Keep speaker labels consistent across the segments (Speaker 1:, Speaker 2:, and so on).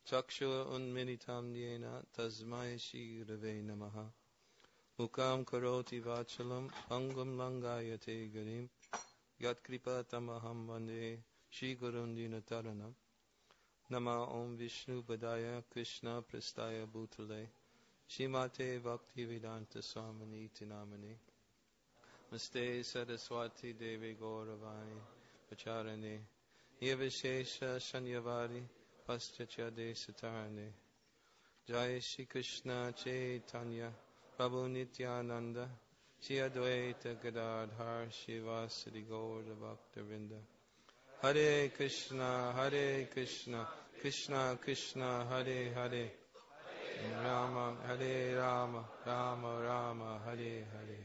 Speaker 1: Chakshur unmilitam yena tasmai shri rave namaha. Mukam karoti vachalam angam langayate garim. Yat kripa tamaham vande shri gurundina taranam. Nama om Vishnu Padaya Krishna Prastaya Bhutale Shrimate Bhakti Vedanta Swamini Tinamani Namaste Saraswati Devi Gauravani Pacharane Nirvishesha Shanyavari Paschachade Satarane Jai Shri Krishna Chaitanya Prabhu Nityananda Shri Advaita Gadadhar Shivasari Gaura Bhaktavinda Hare Krishna Krishna Krishna Hare Hare Rama Hare Rama Rama Rama Hare Hare.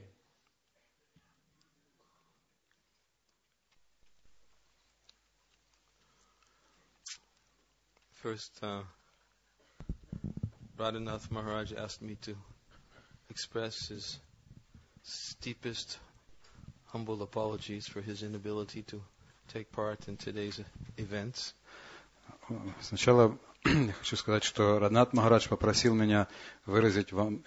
Speaker 1: First, Radhanath Maharaj asked me to express his steepest humble apologies for his inability to take part in today's events.
Speaker 2: Сначала я хочу сказать, что Радханат Махарадж попросил меня выразить вам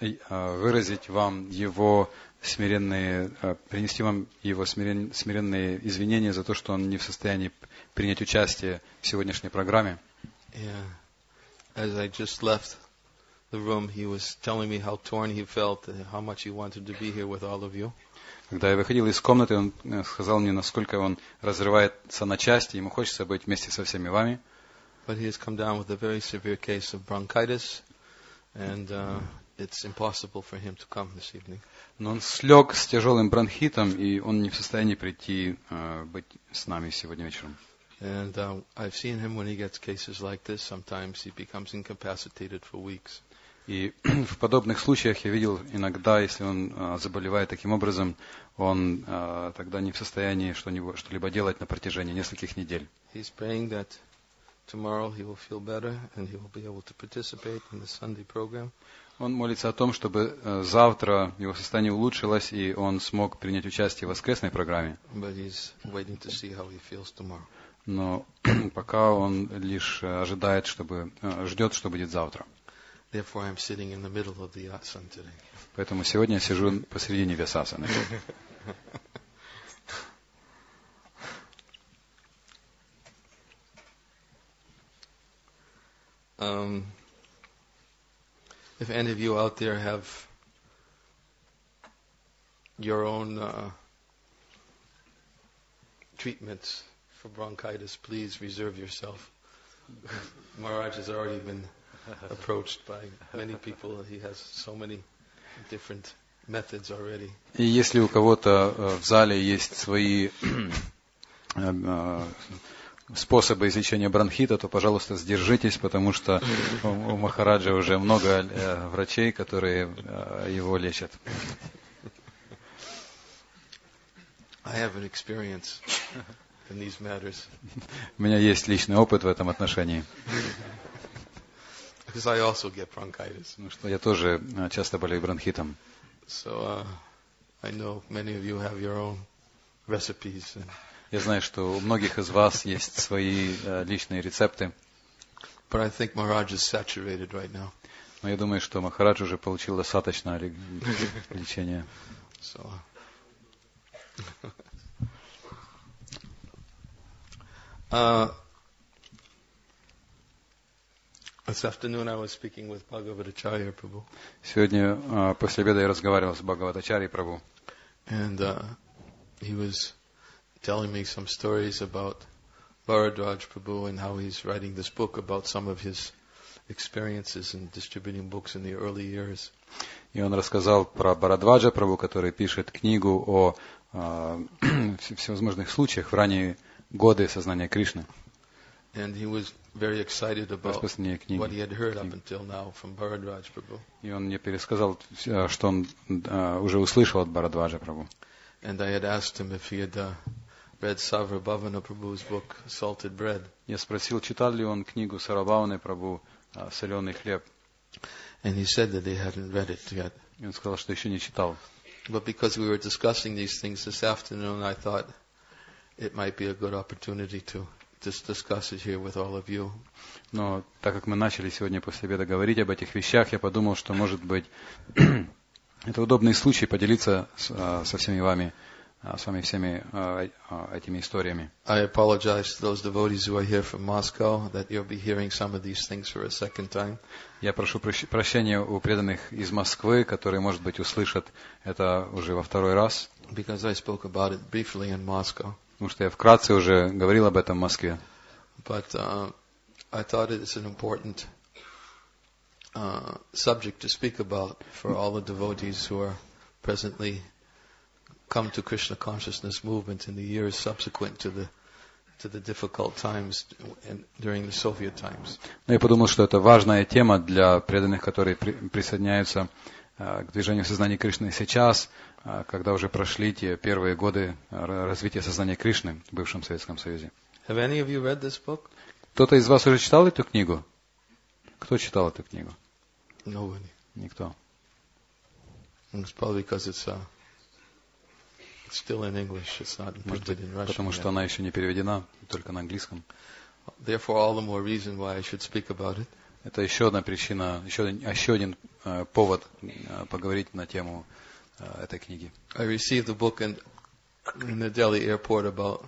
Speaker 2: его принести вам его смиренные извинения за то, что он не в состоянии принять участие в сегодняшней программе.
Speaker 1: Yeah. As I just left the room, he was telling me how torn he felt, how much he wanted to be here with all of you.
Speaker 2: Когда я выходил из комнаты, он сказал мне, насколько он разрывается на части, ему хочется быть вместе со всеми вами.
Speaker 1: But he has come down with a very severe case of bronchitis, and it's impossible for him to come this evening.
Speaker 2: Но он слег с тяжелым бронхитом, и он не в состоянии прийти быть с нами сегодня вечером.
Speaker 1: And I've seen him when he gets cases like this. Sometimes he becomes incapacitated for weeks.
Speaker 2: И в подобных случаях я видел иногда, если он заболевает таким образом, он тогда не в состоянии что-либо делать на протяжении нескольких недель.
Speaker 1: He's praying that tomorrow he will feel better and he will be able to participate in the Sunday program.
Speaker 2: Он молится о том, чтобы завтра его состояние улучшилось и он смог принять участие в воскресной программе.
Speaker 1: But he's waiting to see how he feels tomorrow.
Speaker 2: Но пока он лишь ждет, что будет завтра.
Speaker 1: Therefore, I'm sitting in the middle of the asana today.
Speaker 2: Поэтому сегодня я сижу посередине вьясасаны.
Speaker 1: If any of you out there have your own treatments for bronchitis, please reserve yourself. Maharaj has already been approached by many people. He has so many different methods already.
Speaker 2: И если у кого-то в зале есть свои способы излечения бронхита, то, пожалуйста, сдержитесь, потому что у Махараджа уже много врачей, которые его лечат.
Speaker 1: I have an experience in these matters.
Speaker 2: У меня есть личный опыт в этом отношении.
Speaker 1: Because I also get bronchitis.
Speaker 2: Потому что я тоже часто болею бронхитом.
Speaker 1: So I know many of you have your own recipes.
Speaker 2: Я знаю, что у многих из вас есть свои личные рецепты.
Speaker 1: But I think Maharaj is saturated right now.
Speaker 2: Но я думаю, что Махарадж уже получил достаточно лечения.
Speaker 1: So this afternoon I was speaking with Bhagavadacharya Prabhu.
Speaker 2: Сегодня после обеда я разговаривал с Бхагаватачарьей Прабhu.
Speaker 1: And he was telling me some stories about Bharadwaj Prabhu and how he's writing this book about some of his experiences in distributing books in the early years.
Speaker 2: И он рассказал про Бхарадваджа Прабhu, который пишет книгу о всевозможных случаях в ранние годы сознания Кришны.
Speaker 1: And he was very excited about what he had heard up until now from Bharadwaj Prabhu.
Speaker 2: И он мне пересказал, что он уже услышал от Бхарадваджа Прабhu.
Speaker 1: And I had asked him if he had read Sarvabhavana Prabhu's book, Salted Bread.
Speaker 2: Я спросил, читал ли он книгу Сарвабхаваны Прабhu «Соленый хлеб».
Speaker 1: And he said that he hadn't read it yet.
Speaker 2: И он сказал, что еще не читал.
Speaker 1: But because we were discussing these things this afternoon, I thought it might be a good opportunity to just discuss it here with all of you.
Speaker 2: Но так как мы начали сегодня после обеда говорить об этих вещах, я подумал, что, может быть, это удобный случай поделиться со всеми вами, с вами всеми этими историями.
Speaker 1: I apologize to those devotees who are here from Moscow that you'll be hearing some of these things for a second time.
Speaker 2: Я прошу прощения у преданных из Москвы, которые, может быть, услышат это уже во второй раз.
Speaker 1: Because I spoke about it briefly in Moscow.
Speaker 2: Потому что я вкратце уже говорил об этом в Москве.
Speaker 1: But I thought it's an important subject to speak about for all the devotees who are presently come to Krishna consciousness movement in the years subsequent to the difficult times during the Soviet times.
Speaker 2: Но я подумал, что это важная тема для преданных, которые присоединяются к движению сознания Кришны сейчас, когда уже прошли те первые годы развития сознания Кришны в бывшем Советском Союзе.
Speaker 1: Have any of you read this book?
Speaker 2: Кто-то из вас уже читал эту книгу? Кто читал эту книгу?
Speaker 1: Nobody.
Speaker 2: Никто.
Speaker 1: It's probably because it's still in English. It's not printed in Russian.
Speaker 2: Потому что она еще не переведена, только на английском.
Speaker 1: Therefore, all the more reason why I should speak about it.
Speaker 2: Это еще одна причина, еще один повод поговорить на тему этой книги.
Speaker 1: I received the book in the Delhi airport about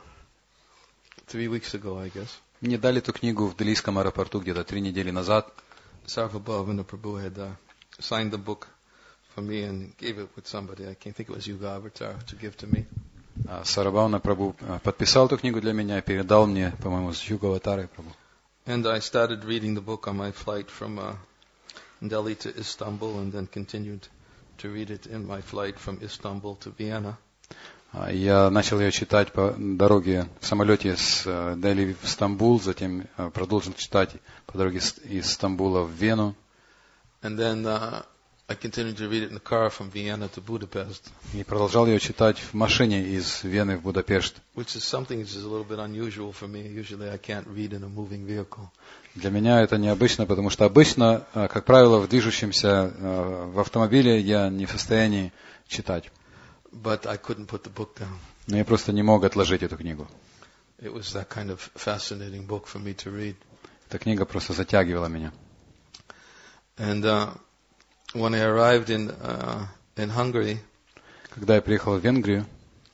Speaker 1: 3 weeks ago, I guess.
Speaker 2: Мне дали эту книгу в Делийском аэропорту где-то 3 недели назад.
Speaker 1: Sarvabhavana Prabhu had signed the book for me and gave it with somebody. I can't think it was Yuga Avatar to give to me.
Speaker 2: Сарабхавана Прабху подписал эту книгу для меня, передал мне, по-моему, с Юга Аватары Прабху.
Speaker 1: And I started reading the book on my flight from Delhi to Istanbul, and then continued to read it in my flight from Istanbul to Vienna.
Speaker 2: Я начал ее читать по дороге в самолете с Дели в Стамбул, затем продолжил читать по дороге из Стамбула в Вену.
Speaker 1: And then I continued to read it in the car from Vienna to Budapest.
Speaker 2: И продолжал ее читать в машине из Вены в Будапешт.
Speaker 1: Which is something which is a little bit unusual for me. Usually I can't read in a moving vehicle.
Speaker 2: Для меня это необычно, потому что обычно, как правило, в движущемся в автомобиле я не в состоянии читать.
Speaker 1: But I couldn't put the book down.
Speaker 2: Но я просто не мог отложить эту книгу.
Speaker 1: It was that kind of fascinating book for me to read.
Speaker 2: Эта книга просто затягивала меня.
Speaker 1: And when I arrived in Hungary,
Speaker 2: когда я приехал в Венгрию,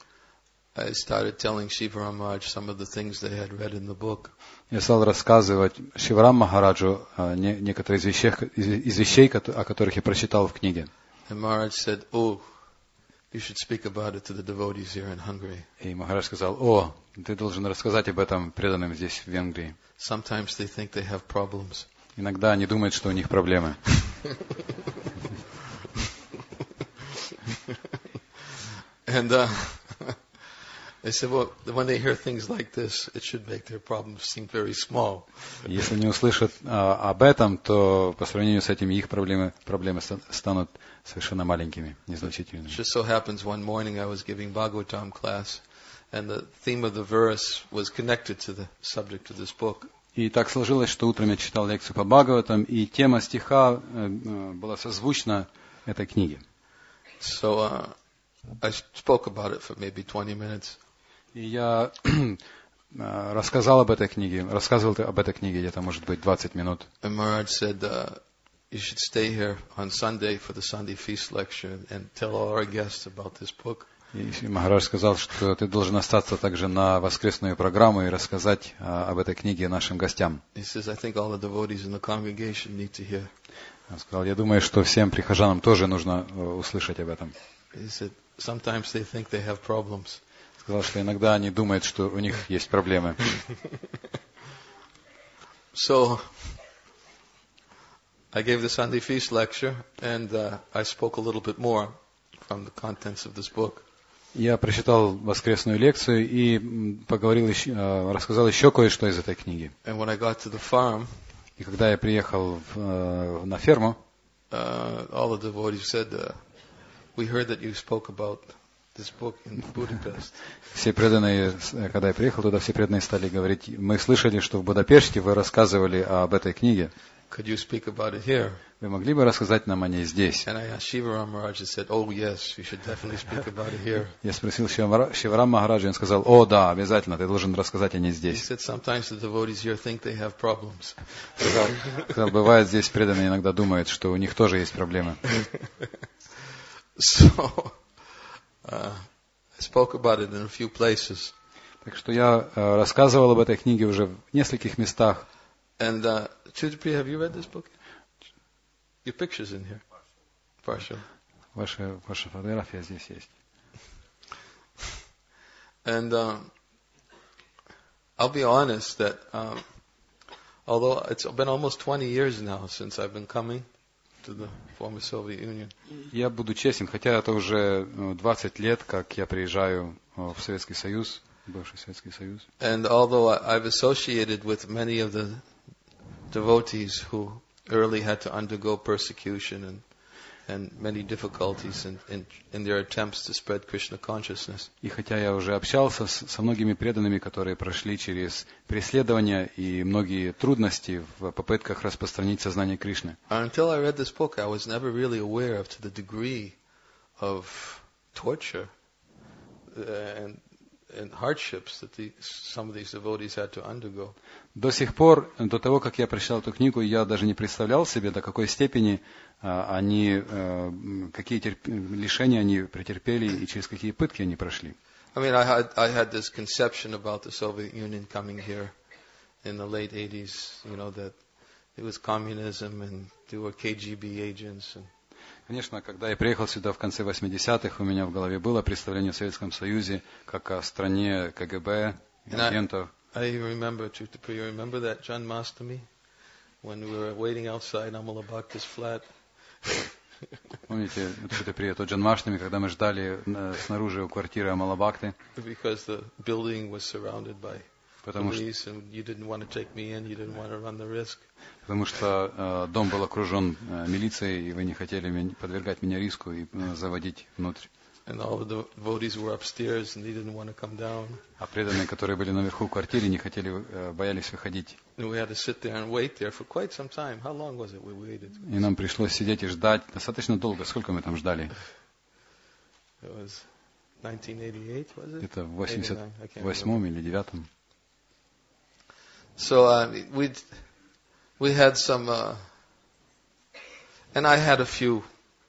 Speaker 1: I started telling Shivaram Maharaj some of the things they had read in the book.
Speaker 2: Я стал рассказывать Шиварам Махараджу некоторые из вещей, о которых я прочитал в книге.
Speaker 1: And Maharaj said, "Oh, you should speak about it to the devotees here in Hungary."
Speaker 2: И Махарадж сказал: "О, ты должен рассказать об этом преданным здесь в Венгрии.
Speaker 1: Sometimes they think they have problems.
Speaker 2: Иногда они думают, что у них проблемы."
Speaker 1: And they said, well, when they hear things like this, it should make their problems seem very small.
Speaker 2: Если они услышат об этом, то по сравнению с этим их проблемы станут совершенно маленькими, незначительными.
Speaker 1: It just so happens one morning I was giving Bhagavatam class, and the theme of the verse was connected to the subject of this book.
Speaker 2: И так сложилось, что утром я читал лекцию по Бхагаватам, и тема стиха была созвучна этой книге.
Speaker 1: So I spoke about it for maybe 20 minutes.
Speaker 2: И я рассказывал об этой книге где-то, может быть, 20 минут.
Speaker 1: And Maharaj said, you should stay here on Sunday for the Sunday feast lecture and tell all our guests about this book.
Speaker 2: И Махарадж сказал, что ты должен остаться также на воскресную программу и рассказать об этой книге нашим гостям.
Speaker 1: He says, I think all the devotees in the congregation need to hear.
Speaker 2: Он сказал: я думаю, что всем прихожанам тоже нужно услышать об этом.
Speaker 1: He said, sometimes they think they have problems.
Speaker 2: Сказал, что иногда они думают, что у них есть проблемы.
Speaker 1: So I gave the Sunday feast lecture, and I spoke a little bit more from the contents of this book.
Speaker 2: Я прочитал воскресную лекцию и рассказал еще кое-что из этой книги.
Speaker 1: And when I got to the farm,
Speaker 2: и когда я приехал на ферму,
Speaker 1: all the devotees said, we heard that you spoke about this book in Budapest.
Speaker 2: Все преданные, когда я приехал туда, все преданные стали говорить: мы слышали, что в Будапеште вы рассказывали об этой книге.
Speaker 1: could you speak about it here?
Speaker 2: Вы могли бы рассказать нам о ней здесь?
Speaker 1: And I asked Shivaram Maharaj, he said, oh yes, you should definitely speak about it here.
Speaker 2: Я спросил Шиварам Махараджа, и он сказал, о да, обязательно, ты должен рассказать о ней
Speaker 1: He
Speaker 2: здесь.
Speaker 1: said, sometimes the devotees here think they have problems.
Speaker 2: Сказал, бывает, здесь преданные иногда думают, что у них тоже есть проблемы.
Speaker 1: So, I spoke about it in a few places.
Speaker 2: Так что я рассказывал об этой книге уже в нескольких местах.
Speaker 1: And, Chudapriya, have you read this book? Your picture's in here. Partial.
Speaker 2: Ваша фотография здесь есть.
Speaker 1: And I'll be honest that although it's been almost 20 years now since I've been coming to the former Soviet Union.
Speaker 2: Я буду честен, хотя это уже 20 лет, как я приезжаю в Советский Союз, бывший Советский Союз.
Speaker 1: And although I've associated with many of the devotees who early had to undergo persecution and many difficulties in their attempts to spread Krishna consciousness.
Speaker 2: И хотя я уже общался со многими преданными, которые прошли через преследования и многие трудности в попытках распространить сознание Кришны.
Speaker 1: Until I read this book, I was never really aware of to the degree of torture and hardships that some of these devotees had to undergo.
Speaker 2: До сих пор, до того, как я прочитал эту книгу, я даже не представлял себе, до какой степени они, какие лишения они претерпели и через какие пытки они прошли.
Speaker 1: I mean, I had this conception about the Soviet Union coming here in the late 80s, that it was communism and they were KGB agents.
Speaker 2: Конечно, когда я приехал сюда в конце 80-х, у меня в голове было представление о Советском Союзе как о стране КГБ, агентов.
Speaker 1: I remember that Janmashtami when we were waiting outside Amala Bhakta's flat.
Speaker 2: Помните, тот Джанмаштами, когда мы ждали снаружи у квартиры Амала Бхакты?
Speaker 1: Because the building was surrounded by police and you didn't want to take me in, you didn't want to run the risk.
Speaker 2: Потому что дом был окружен милицией, и вы не хотели подвергать меня риску и заводить внутрь.
Speaker 1: And all the devotees were upstairs and they didn't want to come down.
Speaker 2: А преданные, которые были наверху в квартире, не хотели, боялись выходить.
Speaker 1: And we had to sit there and wait there for quite some time. How long was it we waited?
Speaker 2: И нам пришлось сидеть и ждать достаточно долго. Сколько мы там ждали?
Speaker 1: It was 1988, was it?
Speaker 2: Это в 88 или 9.
Speaker 1: So we had some, and I had a few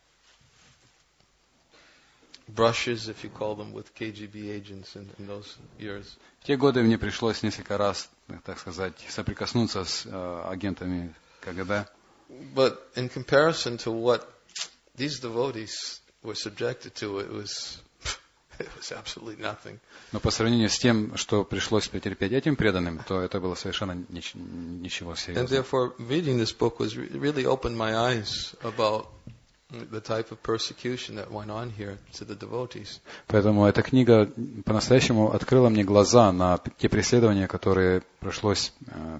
Speaker 1: brushes, if you call them, with KGB agents in those years.
Speaker 2: В те годы мне пришлось несколько раз, так сказать, соприкоснуться с агентами КГБ.
Speaker 1: But in comparison to what these devotees were subjected to, it was absolutely nothing.
Speaker 2: Но по сравнению с тем, что пришлось претерпеть этим преданным, то это было совершенно ничего серьезного.
Speaker 1: And therefore, reading this book was really opened my eyes about the type of persecution that went on here to the devotees.
Speaker 2: Поэтому эта книга по-настоящему открыла мне глаза на те преследования, которые пришлось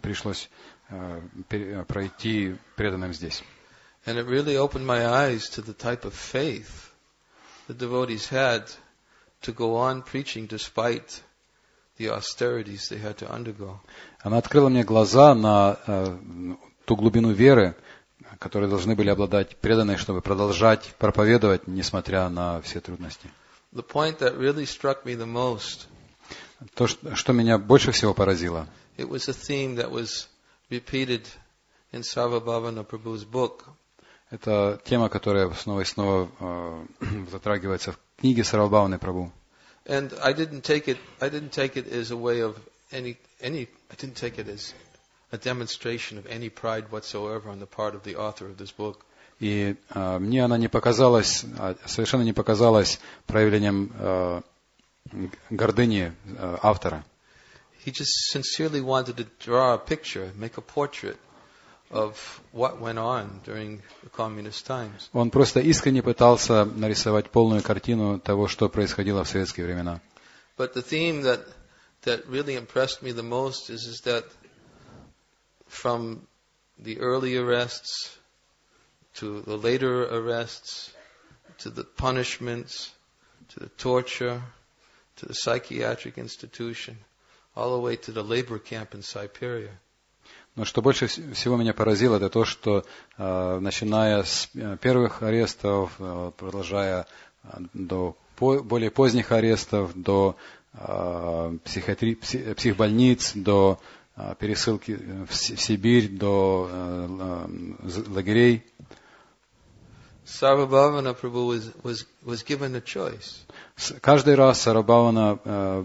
Speaker 2: пройти преданным здесь.
Speaker 1: And it really opened my eyes to the type of faith the devotees had to go on preaching despite the austerities they had to undergo.
Speaker 2: Она открыла мне глаза на ту глубину веры, которые должны были обладать преданные, чтобы продолжать проповедовать, несмотря на все трудности.
Speaker 1: The point that really struck me the most,
Speaker 2: То, что меня больше всего поразило,
Speaker 1: it was a theme that was repeated in Sarvabhavana Prabhu's book.
Speaker 2: это тема, которая снова и снова затрагивается в книге Сарвабхаваны Прабху.
Speaker 1: And I didn't take it as a way of I didn't take it as a demonstration of any pride whatsoever on the part of the author of this book.
Speaker 2: И мне она совершенно не показалась проявлением гордыни автора.
Speaker 1: He just sincerely wanted to draw a picture, make a portrait of what went on during the communist times.
Speaker 2: Он просто искренне пытался нарисовать полную картину того, что происходило в советские времена.
Speaker 1: But the theme that really impressed me the most is that from the early arrests to the later arrests, to the punishments, to the torture, to the psychiatric institution, all the way to the labor camp in Siberia.
Speaker 2: Но что больше всего меня поразило, это то, что начиная с первых арестов, продолжая до более поздних арестов, до психбольниц, до пересылки в Сибирь, до лагерей.
Speaker 1: Sarvabhavana Prabhu was given a choice.
Speaker 2: Каждый раз Сарвабхаване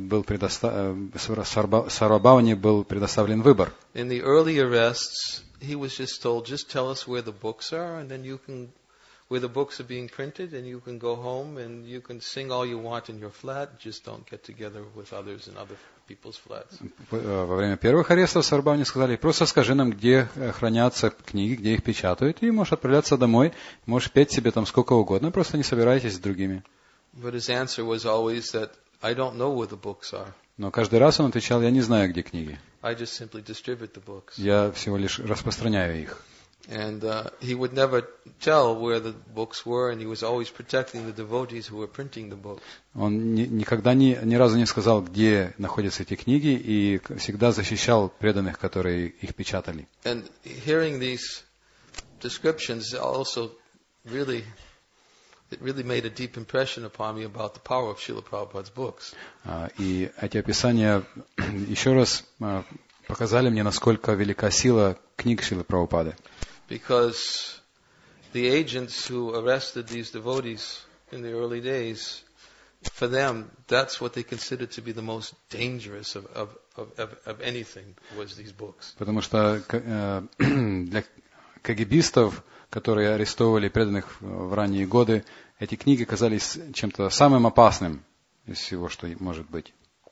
Speaker 2: был предоставлен выбор.
Speaker 1: In the early arrests, he was just told, just tell us where the books are, and then where the books are being printed, and you can go home and you can sing all you want in your flat, just don't get together with others in other people's flats.
Speaker 2: Во время первых арестов Сарвабхаване сказали, просто скажи нам, где хранятся книги, где их печатают, и можешь отправляться домой, можешь петь себе там сколько угодно, просто не собирайтесь с другими.
Speaker 1: But his answer was always that, I don't know where the books are.
Speaker 2: Но каждый раз он отвечал, я не знаю, где книги.
Speaker 1: I just simply distribute the books.
Speaker 2: Я всего лишь распространяю их.
Speaker 1: And he would never tell where the books were, and he was always protecting the devotees who were printing the books.
Speaker 2: Он никогда ни разу не сказал, где находятся эти книги, и всегда защищал преданных, которые их печатали.
Speaker 1: And hearing these descriptions also really made a deep impression upon me about the power of Srila Prabhupada's books.
Speaker 2: И эти описания еще раз показали мне, насколько велика сила книг Шрилы Прабхупады.
Speaker 1: Because the agents who arrested these devotees in the early days, for them, that's what they considered to be the most dangerous of anything, was these books.
Speaker 2: Потому что для кагибистов, которые арестовывали преданных в ранние годы, эти книги казались чем-то самым опасным из всего, что может быть.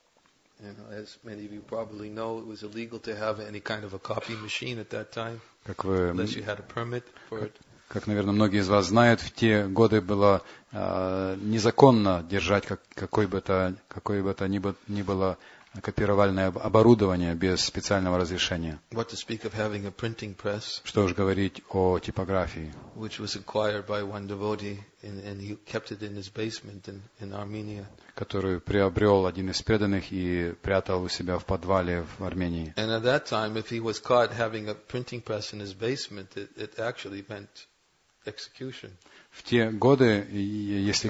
Speaker 1: As many of you probably know, it was illegal to have any kind of a copy machine at that time,
Speaker 2: unless
Speaker 1: you had a permit for it.
Speaker 2: Как, наверное, многие из вас знают, в те годы было незаконно держать какое бы то ни было копировальное оборудование без специального разрешения.
Speaker 1: What to speak of having a printing press,
Speaker 2: что уж говорить о типографии,
Speaker 1: which was acquired by one devotee, and he kept it in his basement in Armenia.
Speaker 2: Которую приобрел один из преданных и прятал у себя в подвале в Армении.
Speaker 1: And at that time, if he was caught having a printing press in his basement, it actually meant execution.
Speaker 2: В те годы, если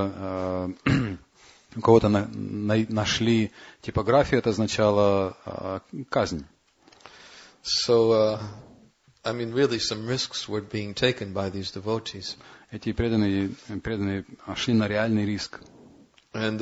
Speaker 2: у кого-то нашли типографию, это означало казнь.
Speaker 1: So, really some risks were being taken by these devotees.
Speaker 2: Эти преданные шли на реальный риск.
Speaker 1: And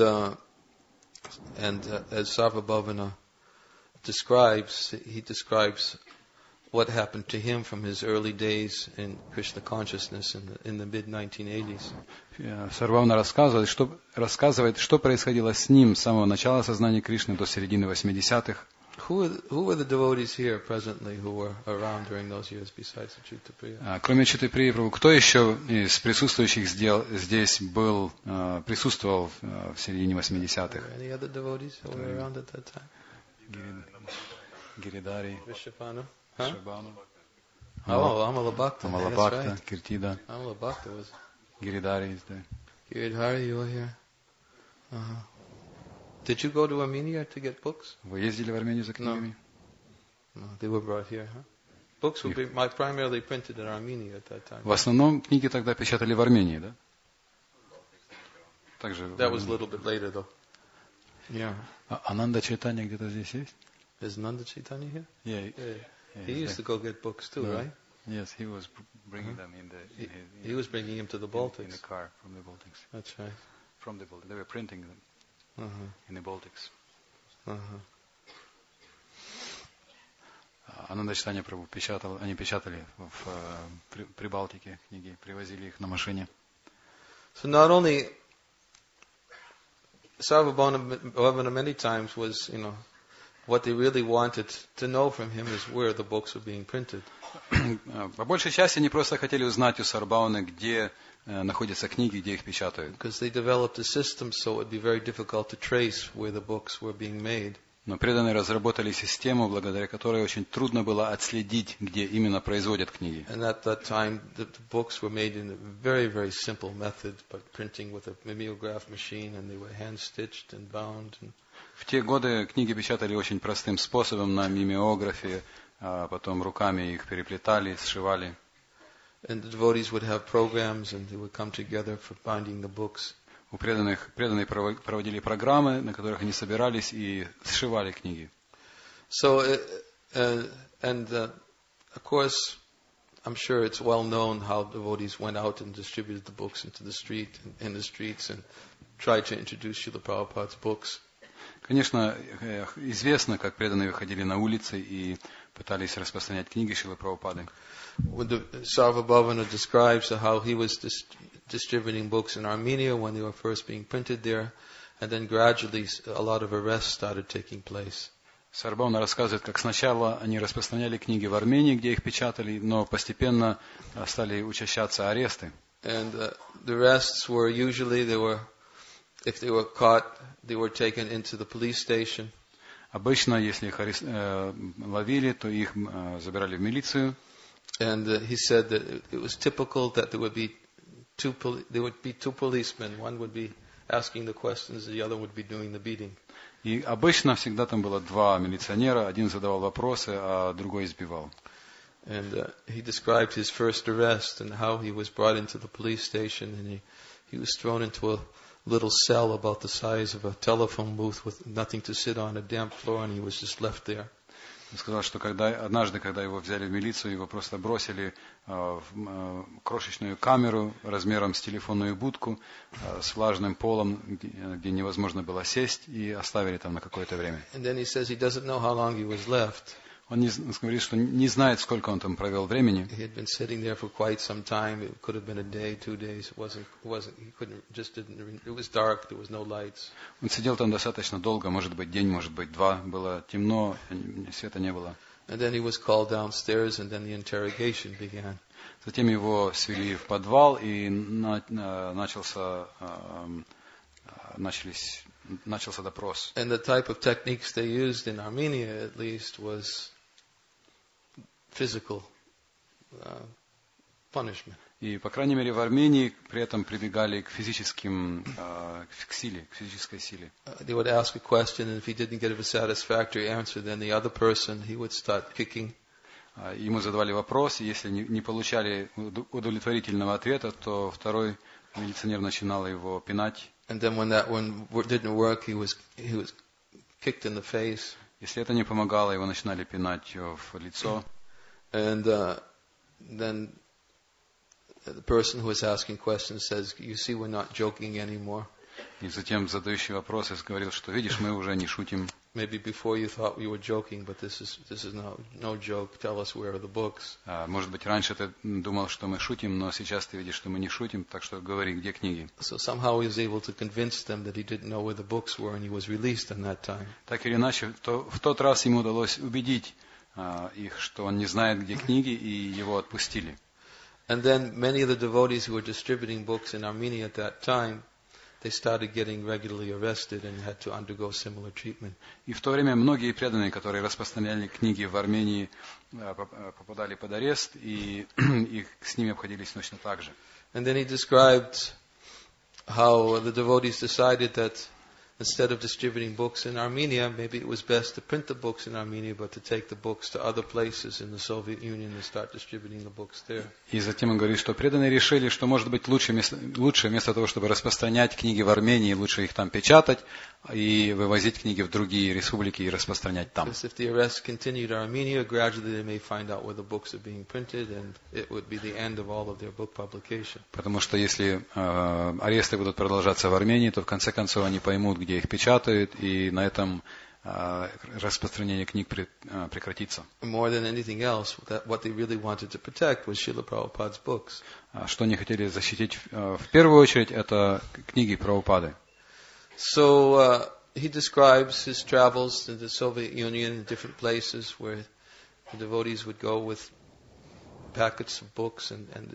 Speaker 1: as Sarvabhavana describes, he describes what happened to him from his early days in Krishna consciousness in the mid-1980s.
Speaker 2: Сарвабхавана рассказывает, что происходило с ним с самого начала сознания Кришны до середины 80-х.
Speaker 1: Who were the devotees here presently who were around during those years besides Achyuta Priya?
Speaker 2: Кроме Achyuta Priya Prabhu, кто еще из присутствующих здесь присутствовал в середине 80-х?
Speaker 1: Any other devotees who were around at that time?
Speaker 2: Гиридари,
Speaker 1: Vishwabhanu?
Speaker 2: Шабану,
Speaker 1: Amalabhakta.
Speaker 2: Амалабхакта, Киртида,
Speaker 1: Amalabhakta was.
Speaker 2: Гиридари is there.
Speaker 1: Giridhari, you were here. Uh-huh. Did you go to Armenia to get books?
Speaker 2: Вы ездили в Армению за книгами?
Speaker 1: No, they were brought here, huh? Books were primarily printed in Armenia at that time.
Speaker 2: В основном книги тогда печатали в Армении, да? Также.
Speaker 1: That was a little bit later, though. Yeah.
Speaker 2: Ананда Чайтанья где-то здесь есть?
Speaker 1: Is Nanda Chaitanya here?
Speaker 2: Yeah.
Speaker 1: He used to go get books too, right?
Speaker 2: Yes, he was bringing them
Speaker 1: He was bringing him to the Baltics.
Speaker 2: In the car from the Baltics.
Speaker 1: That's right.
Speaker 2: From the Baltics. They were printing them in the Baltics. Ананда Чайтанья Прабху они печатали в Прибалтике книги, привозили их на машине.
Speaker 1: So not only Sarvabhavana many times was, what they really wanted to know from him is where the books were being printed.
Speaker 2: По большей части они просто хотели узнать у Сарвабхаваны, где находятся книги, где их печатают.
Speaker 1: Because they developed a system so it would be very difficult to trace where the books were being made.
Speaker 2: Но преданные разработали систему, благодаря которой очень трудно было отследить, где именно производят книги.
Speaker 1: And at that time, the books were made in a very, very simple method, but printing with a mimeograph machine, and they were hand-stitched and bound.
Speaker 2: В те годы книги печатали очень простым способом на мимеографе, потом руками их переплетали, сшивали.
Speaker 1: And the devotees would have programs and they would come together for binding the books.
Speaker 2: Преданные проводили программы, на которых они собирались и сшивали книги.
Speaker 1: So, of course, I'm sure it's well known how devotees went out and distributed the books into the streets and tried to introduce Srila Prabhupada's books.
Speaker 2: Конечно, известно, как преданные выходили на улицы и пытались распространять книги Шрилы Прабхупады.
Speaker 1: When Sarvabhavana describes how he was distributing books in Armenia when they were first being printed there, and then gradually a lot of arrests started taking place.
Speaker 2: Сарвабхавана рассказывает, как сначала они распространяли книги в Армении, где их печатали, но постепенно стали учащаться аресты.
Speaker 1: And the arrests were usually, if they were caught, they were taken into the police station.
Speaker 2: Обычно, если их ловили, то их забирали в милицию.
Speaker 1: And he said that it was typical that there would be two policemen. One would be asking the questions, the other would be doing the beating.
Speaker 2: И обычно всегда там было два милиционера, один задавал вопросы, а другой избивал.
Speaker 1: And he described his first arrest and how he was brought into the police station and he was thrown into a little cell about the size of a telephone booth with nothing to sit on, a damp floor, and he was just left there.
Speaker 2: Он сказал, что однажды, когда его взяли в милицию, его просто бросили в крошечную камеру размером с телефонную будку с влажным полом, где невозможно было сесть, и оставили там на какое-то время.
Speaker 1: And then he says he doesn't know how long he was left.
Speaker 2: Он говорит, что не знает, сколько он там провел времени.
Speaker 1: He had been sitting there for quite some time. It could have been a day, 2 days. It wasn't. He couldn't. Just didn't. It was dark. There was no lights.
Speaker 2: Он сидел там достаточно долго, может быть день, может быть два. Было темно, света не было.
Speaker 1: And then he was called downstairs, and then the interrogation began.
Speaker 2: Затем его свели в подвал, и начался допрос.
Speaker 1: And the type of techniques they used in Armenia, at least, was physical punishment.
Speaker 2: И, по крайней мере, в Армении при этом прибегали к физической силе.
Speaker 1: They would ask a question, and if he didn't get a satisfactory answer, then the other person, he would start kicking.
Speaker 2: Ему задавали вопрос, и если не получали удовлетворительного ответа, то второй милиционер начинал его пинать.
Speaker 1: And then when that one didn't work, he was kicked in the face.
Speaker 2: Если это не помогало, его начинали пинать в лицо.
Speaker 1: And then the person who was asking questions says, "You see, we're not joking anymore."
Speaker 2: И затем задающий вопросы говорил, что видишь, мы уже не шутим.
Speaker 1: Maybe before you thought we were joking, but this is no joke. Tell us where are the books.
Speaker 2: Может быть, раньше ты думал, что мы шутим, но сейчас ты видишь, что мы не шутим, так что говори, где книги.
Speaker 1: So somehow he was able to convince them that he didn't know where the books were, and he was released in that time.
Speaker 2: Так или иначе, в тот раз ему удалось убедить их, что он не знает, где книги, и его отпустили.
Speaker 1: And then many of the devotees who were distributing books in Armenia at that time, they started getting regularly arrested and had to undergo similar treatment.
Speaker 2: И в то время многие преданные, которые распространяли книги в Армении, попадали под арест, и с ними обходились точно так же.
Speaker 1: And then he described how the devotees decided that instead of distributing books in Armenia, maybe it was best to print the books in Armenia, but to take the books to other places in the Soviet Union and start distributing the books there.
Speaker 2: И затем он говорит, что преданные решили, что может быть лучше вместо того, чтобы распространять книги в Армении, лучше их там печатать и вывозить книги в другие республики и распространять там.
Speaker 1: Because if the arrests continued in Armenia, gradually they may find out where the books are being printed, and it would be the end of all of their book publication.
Speaker 2: Потому что если аресты будут продолжаться в Армении, то в конце концов они поймут, где их печатают, и на этом распространение книг прекратится.
Speaker 1: More than anything else, what they really wanted to protect was Srila Prabhupada's books.
Speaker 2: Что они хотели защитить в первую очередь, это книги Прабхупады.
Speaker 1: So he describes his travels to the Soviet Union in different places where the devotees would go with packets of books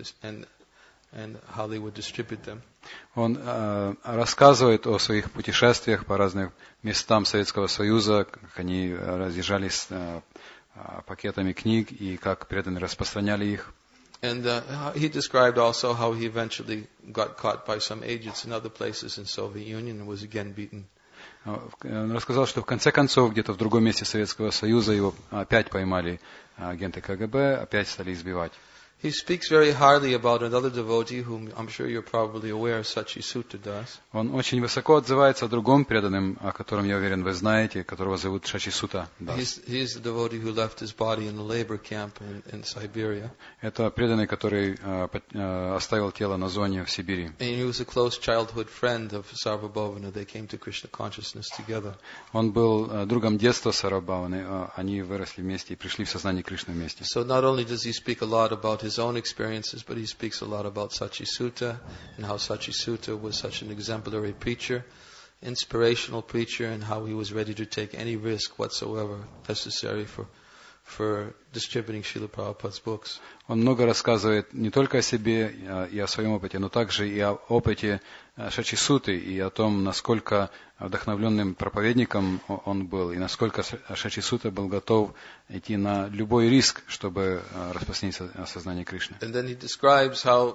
Speaker 1: and how they would distribute them.
Speaker 2: Он рассказывает о своих путешествиях по разным местам Советского Союза, как они разъезжались с пакетами книг и как преданные распространяли их.
Speaker 1: And he described also how he eventually got caught by some agents in other places in Soviet Union and was again beaten.
Speaker 2: Он рассказал, что в конце концов, где-то в другом месте Советского Союза его опять поймали агенты КГБ, опять стали избивать.
Speaker 1: He speaks very highly about another devotee whom I'm sure you're probably aware, Sachi Sutta Das.
Speaker 2: Он очень высоко отзывается о другом преданном, о котором, я уверен, вы знаете, которого зовут Шачи Сута Дас.
Speaker 1: He's the devotee who left his body in the labor camp in Siberia.
Speaker 2: Это преданный, который оставил тело на зоне в Сибири.
Speaker 1: And he was a close childhood friend of Sarvabhavana. They came to Krishna consciousness together.
Speaker 2: Он был другом детства Сарвабхаваны, они выросли вместе и пришли в сознание Кришны вместе.
Speaker 1: So not only does he speak a lot about his own experiences, but he speaks a lot about Sachi Sutta and how Sachi Sutta was such an exemplary preacher, inspirational preacher, and how he was ready to take any risk whatsoever necessary for distributing Srila Prabhupada's books.
Speaker 2: Он много рассказывает не только о себе и о своем опыте, но также и о опыте Шачи Суты и о том, насколько вдохновленным проповедником он был, и насколько Шачи Сута был готов идти на любой риск, чтобы распространить сознание Кришны.
Speaker 1: And then he describes how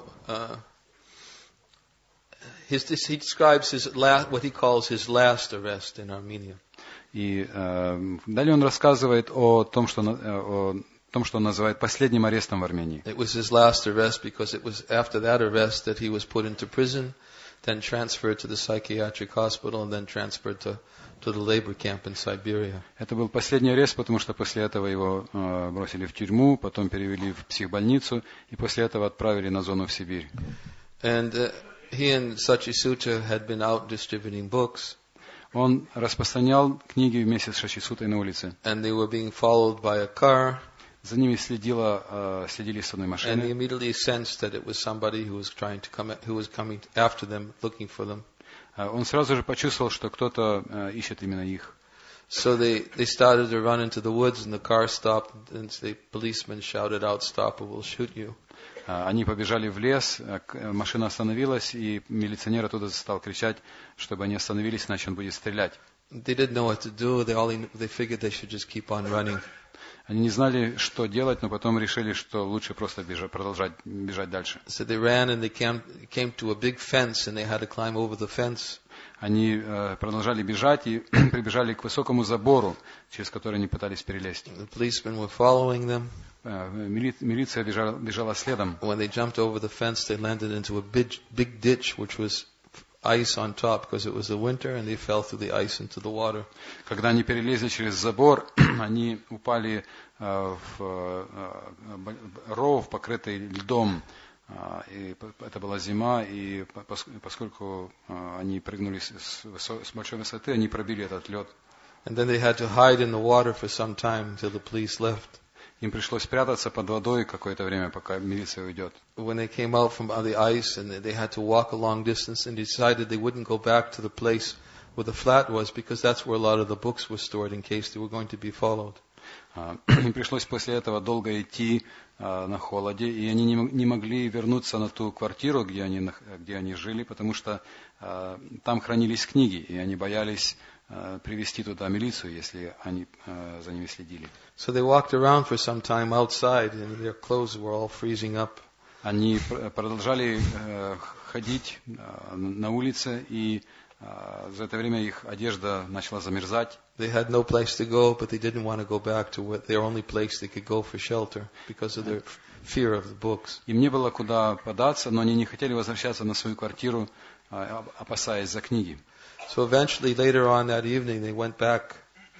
Speaker 1: he describes what he calls his last arrest in Armenia.
Speaker 2: И далее он рассказывает о том, что он называет последним арестом в Армении.
Speaker 1: It was his last arrest because it was after that arrest that he was put into prison, then transferred to the psychiatric hospital, and then transferred to the labor camp in Siberia.
Speaker 2: Это был последний арест, потому что после этого его бросили в тюрьму, потом перевели в психбольницу, и после этого отправили на зону в Сибирь.
Speaker 1: And he and Sachi Sutta had been out distributing books.
Speaker 2: Он распространял книги вместе с Шачи Сутой на улице.
Speaker 1: And they were being followed by a car.
Speaker 2: За ними следили с одной
Speaker 1: And he
Speaker 2: машины.
Speaker 1: immediately sensed that it was somebody who was coming after them, looking for them.
Speaker 2: Он сразу же почувствовал, что кто-то ищет именно их.
Speaker 1: So they started to run into the woods, and the car stopped, and the policeman shouted out, "Stop, or we'll shoot you."
Speaker 2: Они побежали в лес, машина остановилась, и милиционер оттуда стал кричать, чтобы они остановились, иначе он будет стрелять.
Speaker 1: They didn't know what to do. They figured they should just keep on running.
Speaker 2: Они не знали, что делать, но потом решили, что лучше просто продолжать бежать дальше.
Speaker 1: So they ran, and they came to a big fence, and they had to climb over the fence.
Speaker 2: Они продолжали бежать и прибежали к высокому забору, через который они пытались перелезть.
Speaker 1: The policemen were following them.
Speaker 2: Милиция бежала следом.
Speaker 1: When they jumped over the fence, they landed into a big ditch, which was ice on top, because it was the winter, and they fell through the ice into the water.
Speaker 2: Когда они перелезли через забор, они упали в ров, покрытый льдом. И это была зима, и поскольку они прыгнули с большой высоты, они пробили этот лед.
Speaker 1: And then they had to hide in the water for some time until the police left.
Speaker 2: Им пришлось прятаться под водой какое-то время, пока милиция уйдет.
Speaker 1: When they came out from the ice, and they had to walk a long distance, and decided they wouldn't go back to the place where the flat was, because that's where a lot of the books were stored in case they were going to be followed.
Speaker 2: Им пришлось после этого долго идти на холоде, и они не могли вернуться на ту квартиру, где они жили, потому что там хранились книги, и они боялись привести туда милицию, если они за ними следили.
Speaker 1: So they walked around for some time outside, and their clothes were all freezing up.
Speaker 2: Они продолжали ходить на улице, и за это время их одежда начала замерзать.
Speaker 1: They had no place to go, but they didn't want to go back to their only place they could go for shelter because of their fear of the books.
Speaker 2: Им не было куда податься, но они не хотели возвращаться на свою квартиру, опасаясь за книги.
Speaker 1: So eventually, later on that evening, they went back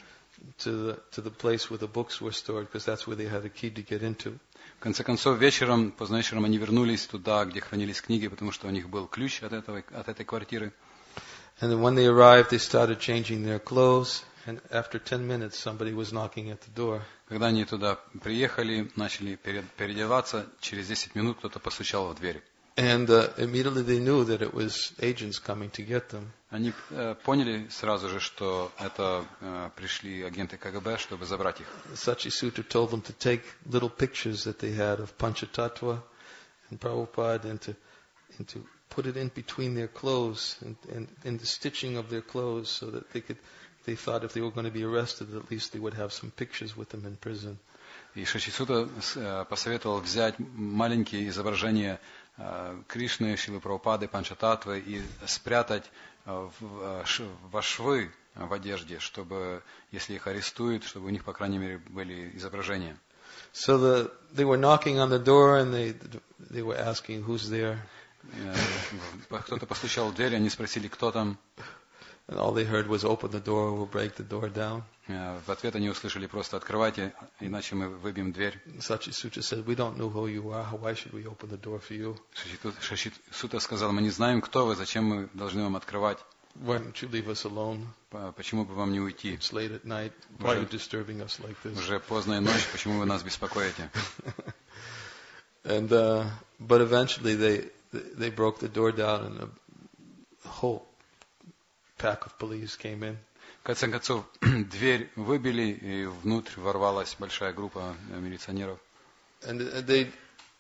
Speaker 1: to the place where the books were stored, because that's where they had a key to get into.
Speaker 2: В конце концов, поздно вечером они вернулись туда, где хранились книги, потому что у них был ключ от этой квартиры.
Speaker 1: And then when they arrived, they started changing their clothes. And after 10 minutes, somebody was knocking at the door.
Speaker 2: Когда они туда приехали, начали переодеваться, через 10 минут кто-то постучал в дверь.
Speaker 1: And immediately they knew that it was agents coming to get them.
Speaker 2: Они поняли сразу же, что это пришли агенты КГБ, чтобы забрать их.
Speaker 1: Sachi Sutta told them to take little pictures that they had of Panchatattva and Prabhupada, and to put it in between their clothes and in the stitching of their clothes, so that they thought if they were going to be arrested, at least they would have some pictures with them in prison.
Speaker 2: И Шачи Сута посоветовал взять маленькие изображения Кришны, Шилы Прабхупады, Панчататвы и спрятать во швы в одежде, чтобы, если их арестуют, чтобы у них, по крайней мере, были изображения.
Speaker 1: So they were knocking on the door and they were asking who's there.
Speaker 2: Кто-то постучал в дверь, они спросили, кто там.
Speaker 1: And all they heard was open the door, we'll break the door down.
Speaker 2: В ответ они услышали просто открывайте, иначе мы выбьем дверь.
Speaker 1: Sachi Sutra said, we don't know who you are, why should we open the door for you?
Speaker 2: Шачи Сута сказал, мы не знаем, кто вы, зачем мы должны вам открывать.
Speaker 1: Why don't you leave us alone?
Speaker 2: Почему бы вам не уйти?
Speaker 1: It's late at night. Why are you disturbing us like this?
Speaker 2: Уже поздная ночь, почему вы нас беспокоите?
Speaker 1: And but eventually they broke the door down and a whole pack of police came in.
Speaker 2: В конце концов, дверь выбили, и внутрь ворвалась большая группа милиционеров.
Speaker 1: And they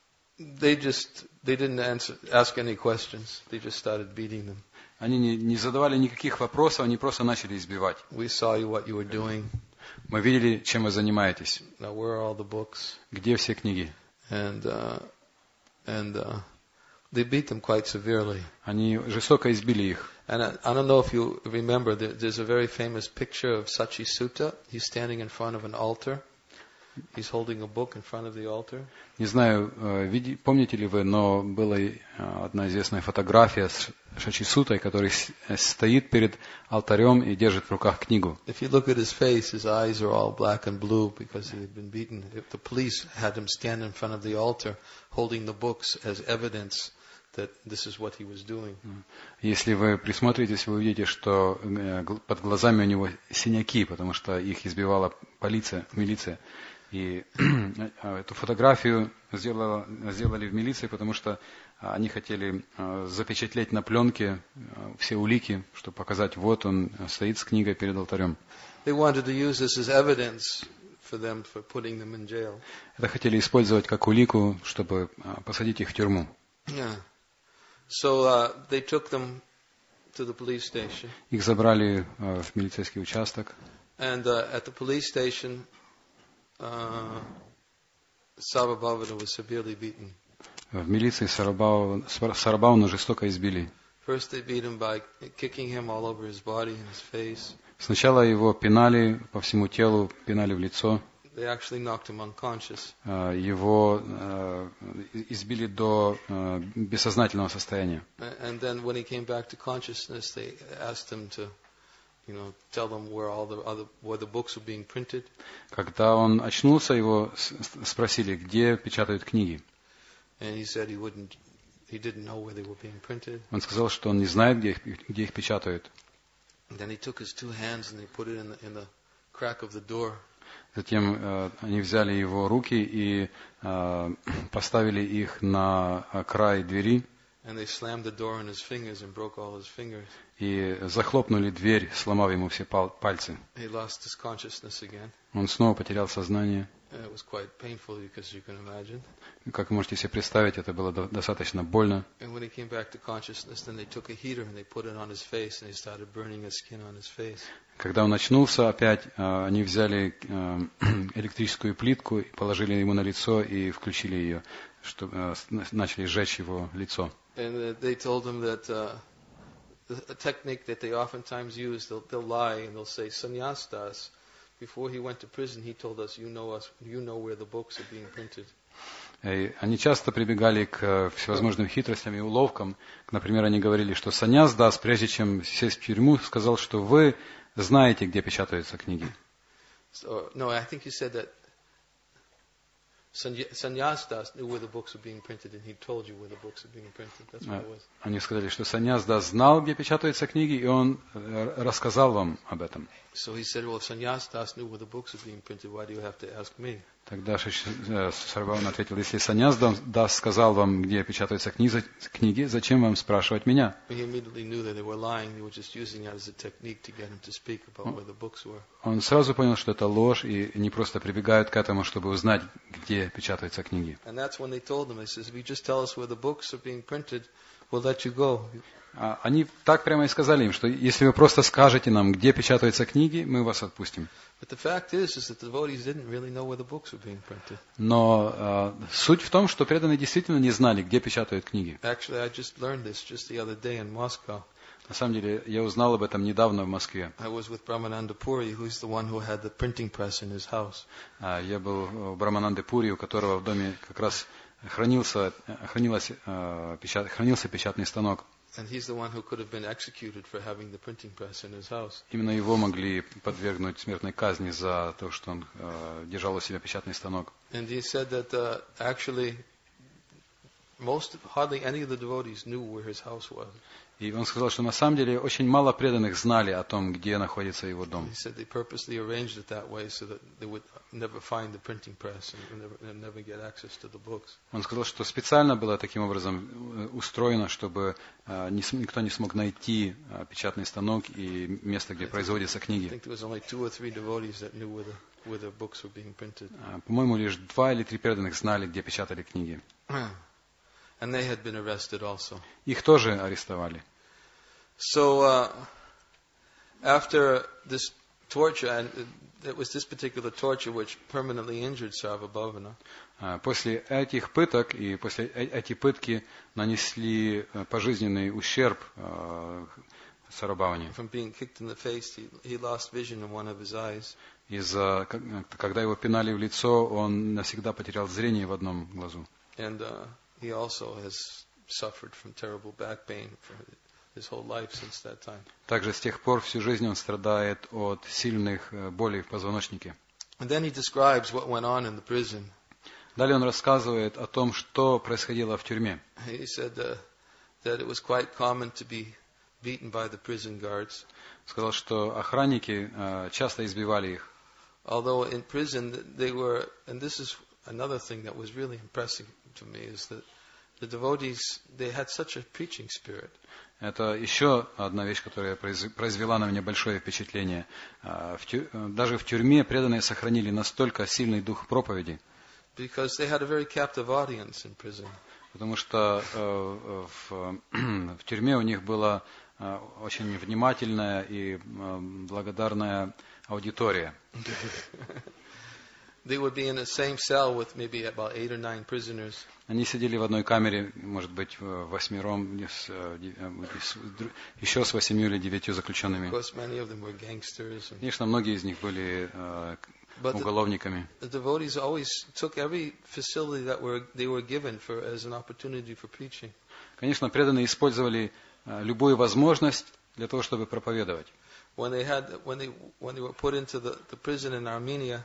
Speaker 1: didn't ask any questions. They just started beating them.
Speaker 2: Они не задавали никаких вопросов, они просто начали избивать.
Speaker 1: We saw you what you were doing.
Speaker 2: Мы видели, чем вы занимаетесь.
Speaker 1: Now where are all the books?
Speaker 2: Где все книги?
Speaker 1: And they beat them quite severely.
Speaker 2: Они жестоко избили их.
Speaker 1: And I don't know if you remember, there's a very famous picture of Sachi Sutta. He's standing in front of an altar. He's holding a book in front of the altar.
Speaker 2: Не знаю, помните ли вы, но была одна известная фотография с Шачи Сутой, который стоит перед алтарем и держит в руках книгу.
Speaker 1: If you look at his face, his eyes are all black and blue because he had been beaten. If the police had him stand in front of the altar holding the books as evidence that this is what he was doing.
Speaker 2: Если вы присмотритесь, вы увидите, что под глазами у него синяки, потому что их избивала милиция. И эту фотографию сделали в милиции, потому что они хотели запечатлеть на пленке все улики, чтобы показать, вот он стоит с книгой перед алтарем. Это хотели использовать как улику, чтобы посадить их в тюрьму.
Speaker 1: So they took them to the police station.
Speaker 2: Их забрали в милицейский участок.
Speaker 1: And at the police station, Sarvabhavana was severely beaten.
Speaker 2: В милиции Сарабхавану жестоко избили.
Speaker 1: First they beat him by kicking him all over his body and his face.
Speaker 2: Сначала его пинали по всему телу, пинали в лицо.
Speaker 1: They actually knocked him unconscious.
Speaker 2: Его избили до бессознательного состояния.
Speaker 1: And then when he came back to consciousness, they asked him to, tell them where the books were being printed.
Speaker 2: Когда он очнулся, его спросили, где печатают книги.
Speaker 1: And he said he didn't know where they were being printed.
Speaker 2: Он сказал, что он не знает, где их печатают.
Speaker 1: And then he took his two hands and they put it in the crack of the door.
Speaker 2: Затем они взяли его руки и поставили их на край двери.
Speaker 1: And they slammed the door on his fingers and broke all his fingers.
Speaker 2: И захлопнули дверь, сломав ему все пальцы.
Speaker 1: He lost his consciousness again.
Speaker 2: Он снова потерял сознание.
Speaker 1: And it was quite painful, because you can imagine.
Speaker 2: Как вы можете себе представить, это было достаточно больно.
Speaker 1: And when he came back to consciousness, then they took a heater and they put it on his face and they started burning his skin on his face.
Speaker 2: Когда он очнулся опять, они взяли электрическую плитку, положили ему на лицо и включили ее, чтобы начали сжечь его лицо.
Speaker 1: And they told him that a technique that they oftentimes use, they'll lie and they'll say, Sannyastas, before he went to prison, he told us, you know where the books are being printed.
Speaker 2: Они часто прибегали к всевозможным хитростям и уловкам. Например, они говорили, что Саньяс-дас, прежде чем сесть в тюрьму, сказал, что вы знаете, где печатаются книги.
Speaker 1: No, I think he said that Sannyas-das knew where the books were being printed, and he told you where the books are being printed. That's what it was.
Speaker 2: Они сказали, что Саньяс-дас знал, где печатаются книги, и он рассказал вам об этом.
Speaker 1: So he said, well, if Sannyas-das knew where the books are being printed, why do you have to ask me?
Speaker 2: Тогда Сарвабхавана ответил, если Саньяс-дас сказал вам, где печатаются книги, зачем вам спрашивать меня? Он сразу понял, что это ложь, и они просто прибегают к этому, чтобы узнать, где печатаются книги.
Speaker 1: we'll let you go.
Speaker 2: Они так прямо и сказали им, что если вы просто скажете нам, где печатаются книги, мы вас отпустим.
Speaker 1: But the fact is that the devotees didn't really know where the books were being printed.
Speaker 2: Но суть в том, что преданные действительно не знали, где печатают книги.
Speaker 1: Actually, I just learned this just the other day in Moscow.
Speaker 2: На самом деле, я узнал об этом недавно в Москве.
Speaker 1: I was with Brahmananda Puri, who's the one who had the printing press in his house.
Speaker 2: Я был в Брамананде Пури, у которого в доме как раз хранился печатный станок.
Speaker 1: And he's the one who could have been executed for having the printing press in his house.
Speaker 2: Именно его могли подвергнуть смертной казни за то, что он держал у себя печатный станок.
Speaker 1: And he said that actually hardly any of the devotees knew where his house was.
Speaker 2: И он сказал, что на самом деле очень мало преданных знали о том, где находится его дом.
Speaker 1: He said they purposely arranged it that way so that they would never find the printing press and never get access to the books.
Speaker 2: Он сказал, что специально было таким образом устроено, чтобы никто не смог найти печатный станок и место, где производятся
Speaker 1: I
Speaker 2: книги.
Speaker 1: think there was only 2 or 3 devotees that knew where the books were being printed.
Speaker 2: По-моему, лишь 2 или 3 преданных знали, где печатали книги.
Speaker 1: And they had been arrested also.
Speaker 2: Их тоже арестовали.
Speaker 1: So after this torture, and it was this particular torture which permanently injured Sarvabhavana.
Speaker 2: После этих пыток и после эти пытки нанесли пожизненный ущерб Сарвабхаване.
Speaker 1: From being kicked in the face, he lost vision in one of his eyes.
Speaker 2: Когда его пинали в лицо, он навсегда потерял зрение в одном глазу.
Speaker 1: And he also has suffered from terrible back pain for his whole life since that time.
Speaker 2: Также с тех пор всю жизнь он страдает от сильных болей в позвоночнике.
Speaker 1: And then he describes what went on in the prison.
Speaker 2: Далее он рассказывает о том, что происходило в тюрьме.
Speaker 1: He said that it was quite common to be beaten by the prison guards.
Speaker 2: Сказал, что охранники часто избивали их.
Speaker 1: Although in prison they were, and this is another thing that was really impressive to me, is that the devotees, they had such a preaching spirit.
Speaker 2: Это еще одна вещь, которая произвела на меня большое впечатление. Даже в тюрьме преданные сохранили настолько сильный дух проповеди.
Speaker 1: Because they had a very captive audience in prison.
Speaker 2: Потому что в тюрьме у них была очень внимательная и благодарная аудитория.
Speaker 1: They would be in the same cell with maybe about 8 or 9 prisoners.
Speaker 2: Они сидели в одной камере, может быть, восьмером, еще с 8 или 9 заключенными.
Speaker 1: Of course, many of them were gangsters.
Speaker 2: Конечно, многие из них были уголовниками.
Speaker 1: The devotees always took every facility that they were given as an opportunity for preaching.
Speaker 2: Конечно, преданные использовали любую возможность для того, чтобы проповедовать.
Speaker 1: When they were put into the prison in Armenia,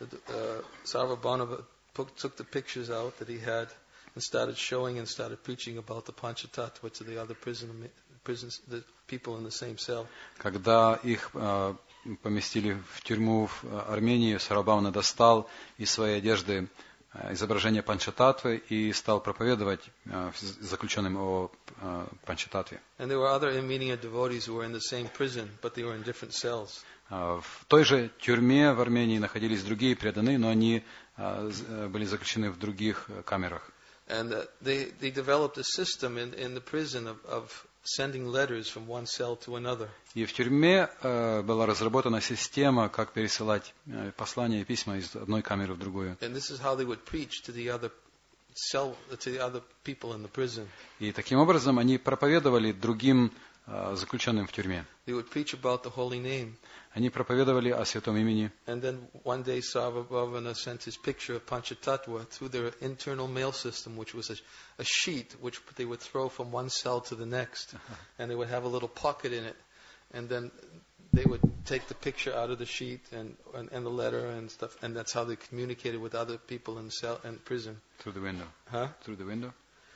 Speaker 1: Sarvabhauma took the pictures out that he had and started showing and started preaching about the Panchatattva to the other prisons, the people in the same cell.
Speaker 2: Когда их поместили в тюрьму в Армении, Сарвабхавана достал из своей одежды изображение Панчататвы и стал проповедовать заключенным о Панчататве.
Speaker 1: And there were other Armenian devotees who were in the same prison, but they were in different cells.
Speaker 2: В той же тюрьме в Армении находились другие преданные, но они были заключены в других камерах.
Speaker 1: And they developed a system in the prison of sending letters from one cell to another.
Speaker 2: И в тюрьме была разработана система, как пересылать послания и письма из одной камеры в другую.
Speaker 1: And this is how they would preach to the other people in the prison.
Speaker 2: И таким образом они проповедовали другим заключенным в тюрьме.
Speaker 1: They would preach about the holy name.
Speaker 2: Они проповедовали о святом имени.
Speaker 1: And then one day Sarvabhavana sent his picture of Panchatattva through their internal mail system, which was a sheet which they would throw from one cell to the next. And they would have a little pocket in it. And then they would take the picture out of the sheet and the letter and stuff. And that's how they communicated with other people in prison.
Speaker 2: Through the window.
Speaker 1: Huh?
Speaker 2: Through the window?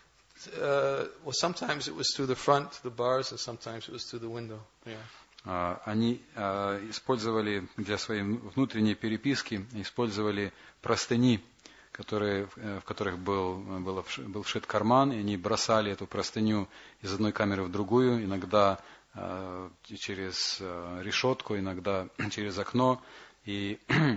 Speaker 1: Well, sometimes it was through the front, the bars, and sometimes it was through the window. Yeah.
Speaker 2: Они использовали для своей внутренней переписки, использовали простыни, в которых был вшит карман, и они бросали эту простыню из одной камеры в другую, иногда через решетку, иногда через окно, и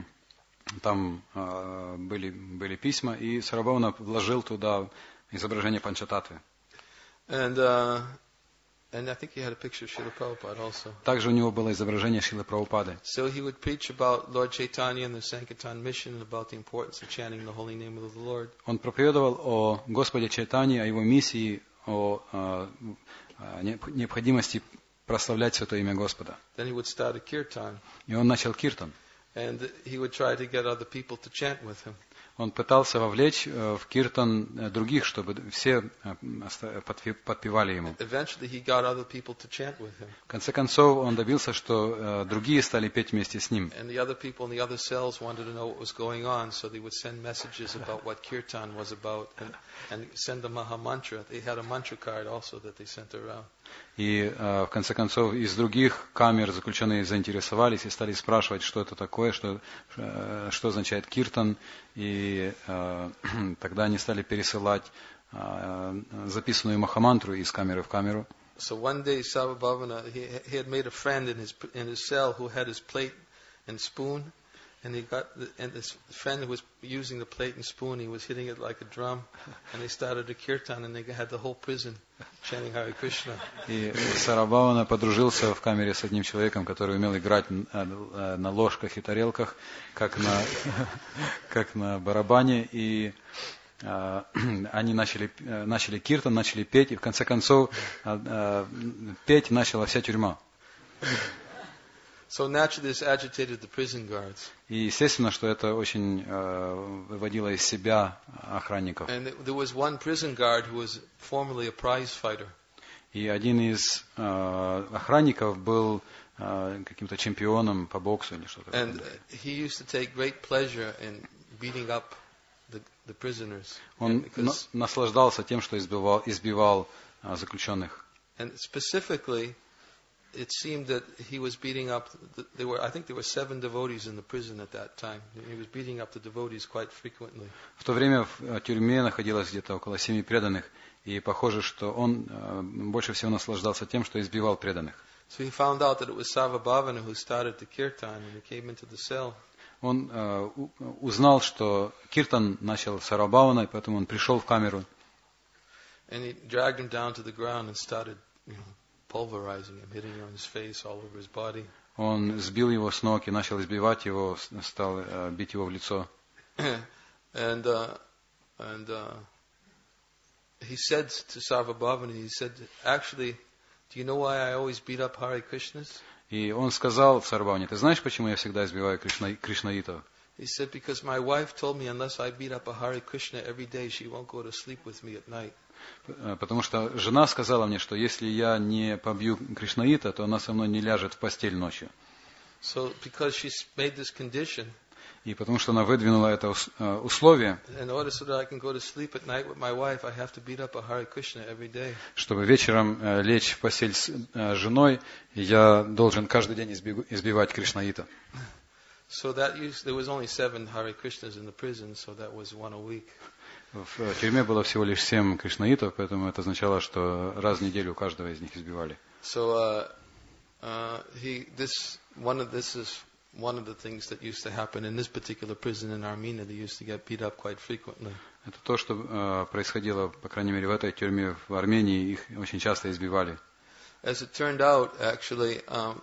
Speaker 2: там были письма, и Сарвабхавана вложил туда изображение Панчататвы.
Speaker 1: And I think he had a picture of Srila Prabhupada also.
Speaker 2: Также у него было изображение Шрилы Прабхупады.
Speaker 1: So he would preach about Lord Chaitanya and the Sankirtan mission and about the importance of chanting the holy name of the Lord.
Speaker 2: Он проповедовал о Господе Чайтанье, о его миссии, о необходимости прославлять святое имя Господа.
Speaker 1: Then he would start a kirtan.
Speaker 2: И он начал киртан.
Speaker 1: And he would try to get other people to chant with him.
Speaker 2: Он пытался вовлечь в киртан других, чтобы все подпевали ему.
Speaker 1: Eventually he got other people to chant with him.
Speaker 2: В конце концов, он добился, что другие стали петь вместе с ним.
Speaker 1: And the other people in the other cells wanted to know what was going on, so they would send messages about what kirtan was about and send a Maha Mantra. They had a mantra card also that they sent around.
Speaker 2: И в конце концов из других камер заключенные заинтересовались и стали спрашивать, что это такое, что означает киртан. И тогда они стали пересылать записанную махамантру из камеры в камеру.
Speaker 1: So one day Sarvabhavana, he had made a friend in his cell who had his plate and spoon. And this friend who was using the plate and spoon, he was hitting it like a drum. And they started a kirtan, and they had the whole prison chanting Hare Krishna.
Speaker 2: И Сарабхавана подружился в камере с одним человеком, который умел играть на ложках и тарелках, как на барабане. И они начали киртан, начали петь, и в конце концов петь начала вся тюрьма.
Speaker 1: So naturally this agitated the prison guards.
Speaker 2: И естественно, что это очень выводило из себя охранников.
Speaker 1: And there was one prison guard who was formerly a prize fighter.
Speaker 2: И один из охранников был каким-то чемпионом по боксу или что-то.
Speaker 1: And he used to take great pleasure in beating up the prisoners.
Speaker 2: Он наслаждался тем, что избивал заключенных.
Speaker 1: And specifically, it seemed that he was beating up. I think there were 7 devotees in the prison at that time. He was beating up the devotees quite frequently.
Speaker 2: В то время в тюрьме находилось где-то около 7 преданных, и похоже, что он больше всего наслаждался тем, что избивал преданных.
Speaker 1: So he found out that it was Sarvabhavana who started the kirtan, and he came into the cell.
Speaker 2: Он узнал, что киртан начал Сарабхавана, и поэтому он пришел в камеру.
Speaker 1: And he dragged him down to the ground and started, pulverizing him, hitting him on his face, all over his body.
Speaker 2: Он сбил его с ног и начал избивать его, стал бить его в лицо.
Speaker 1: And he said to Sarvabhavana, he said, actually, do you know why I always beat up Hare Krishnas?
Speaker 2: И он сказал Сарабхаване, ты знаешь, почему я всегда избиваю кришнаитов?
Speaker 1: He said, because my wife told me unless I beat up a Hare Krishna every day, she won't go to sleep with me at night.
Speaker 2: Потому что жена сказала мне, что если я не побью кришнаита, то она со мной не ляжет в постель ночью.
Speaker 1: So, because she made this condition,
Speaker 2: и потому что она выдвинула это условие, чтобы вечером лечь в постель с женой, я должен каждый день избивать кришнаита.
Speaker 1: So there was only 7 Hare Krishnas in the prison, so that was 1 a week.
Speaker 2: В тюрьме было всего лишь 7 кришнаитов, поэтому это означало, что раз в неделю каждого из них избивали.
Speaker 1: So this is one of the things that used to happen in this particular prison in Armenia. They used to get beat up quite frequently.
Speaker 2: Это то, что происходило, по крайней мере, в этой тюрьме в Армении, их очень часто избивали.
Speaker 1: As it turned out, actually,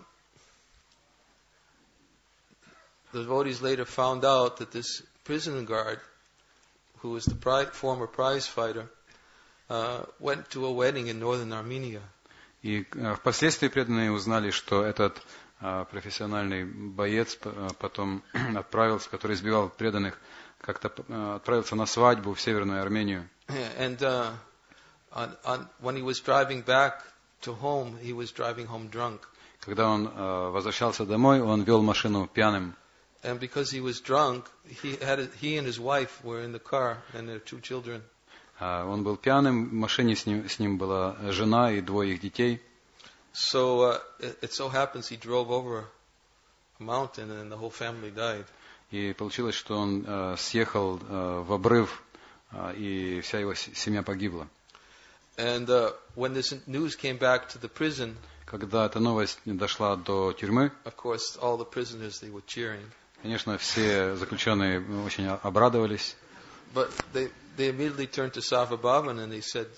Speaker 1: the devotees later found out that this prison guard, who was the former prize fighter, went to a wedding in northern Armenia.
Speaker 2: И впоследствии преданные узнали, что этот профессиональный боец потом отправился, который избивал преданных, как-то отправился на свадьбу в Северную Армению.
Speaker 1: And when he was driving back to home, he was driving home drunk.
Speaker 2: Когда он возвращался домой, он вел машину пьяным.
Speaker 1: And because he was drunk, he and his wife were in the car, and their 2 children.
Speaker 2: Он был пьяным, в машине с ним была жена и 2 их детей.
Speaker 1: So it so happens he drove over a mountain, and the whole family died.
Speaker 2: И получилось, что он съехал в обрыв, и вся его семья погибла.
Speaker 1: And when this news came back to the prison,
Speaker 2: когда эта новость дошла до тюрьмы,
Speaker 1: of course, all the prisoners, they were cheering.
Speaker 2: Конечно, все заключенные очень обрадовались.
Speaker 1: But they immediately turned to Sarvabhavana and they said,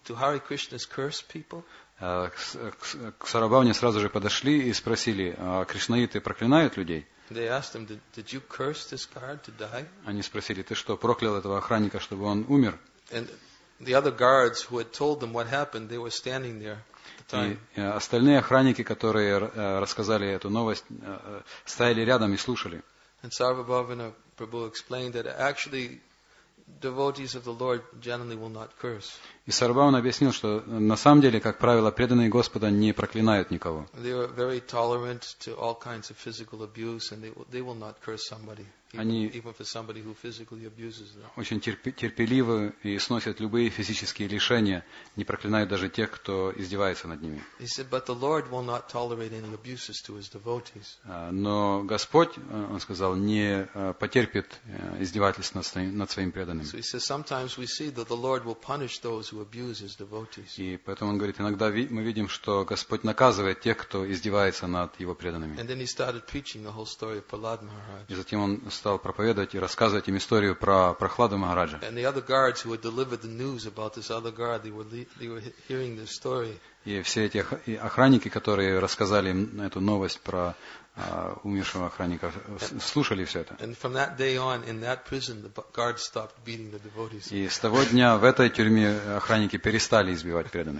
Speaker 1: do Hare Krishnas curse people?
Speaker 2: К Сарабхавне сразу же подошли и спросили, а кришнаиты проклинают людей?
Speaker 1: They asked him, did you curse this guard to die?
Speaker 2: Они спросили, ты что, проклял этого охранника, чтобы он умер?
Speaker 1: And the other guards who had told them what happened, they were standing there at the time.
Speaker 2: И остальные охранники, которые рассказали эту новость, стояли рядом и слушали.
Speaker 1: And Sarvabhavana Prabhu explained that actually devotees of the Lord generally will not curse.
Speaker 2: И Сарабхаван объяснил, что на самом деле, как правило, преданные Господа не проклинают никого.
Speaker 1: They are very tolerant to all kinds of physical abuse, and they will not curse somebody, even for somebody who physically abuses them.
Speaker 2: Очень терпеливы и сносят любые физические лишения, не проклинают даже тех, кто издевается над ними.
Speaker 1: He said, but the Lord will not tolerate any abuses to His devotees.
Speaker 2: Но Господь, он сказал, не потерпит издевательств над своим преданным.
Speaker 1: So he says, sometimes we see that the Lord will punish those who abuse His devotees.
Speaker 2: И поэтому он говорит, иногда мы видим, что Господь наказывает тех, кто издевается над его преданными.
Speaker 1: And then he started preaching the whole story of Prahlad Maharaj.
Speaker 2: И затем он стал проповедовать и рассказывать им историю про Прахладу Махараджа.
Speaker 1: And the other guards who had delivered the news about this other guard, they were hearing this story.
Speaker 2: И все эти охранники, которые рассказали им эту новость про умершего охранника, слушали все это.
Speaker 1: And from that day on, in that prison, the guards stopped beating the devotees.
Speaker 2: И с того дня в этой тюрьме охранники перестали избивать преданных.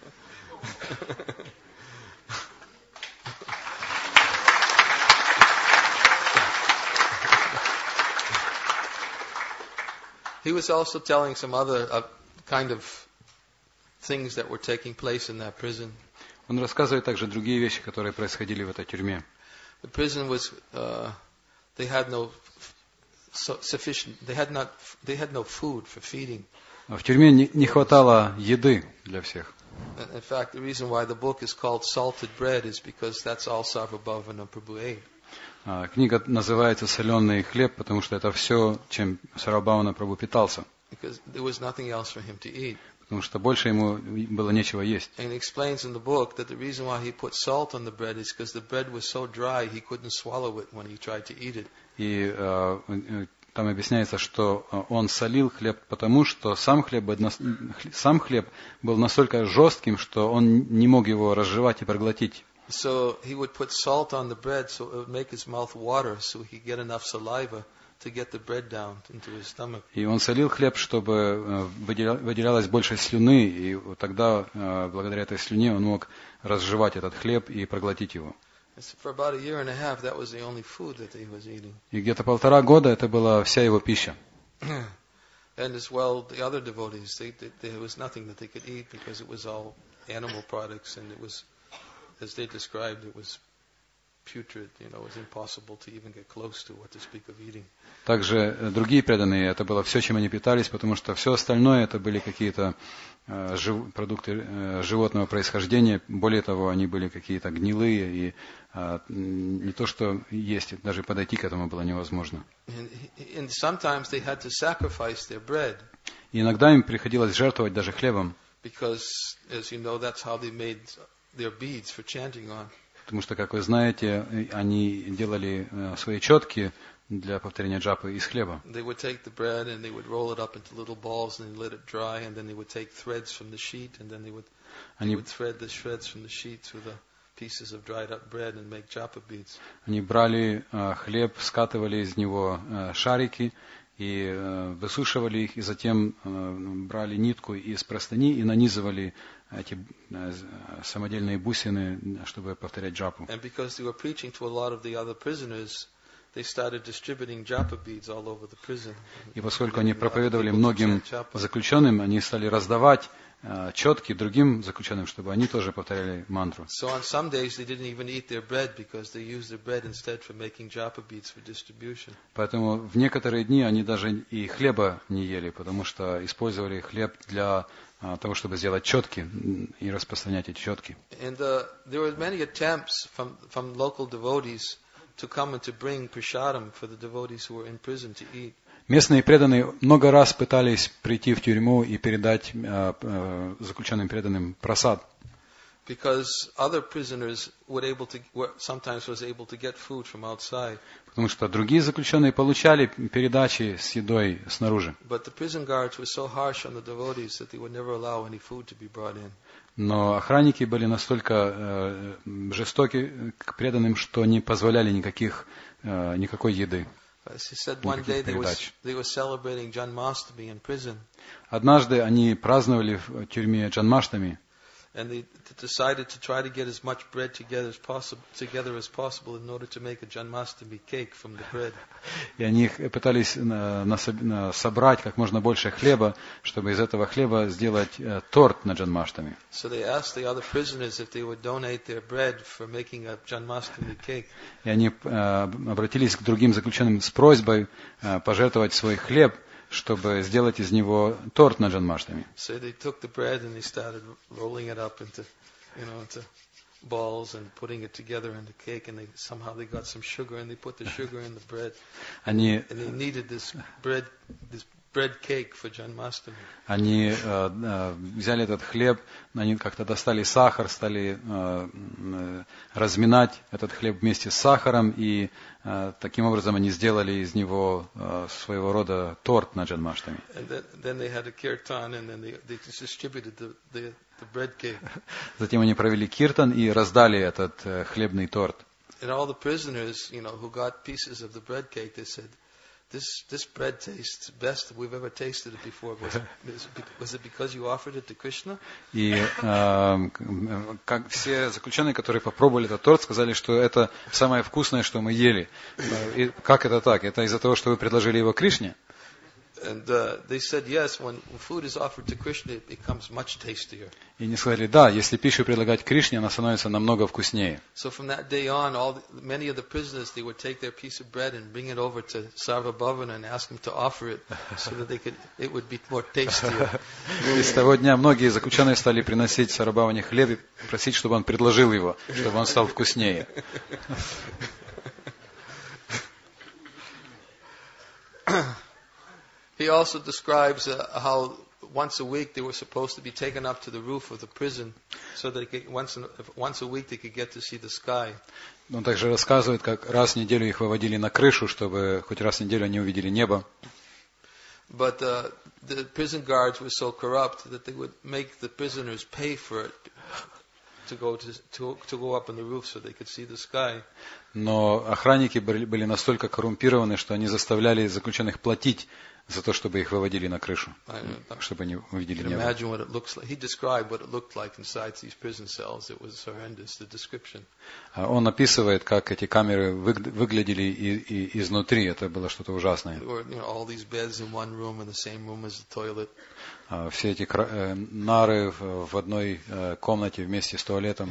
Speaker 1: He was also telling some other kind of things that were taking place in that prison.
Speaker 2: Он рассказывает также другие вещи, которые происходили в этой тюрьме.
Speaker 1: The prison was, they had no sufficient, they had no food for feeding.
Speaker 2: В тюрьме не хватало еды для всех.
Speaker 1: In fact, the reason why the book is called Salted Bread is because that's all Sarvabhavana Prabhu ate.
Speaker 2: Книга называется «Соленый хлеб», потому что это все, чем Сарвабхавана Прабху питался.
Speaker 1: Because there was nothing else for him to eat.
Speaker 2: Потому что больше ему было нечего есть.
Speaker 1: And he explains in the book that the reason why he put salt on the bread is because the bread was so dry he couldn't swallow it when he tried to eat it.
Speaker 2: И там объясняется, что он солил хлеб, потому что сам хлеб был настолько жестким, что он не мог его разжевать и проглотить.
Speaker 1: So he would put salt on the bread so it would make his mouth water so he could get enough saliva to get the bread down into his stomach.
Speaker 2: И он солил хлеб, чтобы выделялось больше слюны, и тогда, благодаря этой слюне, он мог разжевать этот хлеб и проглотить его.
Speaker 1: For about a year and a half, that was the only food that he was eating.
Speaker 2: И где-то 1,5 года это была вся его пища.
Speaker 1: And as well, the other devotees, there was nothing that they could eat because it was all animal products, and it was, as they described, it was putrid. It was impossible to even get close to what to speak of eating.
Speaker 2: Также другие преданные, это было все, чем они питались, потому что все остальное это были какие-то продукты животного происхождения. Более того, они были какие-то гнилые, и не то что есть, даже подойти к этому было невозможно.
Speaker 1: And sometimes they had to sacrifice their bread.
Speaker 2: И иногда им приходилось жертвовать даже хлебом.
Speaker 1: Because, as you know, that's how they made their beads for chanting on.
Speaker 2: Потому что, как вы знаете, они делали свои четки для повторения джапы из хлеба.
Speaker 1: They would take the bread and they would roll it up into little balls and let it dry, and then they would take threads from the sheet and then they would thread the shreds from the sheet through the pieces of dried up bread and make japa beads.
Speaker 2: Они брали хлеб, скатывали из него шарики и высушивали их, и затем брали нитку из простыни и нанизывали эти самодельные бусины, чтобы повторять джапу.
Speaker 1: And because they were preaching to a lot of the other prisoners, they started distributing japa beads all over the prison.
Speaker 2: И поскольку они проповедовали многим заключенным, они стали раздавать четки другим заключенным, чтобы они тоже повторяли мантру.
Speaker 1: So on some days they didn't even eat their bread because they used their bread instead for making japa beads for distribution.
Speaker 2: Поэтому в некоторые дни они даже и хлеба не ели, потому что использовали хлеб для того, чтобы сделать четки и распространять эти четки.
Speaker 1: And there were many attempts from local devotees to come and to bring prasadam for the devotees who were in prison to eat.
Speaker 2: Местные преданные много раз пытались прийти в тюрьму и передать заключенным преданным прасад.
Speaker 1: Because other prisoners sometimes was able to get food from outside.
Speaker 2: Потому что другие заключенные получали передачи с едой снаружи.
Speaker 1: But the prison guards were so harsh on the devotees that they would never allow any food to be brought in.
Speaker 2: Но охранники были настолько жестоки к преданным, что не позволяли никакой еды.
Speaker 1: As he said, one day they were celebrating Janmashtami in prison.
Speaker 2: Однажды они праздновали в тюрьме Джанмаштами.
Speaker 1: And they decided to try to get as much bread together as possible in order to make a Janmashtami cake from the bread.
Speaker 2: И они пытались собрать как можно больше хлеба, чтобы из этого хлеба сделать торт на Джанмаштами.
Speaker 1: So they asked the other prisoners if they would donate their bread for making a Janmashtami cake.
Speaker 2: И они обратились к другим заключенным с просьбой пожертвовать свой хлеб, чтобы сделать из него торт на Джанмаштами.
Speaker 1: So they took the bread and they started rolling it up into balls and putting it together in the cake, and somehow they got some sugar and they put the sugar in the bread. And they needed this bread cake for Janmashtami.
Speaker 2: Они взяли этот хлеб, они как-то достали сахар, стали разминать этот хлеб вместе с сахаром, и таким образом они сделали из него своего рода торт на Джанмаштами.
Speaker 1: Then they had a kirtan, and then they distributed the bread cake.
Speaker 2: Затем они провели киртан и раздали этот хлебный торт.
Speaker 1: And all the prisoners, who got pieces of the bread cake, they said, This bread tastes best we've ever tasted it before. Was it because you offered it to Krishna?
Speaker 2: И как все заключенные, которые попробовали этот торт, сказали, что это самое вкусное, что мы ели. И как это так? Это из-за того, что вы предложили его Кришне?
Speaker 1: And they said, yes, when food is offered to Krishna, it becomes much tastier.
Speaker 2: И они сказали, да, если пищу предлагать Кришне, она становится намного вкуснее.
Speaker 1: So from that day on, many of the prisoners, they would take their piece of bread and bring it over to Sarvabhavana and ask him to offer it, so that it would be more tastier.
Speaker 2: И с того дня многие заключенные стали приносить Сарвабхаване хлеб и просить, чтобы он предложил его, чтобы он стал вкуснее.
Speaker 1: He also describes how once a week they were supposed to be taken up to the roof of the prison, so that once a week they could get to see the sky.
Speaker 2: Он также рассказывает, как раз в неделю их выводили на крышу, чтобы хоть раз в неделю они увидели небо.
Speaker 1: But the prison guards were so corrupt that they would make the prisoners pay for it to go up on the roof so they could see the sky.
Speaker 2: Но охранники были настолько коррумпированы, что они заставляли заключенных платить за то, чтобы их выводили на крышу, чтобы они увидели небо. Он описывает, как эти камеры выглядели изнутри. Это было что-то ужасное. Все эти нары в одной комнате вместе с туалетом.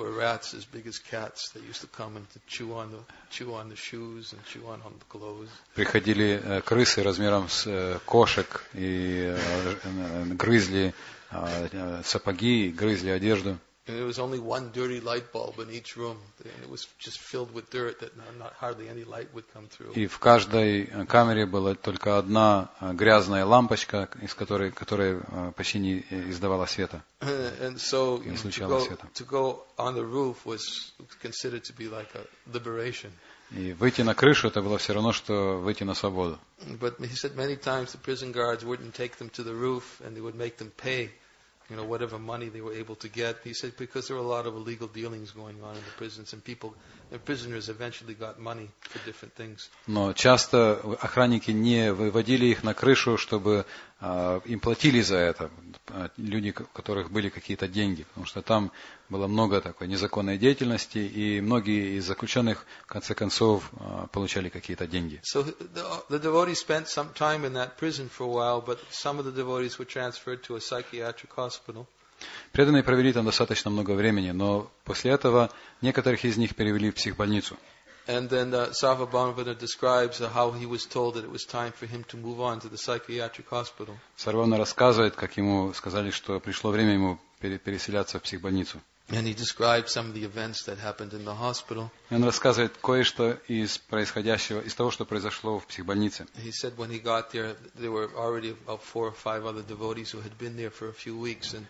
Speaker 2: Приходили крысы размером с кошек и грызли сапоги, и грызли одежду.
Speaker 1: And there was only one dirty light bulb in each room, and it was just filled with dirt that hardly any light would come through.
Speaker 2: И в каждой камере была только одна грязная лампочка, из которой почти не издавала света.
Speaker 1: And so to go on the roof was considered to be like a liberation.
Speaker 2: И выйти на крышу это было все равно, что выйти на свободу.
Speaker 1: But he said many times the prison guards wouldn't take them to the roof, and they would make them pay. Whatever money they were able to get. He said because there were a lot of illegal dealings going on in the prisons, and prisoners eventually got money for different things.
Speaker 2: Но часто охранники не выводили их на крышу, чтобы им платили за это. Люди, у которых были какие-то деньги, потому что там было много такой незаконной деятельности, и многие из заключенных в конце концов получали какие-то деньги.
Speaker 1: So the devotees spent some time in that prison for a while, but some of the devotees were transferred to a psychiatric hospital.
Speaker 2: Преданные провели там достаточно много времени, но после этого некоторых из них перевели в психбольницу.
Speaker 1: And then Sarvabhavana describes how he was told that it was time for him to move on to the psychiatric hospital.
Speaker 2: Сарвабхавана рассказывает, как ему сказали, что пришло время ему переселяться в психбольницу.
Speaker 1: And he described some of the events that happened in the hospital.
Speaker 2: И он рассказывает кое-что из происходящего, из того, что произошло в психбольнице.
Speaker 1: He said when he got there were already about 4 or 5 other devotees who had been there for a few weeks, and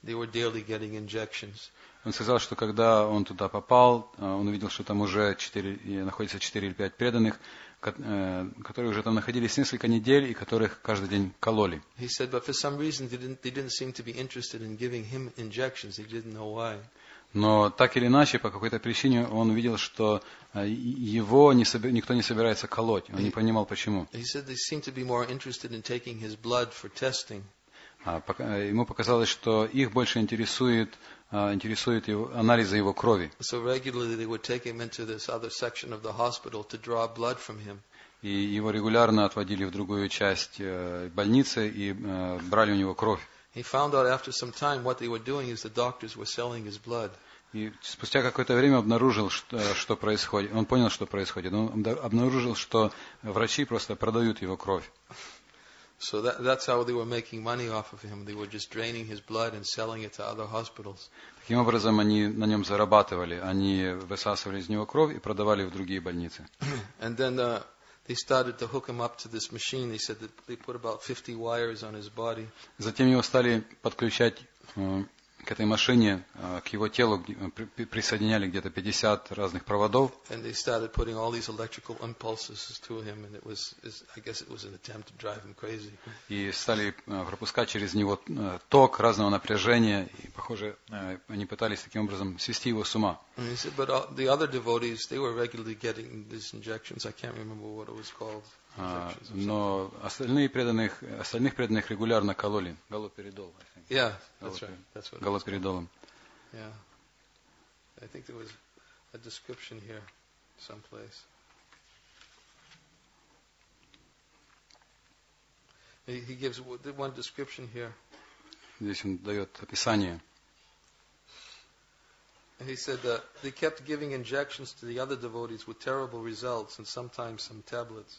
Speaker 1: they were daily getting injections.
Speaker 2: Он сказал, что когда он туда попал, он увидел, что там уже находится 4 или 5 преданных, которые уже там находились несколько недель и которых каждый день кололи.
Speaker 1: He said, but for some reason they didn't seem to be interested in giving him injections. He didn't know why.
Speaker 2: Но так или иначе, по какой-то причине он увидел, что его никто не собирается колоть. Он не понимал, почему.
Speaker 1: He said they seemed to be more interested in taking his blood for testing.
Speaker 2: Ему показалось, что их больше интересуют анализы его крови.
Speaker 1: So regularly they would take him into this other section of the hospital to draw blood from him.
Speaker 2: И его регулярно отводили в другую часть больницы и брали у него кровь.
Speaker 1: He found out after some time what they were doing is the doctors were selling his blood.
Speaker 2: И спустя какое-то время обнаружил, что происходит. Он понял, что происходит. Он обнаружил, что врачи просто продают его кровь.
Speaker 1: So that's how they were making money off of him. They were just draining his blood and selling it to other hospitals.
Speaker 2: Таким образом, они на нем зарабатывали. Они высасывали из него кровь и продавали в другие больницы.
Speaker 1: And then they started to hook him up to this machine. They said that they put about 50 wires on his body.
Speaker 2: Затем его стали подключать к этой машине, к его телу, присоединяли где-то 50 разных проводов.
Speaker 1: And they started putting all these electrical impulses to him, and I guess it was an attempt to drive him crazy.
Speaker 2: И стали пропускать через него ток разного напряжения, и, похоже, они пытались таким образом свести его с ума.
Speaker 1: And he said, but the other devotees, they were regularly getting these injections. I can't remember what it was called.
Speaker 2: Но остальных преданных регулярно кололи галоперидол.
Speaker 1: Yeah, that's right. That's what
Speaker 2: Галоперидолом.
Speaker 1: Yeah. I think there was a description here someplace. He gives one description here.
Speaker 2: Здесь он дает описание.
Speaker 1: He said that they kept giving injections to the other devotees with terrible results and sometimes some tablets.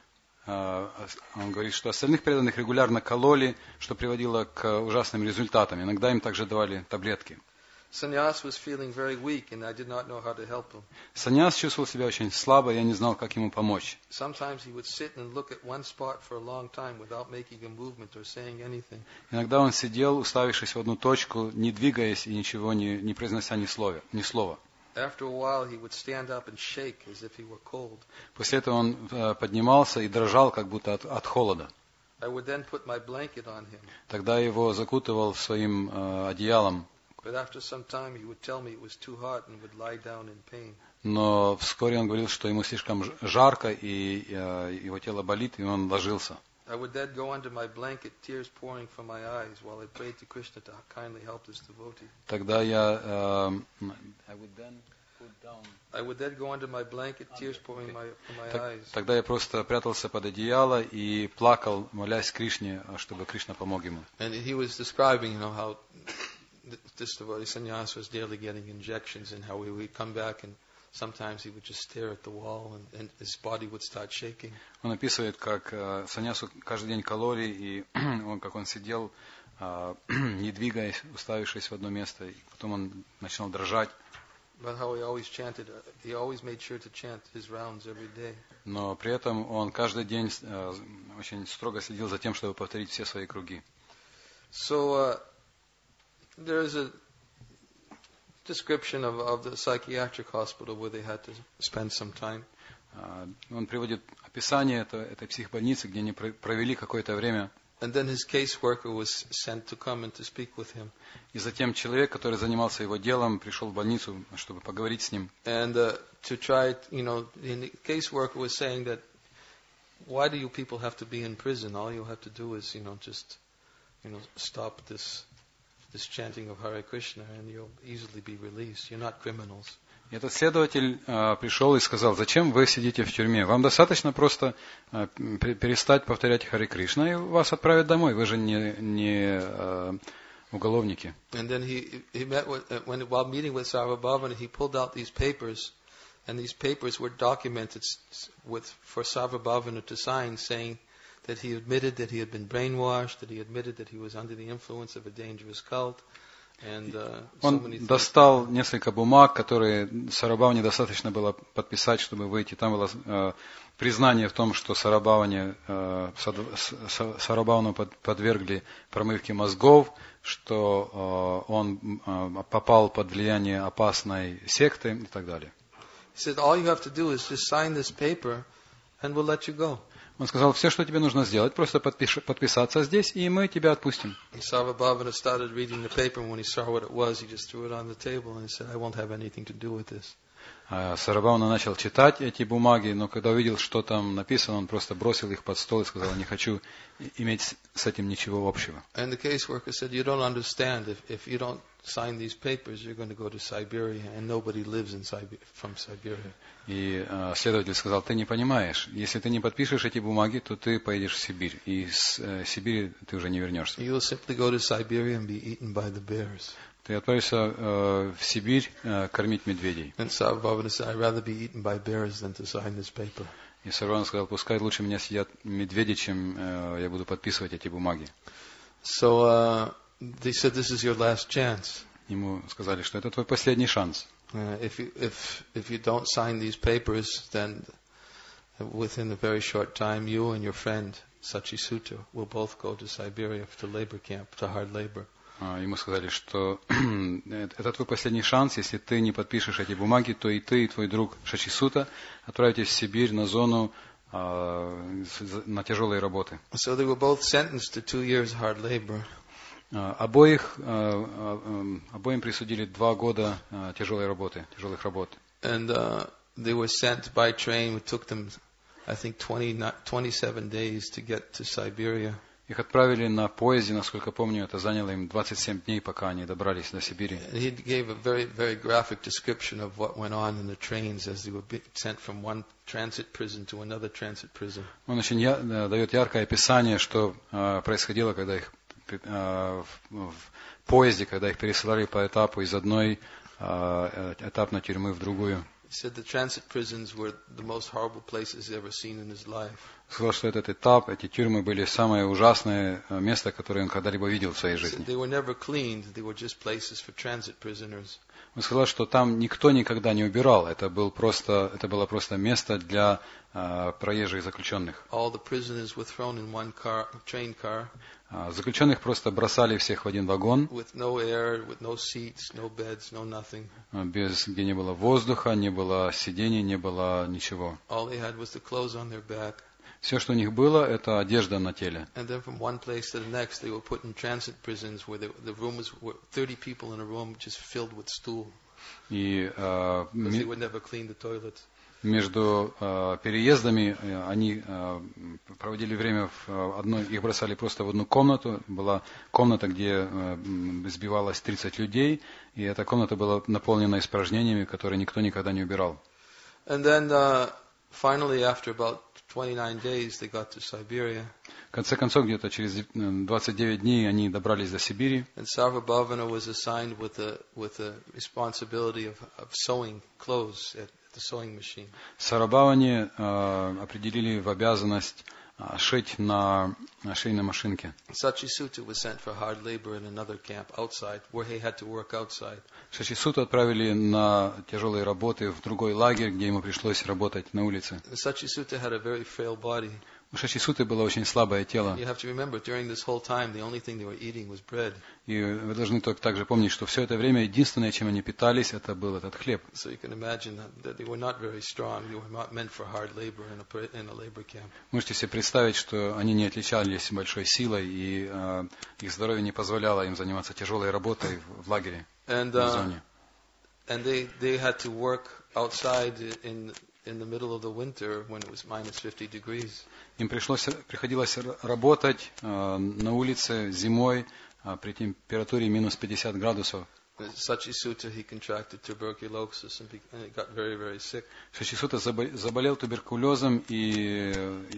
Speaker 1: Он говорит, что остальных преданных регулярно кололи, что приводило к ужасным результатам. Иногда им также давали таблетки. Sannyas was feeling very weak, and I did not know how to help him.
Speaker 2: Саньяс чувствовал себя очень слабо, я не знал, как ему помочь.
Speaker 1: Sometimes he would sit and look at one spot for a long time without making a movement or saying anything.
Speaker 2: Иногда он сидел, уставившись в одну точку, не двигаясь и ничего не произнося ни слова.
Speaker 1: After a while, he would stand up and shake as if he were cold.
Speaker 2: После этого он поднимался и дрожал, как будто от холода.
Speaker 1: I would then put my blanket on him.
Speaker 2: Тогда его закутывал своим одеялом.
Speaker 1: But after some time, he would tell me it was too hot and would lie down in pain.
Speaker 2: Но вскоре он говорил, что ему слишком жарко и его тело болит, и он ложился.
Speaker 1: I would then go under my blanket, tears pouring from my eyes, while I prayed to Krishna to kindly help this devotee.
Speaker 2: Тогда я Тогда я просто прятался под одеяло и плакал, молясь Кришне, чтобы Кришна помог ему.
Speaker 1: And he was describing, how this devotee sannyas was daily getting injections, and how he would come back, and sometimes he would just stare at the wall, and his body would start shaking.
Speaker 2: Он описывает, как саньясу каждый день кололи, и как он сидел, не двигаясь, уставившись в одно место, и потом он начинал дрожать.
Speaker 1: But how he always chanted, he always made sure to chant his rounds every day.
Speaker 2: Но при этом он каждый день очень строго следил за тем, чтобы повторить все свои круги.
Speaker 1: So there is a description of the psychiatric hospital where they had to spend some time.
Speaker 2: Он приводит описание этой психбольницы, где они провели какое-то время.
Speaker 1: And then his caseworker was sent to come and to speak with him.
Speaker 2: И затем человек, который занимался его делом, пришел в больницу, чтобы поговорить с ним.
Speaker 1: And to try, the caseworker was saying that, why do you people have to be in prison? All you have to do is, just, stop this chanting of Hare Krishna, and you'll easily be released. You're not criminals.
Speaker 2: Этот следователь пришел и сказал: зачем вы сидите в тюрьме? Вам достаточно просто перестать повторять Харе Кришна, и вас отправят домой. Вы же не уголовники.
Speaker 1: And then he met while meeting with Sarvabhavan, he pulled out these papers, and these papers were documented for Sarvabhavana to sign, saying that he admitted that he had been brainwashed, that he admitted that he was under the influence of a dangerous cult, and so
Speaker 2: Он
Speaker 1: many things.
Speaker 2: достал несколько бумаг, которые Сарабхаване достаточно было подписать, чтобы выйти. Там было признание в том, что Сарабхавану подвергли промывке мозгов, что он попал под влияние опасной секты и так далее.
Speaker 1: He said, all you have to do is just sign this paper and we'll let you go.
Speaker 2: Он сказал, все, что тебе нужно сделать, просто подписаться здесь, и мы тебя отпустим.
Speaker 1: And Sarvabhavana started reading the paper, and when he saw what it was, he just threw it on the table and he said, I won't have anything to do with this.
Speaker 2: Сарабхавана начал читать эти бумаги, но когда увидел, что там написано, он просто бросил их под стол и сказал, не хочу иметь с этим ничего общего.
Speaker 1: And the caseworker said, you don't understand. If you don't sign these papers, you're going to go to Siberia, and nobody lives from Siberia.
Speaker 2: И следователь сказал, ты не понимаешь, если ты не подпишешь эти бумаги, то ты поедешь в Сибирь, и из Сибири ты уже не вернешься.
Speaker 1: You will simply go to Siberia and be eaten by the bears.
Speaker 2: Ты отправишься в Сибирь кормить медведей.
Speaker 1: And Sarvabhavana said, I'd rather be eaten by bears than to sign this paper.
Speaker 2: И Сарвабхавана сказал, пускай лучше меня съедят медведи, чем я буду подписывать эти бумаги.
Speaker 1: So they said, this is your last chance.
Speaker 2: Ему сказали, что это твой последний шанс.
Speaker 1: If you don't sign these papers, then within a very short time, you and your friend Sachisuta will both go to Siberia to labor camp, to hard labor.
Speaker 2: Ему сказали, что это твой последний шанс, если ты не подпишешь эти бумаги, то и ты, и твой друг Шачисута отправитесь в Сибирь на зону на тяжелые работы.
Speaker 1: So they were both sentenced to 2 years hard labor.
Speaker 2: Обоим присудили 2 года тяжелых работ.
Speaker 1: And they were sent by train. It took them, I think, 27 days to get to Siberia.
Speaker 2: Их отправили на поезде, насколько помню, это заняло им 27 дней, пока они добрались до Сибири.
Speaker 1: He gave a very, very graphic description of what went on in the trains as they were sent from one transit prison to another transit prison.
Speaker 2: Он очень дает яркое описание, что происходило, когда их в поезде, когда их пересылали по этапу из одной этапной тюрьмы в другую.
Speaker 1: He said the transit prisons were the most horrible places he's ever seen in his life.
Speaker 2: Сказал, что этот этап, эти тюрьмы были самое ужасное место, которое он когда-либо видел в своей жизни.
Speaker 1: They were never cleaned. They were just places for transit prisoners.
Speaker 2: Он сказал, что там никто никогда не убирал. Это было просто место для проезжих заключенных.
Speaker 1: All the prisoners were thrown in one train car.
Speaker 2: Заключенных просто бросали всех в один вагон.
Speaker 1: With no air, with no seats, no beds, no nothing.
Speaker 2: Где не было воздуха, не было сидений, не было ничего.
Speaker 1: All they had was the clothes on their back.
Speaker 2: Все, что у них было, это одежда на теле.
Speaker 1: And then from one place to the next, they were put in transit prisons where the rooms were 30 people in a room just filled with stool.
Speaker 2: И
Speaker 1: Because they would never clean the toilets.
Speaker 2: Между переездами они проводили время в одной, их бросали просто в одну комнату. Была комната, где сбивалось 30 людей, и эта комната была наполнена испражнениями, которые никто никогда не убирал.
Speaker 1: And then finally, after about 29 days, they got to Siberia.
Speaker 2: В конце концов, где-то через 29 дней они добрались до Сибири.
Speaker 1: And Sarvabhavana was assigned with the responsibility of sewing clothes at the sewing machine.
Speaker 2: Сарабхаване определили в обязанность шить на швейной машинке.
Speaker 1: Sachisuta was sent for hard labor in another camp outside, where he had to work outside.
Speaker 2: Шачисуту отправили на тяжелые работы в другой лагерь, где ему пришлось работать на улице.
Speaker 1: Sachisuta had a very frail body.
Speaker 2: У Шачисуты было очень слабое тело.
Speaker 1: You have to remember, during this whole time, the only thing they were eating was bread.
Speaker 2: И вы должны также помнить, что все это время единственное, чем они питались, это был этот хлеб.
Speaker 1: So you can imagine that they were not very strong. They were not meant for hard labor in a labor camp.
Speaker 2: Можете себе представить, что они не отличались большой силой, и их здоровье не позволяло им заниматься тяжелой работой в лагере, в зоне.
Speaker 1: And they had to work outside in the middle of the winter when it was minus 50 degrees.
Speaker 2: Им приходилось работать на улице зимой при температуре минус 50 градусов.
Speaker 1: Sachisuta, he contracted tuberculosis and got very, very sick.
Speaker 2: Шачисута заболел туберкулезом, и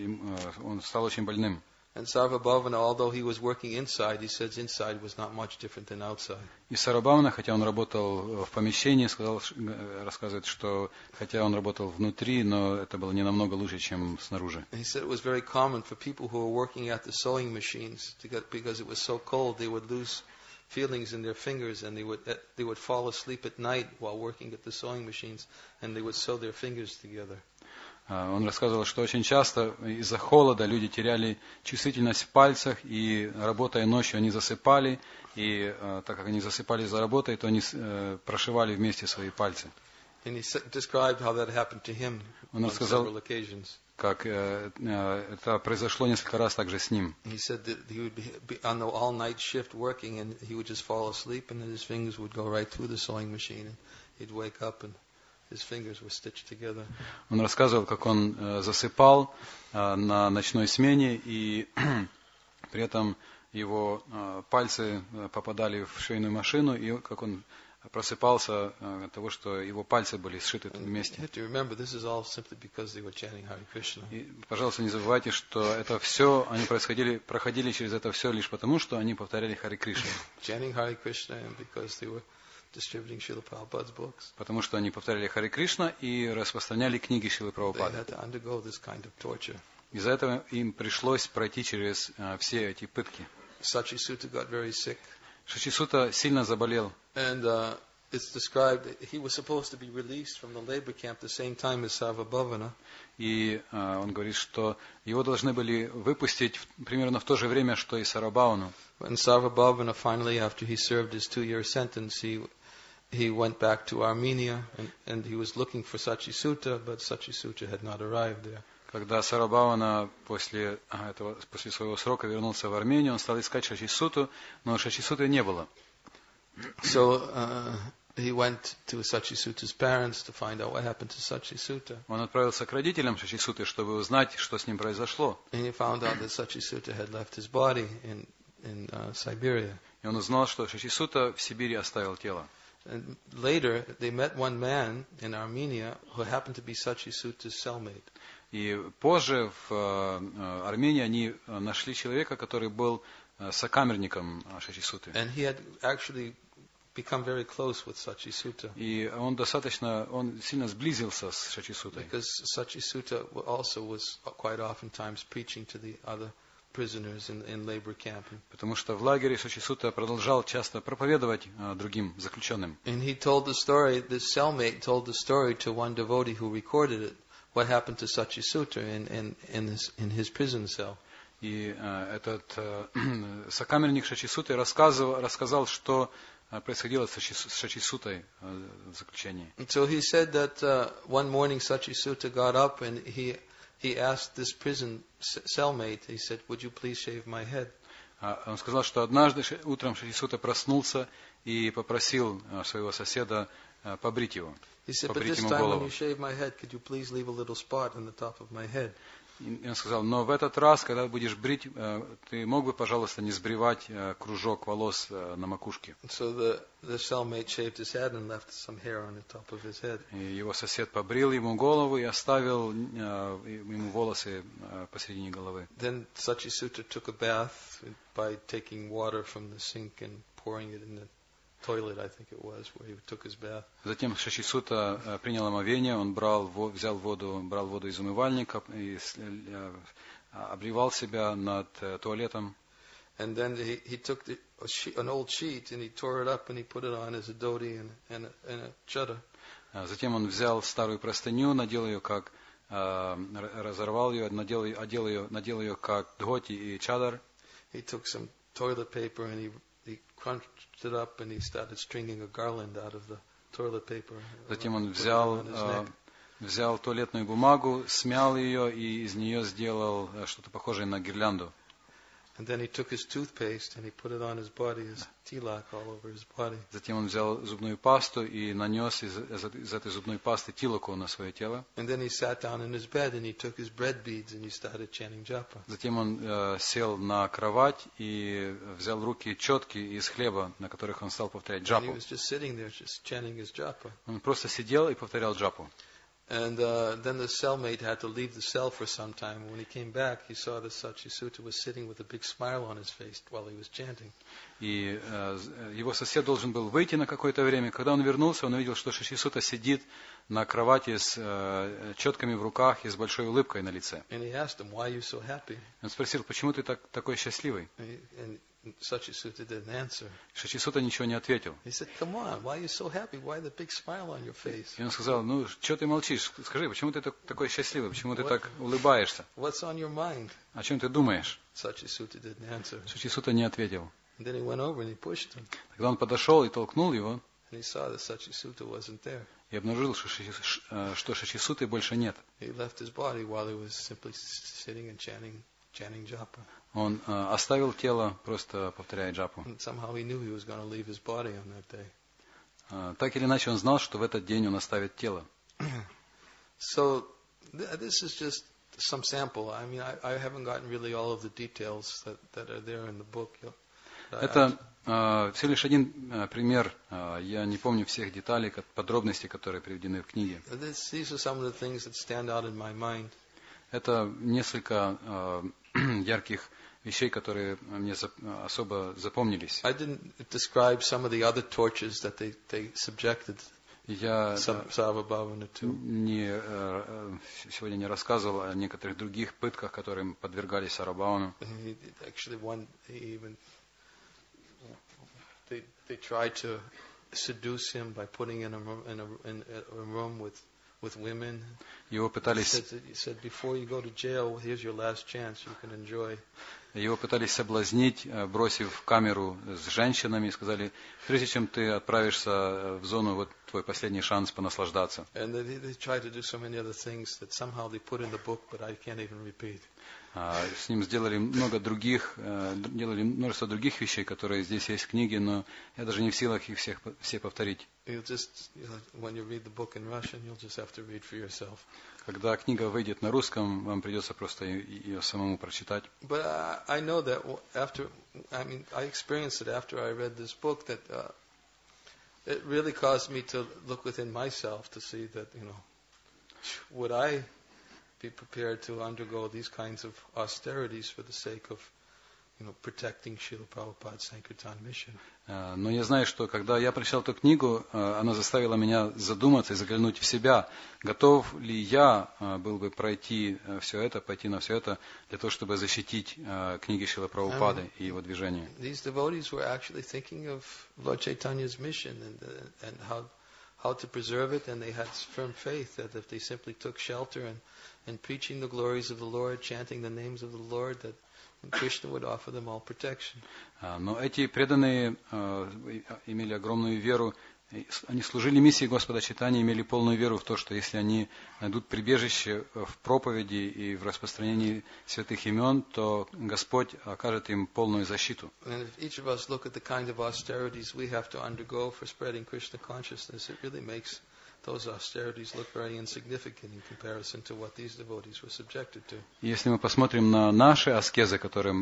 Speaker 2: он стал очень больным.
Speaker 1: And Sarvabhavana, although he was working inside, he says inside was not much different than outside.
Speaker 2: И Сарабхавана, хотя он работал в помещении, рассказывает, что хотя он работал внутри, но это было не намного лучше, чем снаружи.
Speaker 1: And he said it was very common for people who were working at the sewing machines because it was so cold, they would lose feelings in their fingers, and they would fall asleep at night while working at the sewing machines, and they would sew their fingers together.
Speaker 2: Он рассказывал, что очень часто из-за холода люди теряли чувствительность в пальцах, и работая ночью они засыпали, и так как они засыпали за работой, то они прошивали вместе свои пальцы.
Speaker 1: And he described how that happened to him on several occasions.
Speaker 2: Как это произошло несколько раз также с ним.
Speaker 1: He said that he would be on the all-night shift working, and he would just fall asleep, and then his fingers would go right through the sewing machine, and he'd wake up, and his fingers were stitched together.
Speaker 2: Он рассказывал, как он засыпал на ночной смене, и при этом его пальцы попадали в швейную машину, и как он просыпался от того, что его пальцы были сшиты вместе. И, пожалуйста, не забывайте, что это все, они проходили через это все лишь потому, что они повторяли Хари Кришна. Потому что они повторяли Хари Кришна и распространяли книги Шрилы Прабхупады. Из-за этого им пришлось пройти через все эти пытки. Шачисута сильно заболел.
Speaker 1: And it's described that he was supposed to be released from the labor camp the same time as Sarvabhavana.
Speaker 2: И он говорит, что его должны были выпустить примерно в то же время, что и Сарвабхавану.
Speaker 1: When Sarvabhavana finally, after he served his 2-year sentence, he went back to Armenia, and he was looking for Sachisuta, but Sachisuta had not arrived there.
Speaker 2: Когда Сарвабхавана после своего срока вернулся в Армению, он стал искать Шачисуту, но Шачисуты не было.
Speaker 1: So he went to Sachisuta's parents to find out what happened to Sachisuta.
Speaker 2: Он отправился к родителям Шачисуты, чтобы узнать, что с ним произошло.
Speaker 1: And he found out that Sachisuta had left his body in Siberia.
Speaker 2: И он узнал, что Шачисута в Сибири оставил тело.
Speaker 1: And later, they met one man in Armenia who happened to be Sachisuta's cellmate.
Speaker 2: И позже в Армении они нашли человека, который был сокамерником Шачисуты.
Speaker 1: And he had actually become very close with Sachisuta.
Speaker 2: И он сильно сблизился с Шачисутой.
Speaker 1: Because Sachisuta also was quite oftentimes preaching to the other prisoners in labor camp.
Speaker 2: Потому что в лагере Шачисута продолжал часто проповедовать другим заключенным.
Speaker 1: And he told the story, this cellmate told the story to one devotee who recorded it, what happened to Sachisuta in his prison cell.
Speaker 2: И этот сокамерник Шачисуты рассказал, что происходило с Шачисутой в заключении.
Speaker 1: So he said that one morning Sachisuta got up and he asked this prison cellmate, he said, would you please shave my head?
Speaker 2: Он сказал, что однажды утром Шачисута проснулся и попросил своего соседа побрить его.
Speaker 1: He said, but this time when you shave my head, could you please leave a little spot on the top of my head?
Speaker 2: И он сказал, но в этот раз, когда будешь брить, ты мог бы, пожалуйста, не сбривать кружок волос на макушке.
Speaker 1: So the cellmate shaved his head and left some hair on the top of his head.
Speaker 2: И его сосед побрил ему голову и оставил ему волосы посередине головы.
Speaker 1: Then Sachisuta took a bath by taking water from the sink and pouring it in the toilet, I think it was, where he took his bath.
Speaker 2: Затем Шачисута принял омовение, он брал воду из умывальника и обливал себя над туалетом.
Speaker 1: And then he took an old sheet and he tore it up and he put it on as a dhoti and a chadar.
Speaker 2: Затем он взял старую простыню, надел ее как разорвал ее, надел ее как дхоти и чадар.
Speaker 1: He took some toilet paper and he crunched it up and he started stringing a garland out of the toilet paper.
Speaker 2: Затем он взял туалетную бумагу, смял ее и из нее сделал что-то похожее на гирлянду.
Speaker 1: And then he took his toothpaste and he put it on his body, his tilak all over his body.
Speaker 2: Затем он взял зубную пасту и нанес из этой зубной пасты тилаку на свое тело.
Speaker 1: And then he sat down in his bed and he took his bread beads and he started chanting japa.
Speaker 2: Затем он сел на кровать и взял в руки четки из хлеба, на которых он стал повторять джапу.
Speaker 1: And he was just sitting there, just chanting his japa.
Speaker 2: Он просто сидел и повторял джапу.
Speaker 1: And then the cellmate had to leave the cell for some time. When he came back, he saw that Sachisuta was sitting with a big smile on his face while he was chanting.
Speaker 2: И его сосед должен был выйти на какое-то время. Когда он вернулся, он увидел, что Шачисута сидит на кровати с четками в руках и с большой улыбкой на лице.
Speaker 1: And he asked him, "Why are you so happy?"
Speaker 2: Он спросил, почему ты такой счастливый?
Speaker 1: And Sachisuta didn't answer.
Speaker 2: Шачисута ничего не ответил.
Speaker 1: He said, "Come on, why are you so happy? Why the big smile on your face?
Speaker 2: И он сказал, ну, что ты молчишь? Скажи, почему ты такой счастливый? Почему ты так улыбаешься?
Speaker 1: What's on your mind?"
Speaker 2: О чем ты думаешь?
Speaker 1: Sachisuta didn't answer.
Speaker 2: Шачисута не ответил.
Speaker 1: And then he went over and he pushed him.
Speaker 2: Тогда он подошел и толкнул его,
Speaker 1: And he saw that Sachisuta wasn't there.
Speaker 2: и обнаружил, что Шачисуты больше нет.
Speaker 1: He left his body while he was simply sitting and chanting japa.
Speaker 2: Он оставил тело, просто повторяя джапу.
Speaker 1: And somehow he knew he was going to leave his body on that day.
Speaker 2: Так или иначе, он знал, что в этот день он оставит тело.
Speaker 1: So this is just some sample. I mean, I haven't gotten really all of the details that are there in the book.
Speaker 2: Это всего лишь один пример. Я не помню всех деталей, подробностей, которые приведены в книге.
Speaker 1: These are some of the things that stand out in my mind.
Speaker 2: Это несколько ярких вещей, которые мне особо запомнились.
Speaker 1: I didn't describe some of the other tortures that they subjected
Speaker 2: Я
Speaker 1: Sarvabhavana to.
Speaker 2: Сегодня не рассказывал о некоторых других пытках, которым подвергались Сарабхавану.
Speaker 1: Actually, they tried to seduce him by putting him in a room with women.
Speaker 2: Его пытались
Speaker 1: He said, before you go to jail, here's your last chance. You can enjoy.
Speaker 2: Его пытались соблазнить, бросив в камеру с женщинами, и сказали, прежде чем ты отправишься в зону, вот твой последний шанс понаслаждаться.
Speaker 1: And they tried to do so many other things that somehow they put in the book, but I can't even repeat.
Speaker 2: С ним сделали делали множество других вещей, которые здесь есть в книге, но я даже не в силах их все повторить.
Speaker 1: When you read the book in Russian, you'll just have to read for yourself.
Speaker 2: Когда книга выйдет на русском, вам придется просто ее самому прочитать.
Speaker 1: But I know that I experienced it after I read this book, that it really caused me to look within myself to see that, would I be prepared to undergo these kinds of austerities for the sake of, protecting Srila Prabhupada's Sankirtan mission.
Speaker 2: Но я знаю, что когда я прочитал эту книгу, она заставила меня задуматься и заглянуть в себя. Готов ли я был бы пойти на все это, для того, чтобы защитить книги Шрилы Прабхупады и его движение.
Speaker 1: These devotees were actually thinking of Lord Chaitanya's mission and how to preserve it, and they had firm faith that if they simply took shelter and preaching the glories of the Lord, chanting the names of the Lord, that Krishna would offer them all protection.
Speaker 2: Но эти преданные имели огромную веру, они служили миссии Господа Чайтаньи, имели полную веру в то, что если они найдут прибежище в проповеди и в распространении святых имен, то Господь окажет им полную защиту.
Speaker 1: And if each of us look at the kind of austerities we have to undergo for spreading Krishna consciousness, it really makes those austerities look very insignificant in comparison to what these devotees were subjected to.
Speaker 2: Если мы посмотрим на наши аскезы, которые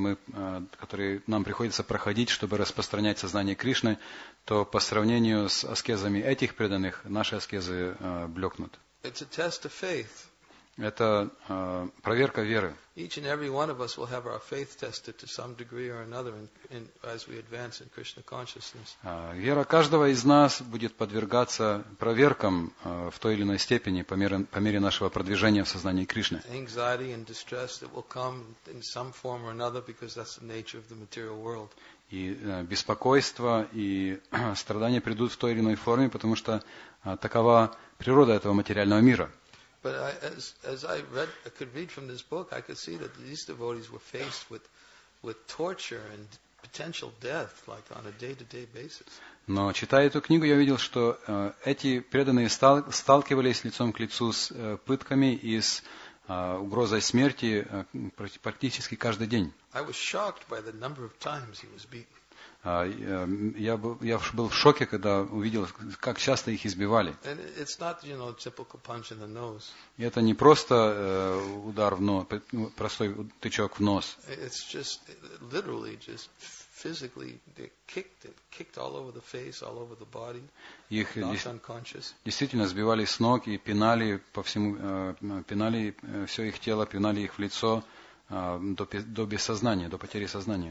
Speaker 2: нам приходится проходить, чтобы распространять сознание Кришны, то по сравнению с аскезами этих преданных, наши аскезы блекнут.
Speaker 1: It's a test of faith.
Speaker 2: Это проверка веры.
Speaker 1: Each and every one of us will have our faith tested to some degree or another as we advance in Krishna consciousness.
Speaker 2: Вера каждого из нас будет подвергаться проверкам в той или иной степени по мере нашего продвижения в сознании Кришны.
Speaker 1: Anxiety and distress that will come in some form or another because that's the nature of the material world.
Speaker 2: И беспокойство и страдания придут в той или иной форме, потому что такова природа этого материального мира.
Speaker 1: But as I could read from this book, I could see that these devotees were faced with torture and potential death, like on a day-to-day basis.
Speaker 2: Но читая эту книгу, я видел, что эти преданные сталкивались лицом к лицу с пытками и с угрозой смерти практически каждый день.
Speaker 1: I was shocked by the number of times he was beaten.
Speaker 2: Я был в шоке, когда увидел, как часто их избивали. И это не просто удар в нос, простой тычок в нос. Их действительно сбивали с ног и пинали пинали все их тело, пинали их в лицо. До бессознания, до потери сознания.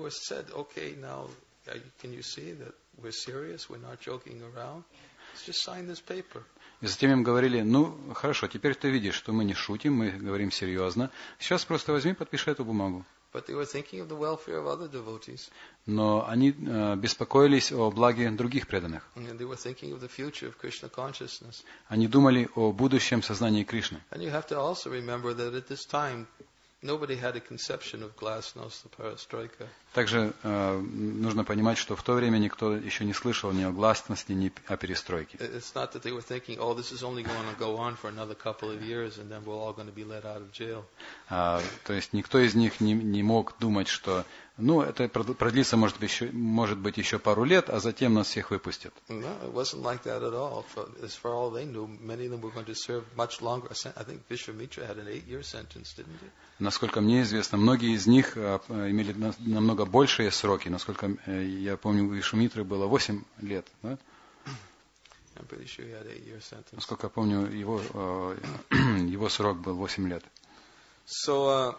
Speaker 2: И затем им говорили, хорошо, теперь ты видишь, что мы не шутим, мы говорим серьезно. Сейчас просто возьми, подпиши эту бумагу.
Speaker 1: But they were thinking of the welfare of other devotees.
Speaker 2: Но они беспокоились о благе других преданных.
Speaker 1: And they were thinking of the future of Krishna consciousness.
Speaker 2: Они думали о будущем сознании Кришны.
Speaker 1: And you have to also remember that at this time, nobody had a conception of glasnost, the perestroika.
Speaker 2: Также нужно понимать, что в то время никто еще не слышал ни о гласности, ни о перестройке.
Speaker 1: It's not that they were thinking, oh, this is only going to go on for another couple of years and then we're all going to be let out of jail.
Speaker 2: То есть никто из них не мог думать, что это продлится, может быть, еще пару лет, а затем нас всех выпустят.
Speaker 1: No, it wasn't like that at all. As far all they knew, many of them were going to serve much longer. I think Vishwamitra had an 8-year sentence, didn't he?
Speaker 2: Насколько мне известно, многие из них имели намного большие сроки. Насколько я помню, у Вишвамитры было 8 лет. Да?
Speaker 1: I'm pretty sure he had an 8-year sentence.
Speaker 2: Насколько я помню, его срок был 8 лет.
Speaker 1: So,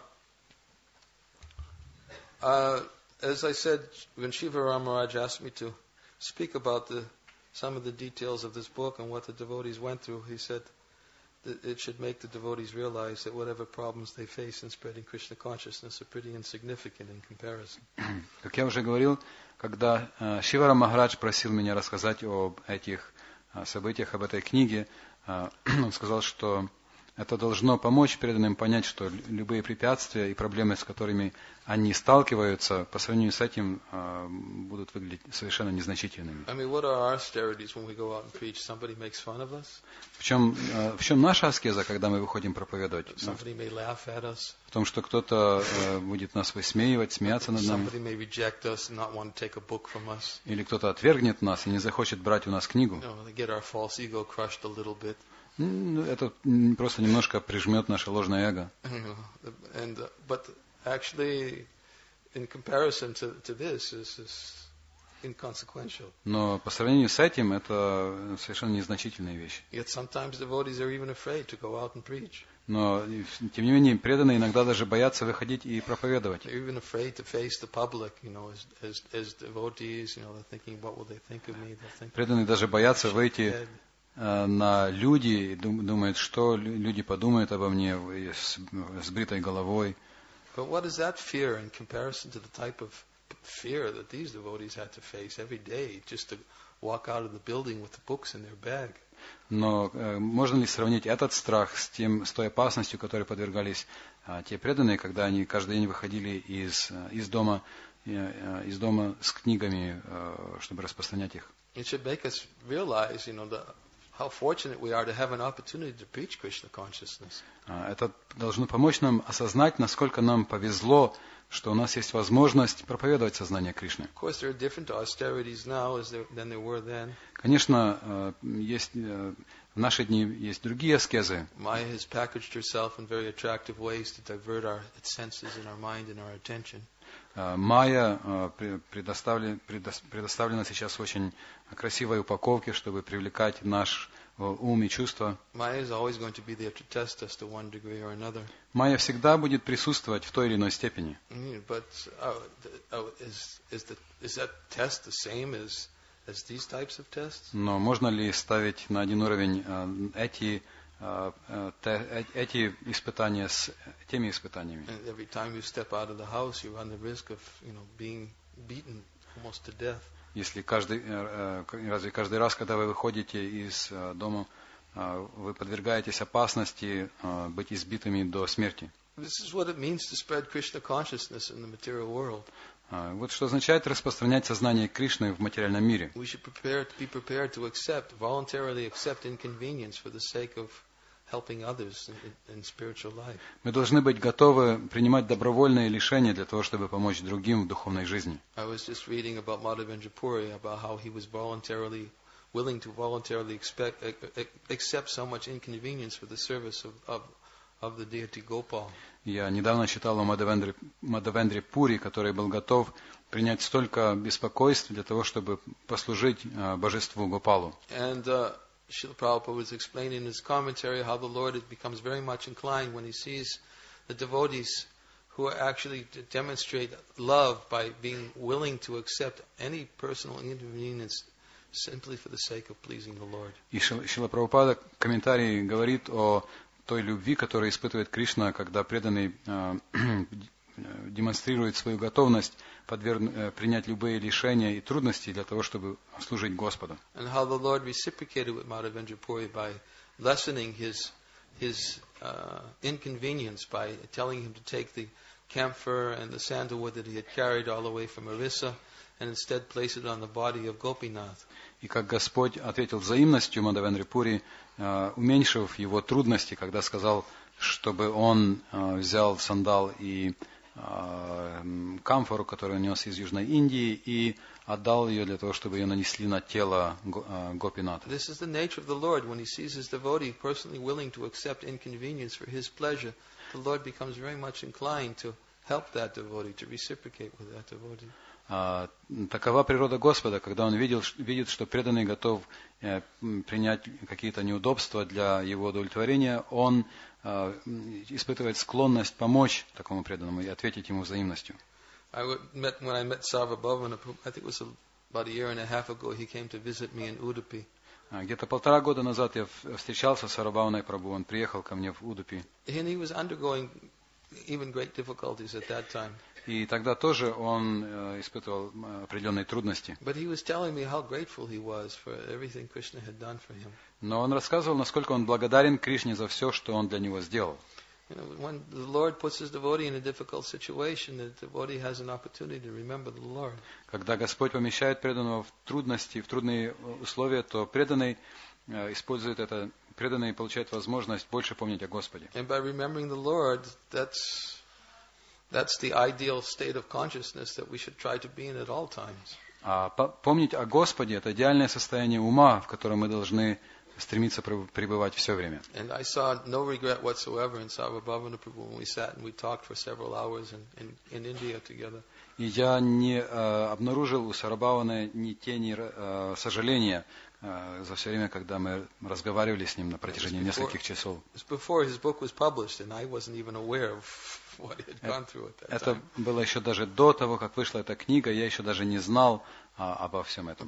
Speaker 1: as I said, when Shiva Ramaraj asked me to speak about some of the details of this book and what the devotees went through, he said that it should make the devotees realize that whatever problems they face in spreading Krishna consciousness are pretty insignificant in comparison.
Speaker 2: Как я уже говорил, когда Шивара Махарадж просил меня рассказать об этих событиях, об этой книге, он сказал, что это должно помочь преданным понять, что любые препятствия и проблемы, с которыми они сталкиваются, по сравнению с этим будут выглядеть совершенно незначительными. В чем наша аскеза, когда мы выходим проповедовать? В том, что кто-то будет нас высмеивать, смеяться над нами. Или кто-то отвергнет нас и не захочет брать у нас книгу. Это просто немножко прижмет наше ложное эго.
Speaker 1: But actually, in comparison to this, is inconsequential.
Speaker 2: Но по сравнению с этим, это совершенно незначительные вещи.
Speaker 1: Yet sometimes devotees are even afraid to go out and preach.
Speaker 2: Но, тем не менее, преданные иногда даже боятся выходить и проповедовать.
Speaker 1: They're even afraid to face the public, as devotees, they're thinking, what will they think of me?
Speaker 2: Преданные даже боятся выйти на люди, думают, что люди подумают обо мне с бритой головой.
Speaker 1: But what is that fear in comparison to the type of fear that these devotees had to face every day just to walk out of the building with the books in their bag?
Speaker 2: Но можно ли сравнить этот страх с той опасностью, которой подвергались те преданные, когда они каждый день выходили из дома с книгами, чтобы распространять их?
Speaker 1: It should make us realize, how fortunate we are to have an opportunity to preach Krishna consciousness.
Speaker 2: Это должно помочь нам осознать, насколько нам повезло, что у нас есть возможность проповедовать сознание Кришны.
Speaker 1: Of course, there are different austerities now than there were then.
Speaker 2: Конечно, в наши дни есть другие аскезы.
Speaker 1: Maya has packaged herself in very attractive ways to divert our senses and our mind and our attention.
Speaker 2: Майя предоставлена сейчас в очень красивой упаковке, чтобы привлекать наш ум и чувства.
Speaker 1: Майя
Speaker 2: всегда будет присутствовать в той или иной степени.
Speaker 1: But is that test the same as these types of tests?
Speaker 2: Но можно ли ставить на один уровень эти испытания с теми испытаниями?
Speaker 1: Every time you step out of the house, you run the risk of, being beaten almost to death.
Speaker 2: Если разве каждый раз, когда вы выходите из дома, вы подвергаетесь опасности быть избитыми до смерти?
Speaker 1: This is what it means to spread Krishna consciousness in the material world.
Speaker 2: Вот что означает распространять сознание Кришны в материальном мире.
Speaker 1: We should be prepared to voluntarily accept inconvenience for the sake of helping others in spiritual life.
Speaker 2: Мы должны быть готовы принимать добровольные лишения для того, чтобы помочь другим в духовной жизни.
Speaker 1: I was just reading about Madhavendra Puri, about how he was willing to voluntarily accept so much inconvenience for the service of the deity Gopal.
Speaker 2: Я недавно читал о Мадхавендре Пури, который был готов принять столько беспокойств для того, чтобы послужить божеству Гопалу.
Speaker 1: And Srila Prabhupada was explaining in his commentary how the Lord becomes very much inclined when he sees the devotees who actually demonstrate love by being willing to accept any personal inconvenience simply for the sake of pleasing the Lord.
Speaker 2: И Шрила Прабхупада в комментарии говорит о той любви, которую испытывает Кришна, когда преданный демонстрирует свою готовность принять любые лишения и трудности для того, чтобы служить Господу.
Speaker 1: And how the Lord reciprocated with Madhavendra Puri by lessening his inconvenience by telling him to take the camphor and the sandalwood that he had carried all the way from Orissa and instead place it on the body of Gopinath.
Speaker 2: И как Господь ответил взаимностью Мадхавендре Пури, уменьшив его трудности, когда сказал, чтобы он взял сандал и камфору, которую он нес из Южной Индии, и отдал ее для того, чтобы ее нанесли на тело Гопината.
Speaker 1: This is the nature of the Lord. When he sees his devotee personally willing to accept inconvenience for his pleasure, the Lord becomes very much inclined to help that devotee, to reciprocate with that devotee.
Speaker 2: Такова природа Господа, когда Он видит, что преданный готов принять какие-то неудобства для его удовлетворения, Он испытывает склонность помочь такому преданному и ответить ему взаимностью.
Speaker 1: When I met Sarvabhavana, I think it was about a year and a half ago, he came to visit me in Udupi.
Speaker 2: Где-то 1,5 года назад я встречался с Сарвабхаваной Прабху, он приехал ко мне в Удупи.
Speaker 1: And he was undergoing even great difficulties at that time.
Speaker 2: И тогда тоже он испытывал определенные трудности.
Speaker 1: But he was telling me how grateful he was for everything Krishna had done for him.
Speaker 2: Но он рассказывал, насколько он благодарен Кришне за все, что он для него сделал.
Speaker 1: When the Lord puts his devotee in a difficult situation, the devotee has an opportunity to remember the Lord.
Speaker 2: Когда Господь помещает преданного в трудности, в трудные условия, то преданный использует это, преданный получает возможность больше помнить о Господе.
Speaker 1: And by remembering the Lord, that's the ideal state of consciousness that we should try to be in at all times.
Speaker 2: А помнить о Господе — это идеальное состояние ума, в котором мы должны стремиться пребывать все время.
Speaker 1: And I saw no regret whatsoever in Sarvabhavana Prabhu when we sat and we talked for several hours in India together.
Speaker 2: И я не обнаружил у Сарвабхаваны ни тени сожаления за все время, когда мы разговаривали с ним на протяжении нескольких часов. Это было еще даже до того, как вышла эта книга, я еще даже не знал обо всем этом.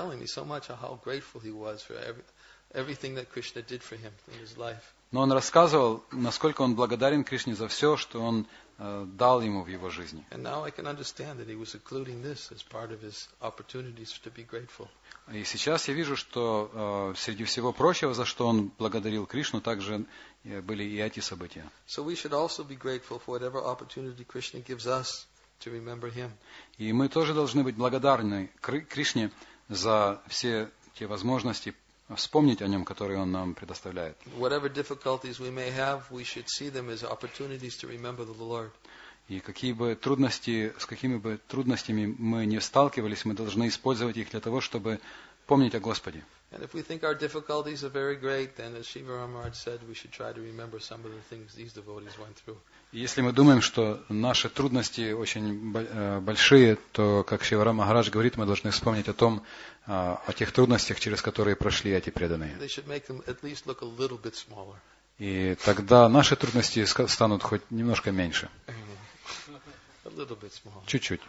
Speaker 2: Но он рассказывал, насколько он благодарен Кришне за все, что он дал ему в его жизни. И сейчас я вижу, что среди всего прочего, за что он благодарил Кришну, также были и эти события. И мы тоже должны быть благодарны Кришне за все те возможности вспомнить о нем, которые он нам предоставляет. И какие бы трудности, с какими бы трудностями мы не сталкивались, мы должны использовать их для того, чтобы помнить о Господе. И если мы думаем, что наши трудности очень большие, то, как Шри Рама Махарадж говорит, мы должны вспомнить о тех трудностях, через которые прошли эти преданные. И тогда наши трудности станут хоть немножко меньше. Чуть-чуть.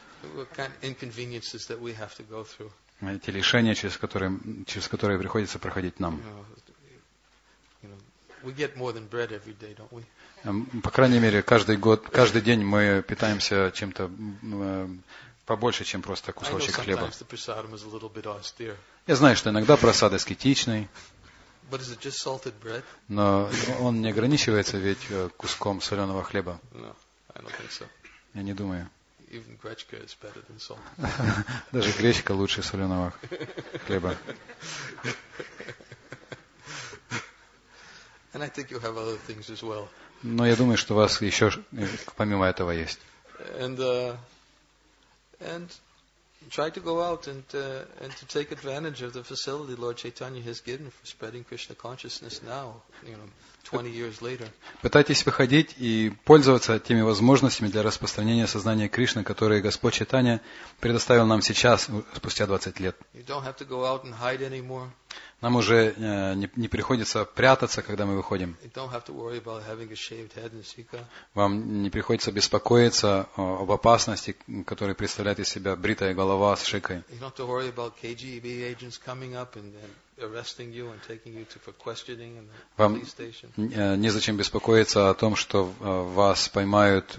Speaker 2: Эти лишения, через которые приходится проходить нам. По крайней мере, каждый день мы питаемся чем-то побольше, чем просто кусочек хлеба. Я знаю, что иногда прасад аскетичный, но он не ограничивается ведь куском соленого хлеба. Я не думаю. Даже гречка лучше соленого хлеба. Но я думаю, что у вас еще помимо этого есть.
Speaker 1: Try to go out and to take advantage of the facility Lord Chaitanya has given for spreading Krishna consciousness now, 20 years later.
Speaker 2: Пытайтесь выходить и пользоваться теми возможностями для распространения сознания Кришны, которые Господь Чайтанья предоставил нам сейчас, спустя 20 лет.
Speaker 1: You don't have to go out and hide anymore.
Speaker 2: Нам уже не приходится прятаться, когда мы выходим.
Speaker 1: You don't have to worry about having a shaved head in Sika.
Speaker 2: Вам не приходится беспокоиться об опасности, которую представляет из себя бритая голова с шикой.
Speaker 1: You don't have to worry about KGB agents coming up and arresting you and taking you for questioning in the
Speaker 2: Вам
Speaker 1: police station.
Speaker 2: незачем беспокоиться о том, что вас поймают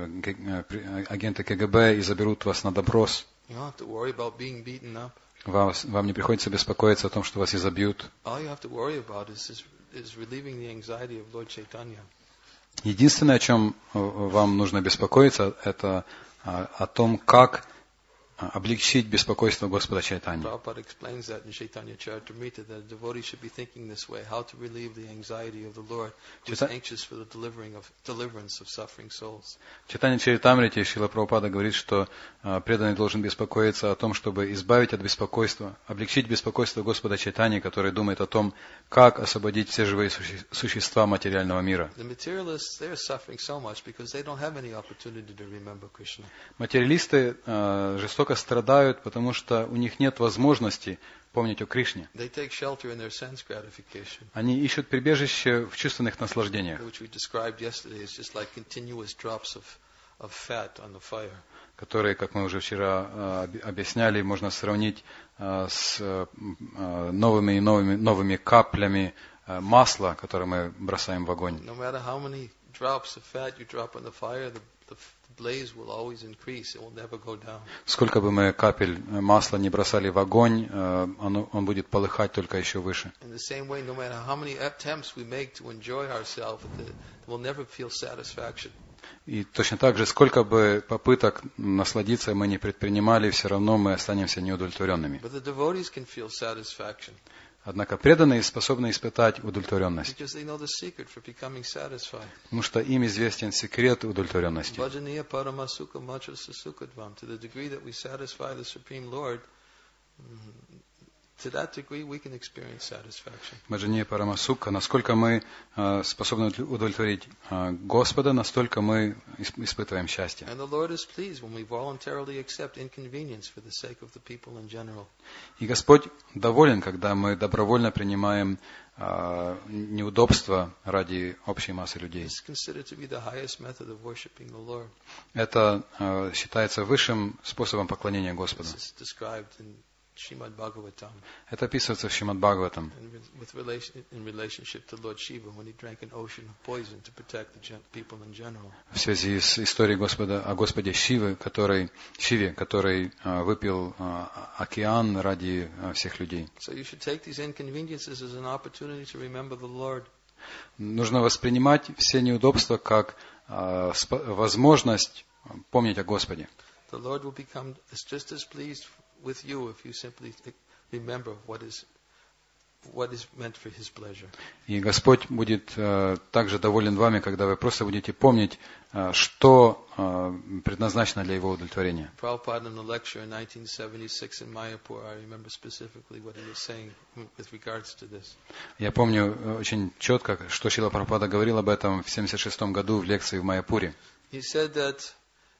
Speaker 2: агенты КГБ и заберут вас на допрос.
Speaker 1: You don't have to worry about being beaten up.
Speaker 2: Вам не приходится беспокоиться о том, что вас изобьют.
Speaker 1: All you have to worry about is relieving the anxiety of Lord Chaitanya.
Speaker 2: Единственное, о чем вам нужно беспокоиться, это о том, как облегчить беспокойство Господа Чайтаньи.
Speaker 1: Prabhupada explains that in Chaitanya Charitamrita, that a devotee should be thinking this way: how to relieve the anxiety of the Lord, who is anxious for the deliverance of suffering souls.
Speaker 2: В Чайтанья Чаритамрите Шрила Прабхупада говорит, что преданный должен беспокоиться о том, чтобы избавить от беспокойства, облегчить беспокойство Господа Чайтаньи, который думает о том, как освободить все живые существа материального мира.
Speaker 1: The materialists, they are suffering so much because they don't have any opportunity to remember Krishna.
Speaker 2: Материалисты жестоко страдают, потому что у них нет возможности помнить о Кришне.
Speaker 1: They take shelter in their sense gratification,
Speaker 2: Они ищут прибежище в чувственных наслаждениях,
Speaker 1: which we described yesterday as just like continuous drops of fat on the fire.
Speaker 2: которые, как мы уже вчера объясняли, можно сравнить с новыми и новыми каплями масла, которые мы бросаем в огонь.
Speaker 1: No matter how many drops of fat you drop on the fire, the blaze will always increase. It will never go down.
Speaker 2: Сколько бы мы капель масла не бросали в огонь, он будет полыхать только еще выше.
Speaker 1: In the same way, no matter how many attempts we make to enjoy ourselves, we'll never feel satisfaction.
Speaker 2: И точно так же, сколько бы попыток насладиться мы не предпринимали, все равно мы останемся неудовлетворенными.
Speaker 1: But the devotees can feel satisfaction
Speaker 2: Однако преданные способны испытать удовлетворенность,
Speaker 1: because they know the secret for becoming satisfied.
Speaker 2: потому что им известен секрет удовлетворенности.
Speaker 1: Bhajaniya paramasuka machasa sukadvam. To the degree that we satisfy the Supreme Lord, to that degree we can experience satisfaction.
Speaker 2: Баджания Парамасукха, насколько мы способны удовлетворить Господа, настолько мы испытываем счастье.
Speaker 1: And the Lord is pleased when we voluntarily accept inconvenience for the sake of the people in general.
Speaker 2: И Господь доволен, когда мы добровольно принимаем неудобства ради общей массы людей.
Speaker 1: This is considered to be the highest method of worshiping the Lord.
Speaker 2: Это считается высшим способом поклонения Господу.
Speaker 1: This is described in Srimad Bhagavatam.
Speaker 2: Это описывается в Шримад Бхагаватам.
Speaker 1: In relationship to Lord Shiva when he drank an ocean of poison to protect the people in general.
Speaker 2: В связи с историей о Господе Шиве, который выпил океан ради всех людей.
Speaker 1: So you should take these inconveniences as an opportunity to remember the Lord.
Speaker 2: Нужно воспринимать все неудобства как возможность помнить о Господе.
Speaker 1: The Lord will become just as pleased with you if you simply remember what is meant for His pleasure.
Speaker 2: И Господь будет также доволен вами, когда вы просто будете помнить, что предназначено для Его удовлетворения.
Speaker 1: Prabhupada in the lecture in 1976 in Mayapur, I remember specifically what he was saying with regards to this.
Speaker 2: Я помню очень четко, что Шрила Прабхупада говорил об этом в 1976 году в лекции в Майяпуре.
Speaker 1: He said that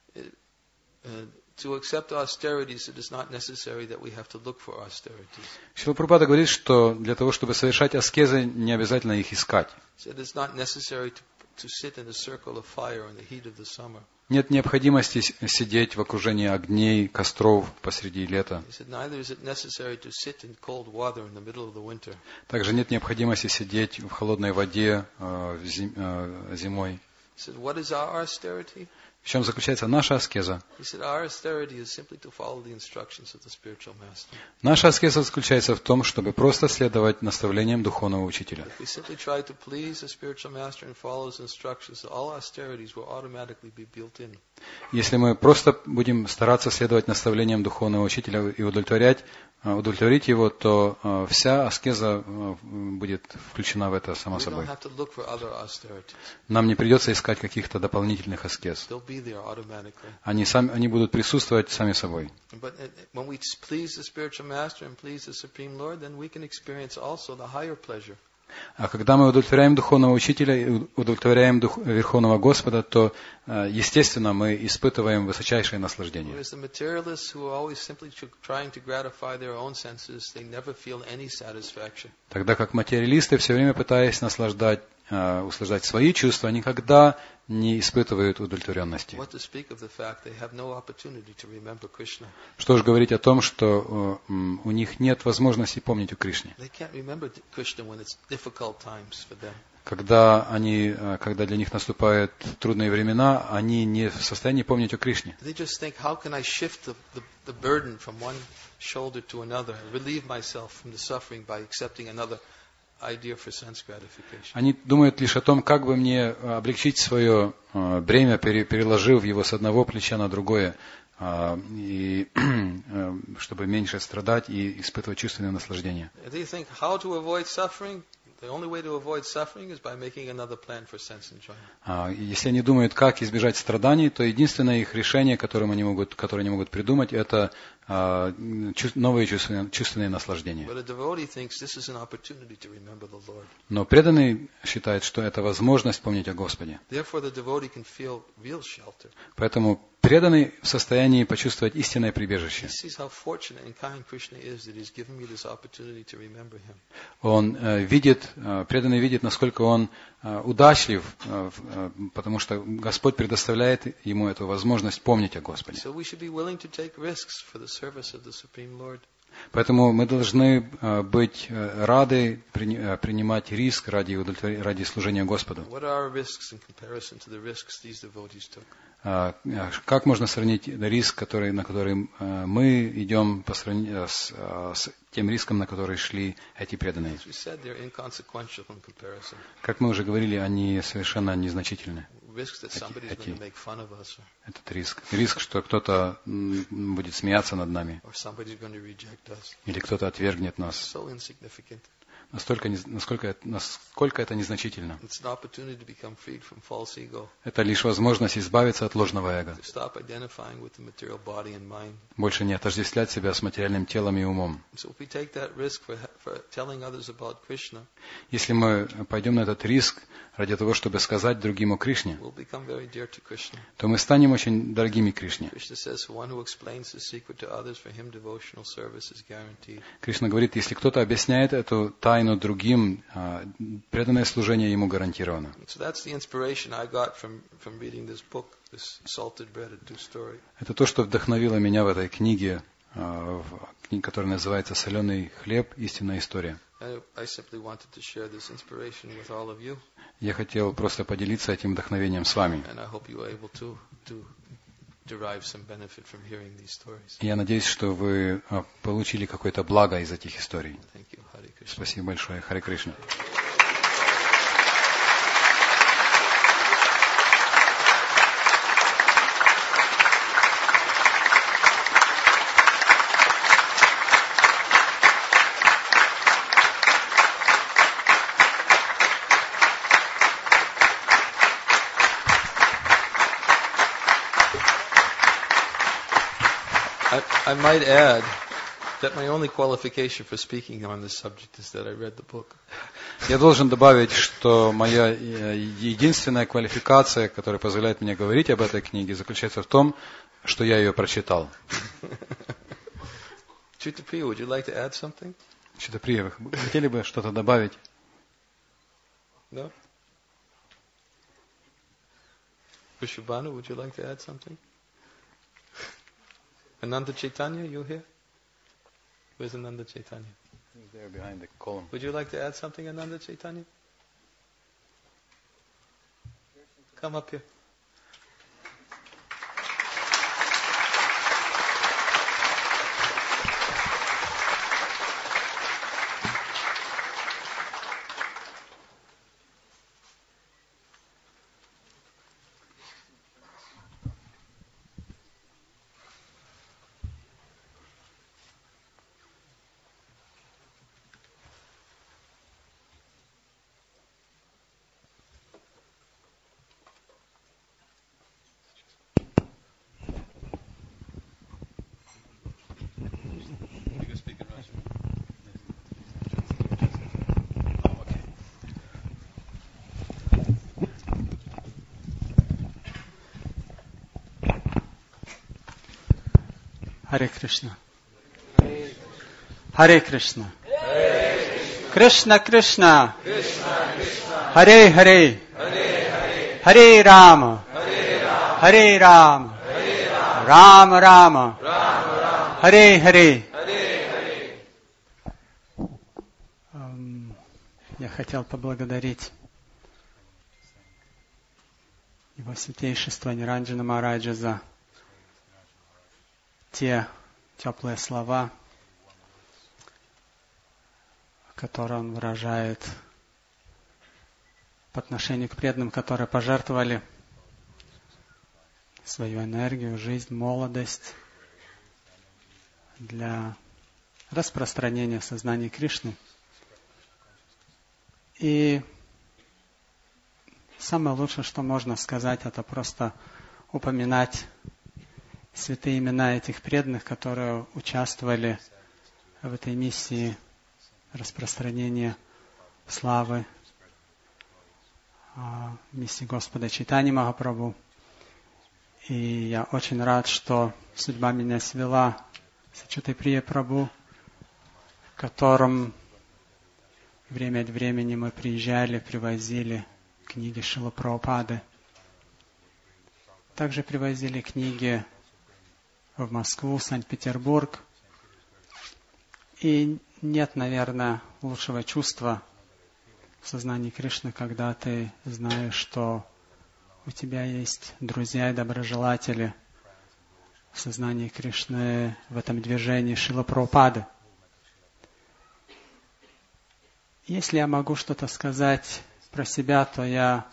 Speaker 1: to accept austerities, it is not necessary that we have to look for austerities.
Speaker 2: Шрила Прабхупада говорит, что для того, чтобы совершать аскезы, не обязательно их искать.
Speaker 1: He said it's not necessary to sit in a circle of fire in the heat of the summer.
Speaker 2: Нет необходимости сидеть в окружении огней, костров посреди лета.
Speaker 1: He said neither is it necessary to sit in cold water in the middle of the winter.
Speaker 2: Также нет необходимости сидеть в холодной воде зимой.
Speaker 1: He said, what is our austerity?
Speaker 2: В чем заключается наша аскеза?
Speaker 1: He said, our austerity is simply to follow the instructions of the spiritual master.
Speaker 2: Наша аскеза заключается в том, чтобы просто следовать наставлениям духовного учителя.
Speaker 1: If we simply try to please the spiritual master and follow his instructions, all austerities will automatically be built in.
Speaker 2: Если мы просто будем стараться следовать наставлениям духовного учителя и удовлетворить его, то вся аскеза будет включена в это само
Speaker 1: We don't
Speaker 2: собой.
Speaker 1: have to look for other austerities.
Speaker 2: Нам не придется искать каких-то дополнительных аскез.
Speaker 1: They'll be there automatically.
Speaker 2: Они будут присутствовать сами собой.
Speaker 1: But when we please the spiritual master and please the Supreme Lord, then we can experience also the higher pleasure.
Speaker 2: А когда мы удовлетворяем духовного учителя и удовлетворяем Верховного Господа, то, естественно, мы испытываем высочайшее наслаждение.
Speaker 1: Whereas the materialists who are always simply trying to gratify their own senses, they never feel any satisfaction.
Speaker 2: Тогда как материалисты, все время пытаясь услаждать свои чувства, никогда не испытывают удовлетворенности.
Speaker 1: What to speak of the fact they have no opportunity to remember Krishna.
Speaker 2: Что же говорить о том, что у них нет возможности помнить о Кришне.
Speaker 1: They can't remember Krishna when it's difficult times for them.
Speaker 2: Когда для них наступают трудные времена, они не в состоянии помнить о Кришне.
Speaker 1: They just think, how can I shift the burden from one shoulder to another, relieve myself from the suffering by accepting another idea for sense gratification.
Speaker 2: Они думают лишь о том, как бы мне облегчить свое бремя, переложив его с одного плеча на другое, и чтобы меньше страдать и испытывать чувственное наслаждение.
Speaker 1: They think, how to avoid suffering? The only way to avoid suffering is by making another plan for sense enjoyment.
Speaker 2: Если они думают, как избежать страданий, то единственное их решение, которое они могут придумать, это новые чувственные наслаждения.
Speaker 1: But a devotee thinks this is an opportunity to remember the Lord.
Speaker 2: Но преданный считает, что это возможность помнить о Господе.
Speaker 1: Therefore, the devotee can feel real shelter.
Speaker 2: Поэтому преданный в состоянии почувствовать истинное прибежище.
Speaker 1: He sees how fortunate and kind Krishna is that he's given me this opportunity to remember him.
Speaker 2: Преданный видит, насколько он удачлив, потому что Господь предоставляет ему эту возможность помнить о Господе.
Speaker 1: So we should be willing to take risks for the service of the Supreme Lord.
Speaker 2: Поэтому мы должны быть рады принимать риск ради служения Господу.
Speaker 1: What are our risks in comparison to the risks these devotees took?
Speaker 2: Как можно сравнить риск, на который мы идем по сравнению с тем риском, на который шли эти преданные?
Speaker 1: As we said, they're inconsequential in comparison.
Speaker 2: Как мы уже говорили, они совершенно незначительны.
Speaker 1: Risks that somebody's going to make fun of us,
Speaker 2: Этот риск. Риск, что кто-то будет смеяться над нами,
Speaker 1: or somebody's going to reject us.
Speaker 2: или кто-то отвергнет нас.
Speaker 1: So insignificant.
Speaker 2: Насколько это незначительно.
Speaker 1: It's an opportunity to become freed from false ego,
Speaker 2: Это лишь возможность избавиться от ложного эго.
Speaker 1: to stop identifying with the material body and mind.
Speaker 2: Больше не отождествлять себя с материальным телом и умом.
Speaker 1: So if we take that risk for telling others about Krishna,
Speaker 2: Если мы пойдем на этот риск ради того, чтобы сказать другим о Кришне,
Speaker 1: we'll become very dear to Krishna.
Speaker 2: то мы станем очень дорогими Кришне.
Speaker 1: Krishna says, for one who explains the secret to others, for him devotional service is guaranteed.
Speaker 2: Кришна говорит, если кто-то объясняет эту тайну другим, преданное служение ему гарантировано.
Speaker 1: So that's the inspiration I got from reading this book, this Salted Bread and Two Story.
Speaker 2: Это то, что вдохновило меня в этой книге, которая называется «Соленый хлеб. Истинная история».
Speaker 1: I simply wanted to share this inspiration with all of you,
Speaker 2: Я хотел просто поделиться этим вдохновением с вами.
Speaker 1: and I hope you are able to derive some benefit from hearing these stories.
Speaker 2: Я надеюсь, что вы получили какое-то благо из этих историй.
Speaker 1: Thank you, Hare Krishna.
Speaker 2: Спасибо большое. Харе Кришна.
Speaker 1: I might add that my only qualification for speaking on this subject is that I read the book.
Speaker 2: Я должен добавить, что моя единственная квалификация, которая позволяет мне говорить об этой книге, заключается в том, что я ее прочитал.
Speaker 1: Chutapriya, would you like to add something?
Speaker 2: Читаприя, вы хотели бы что-то добавить?
Speaker 1: No? Vishwabhanu, would you like to add something? Ananda Chaitanya, you here? Where's Ananda Chaitanya?
Speaker 2: He's there behind the column.
Speaker 1: Would you like to add something, Ananda Chaitanya? Come up here.
Speaker 3: Харе Кришна. Харе Кришна. Кришна Кришна. Харе Харе. Харе Рама. Харе Рама. Рама Рама. Харе Харе. Я хотел поблагодарить Его Святейшество Ниранджана Махараджа за те теплые слова, которые он выражает по отношению к преданным, которые пожертвовали свою энергию, жизнь, молодость для распространения сознания Кришны. И самое лучшее, что можно сказать, это просто упоминать святые имена этих преданных, которые участвовали в этой миссии распространения славы, миссии Господа Чайтаньи Махапрабху. И я очень рад, что судьба меня свела с Ачютой Прия Прабху, в котором время от времени мы приезжали, привозили книги Шрилы Прабхупады. Также привозили книги в Москву, Санкт-Петербург. И нет, наверное, лучшего чувства в сознании Кришны, когда ты знаешь, что у тебя есть друзья и доброжелатели в сознании Кришны в этом движении Шрилы Прабхупады. Если я могу что-то сказать про себя, то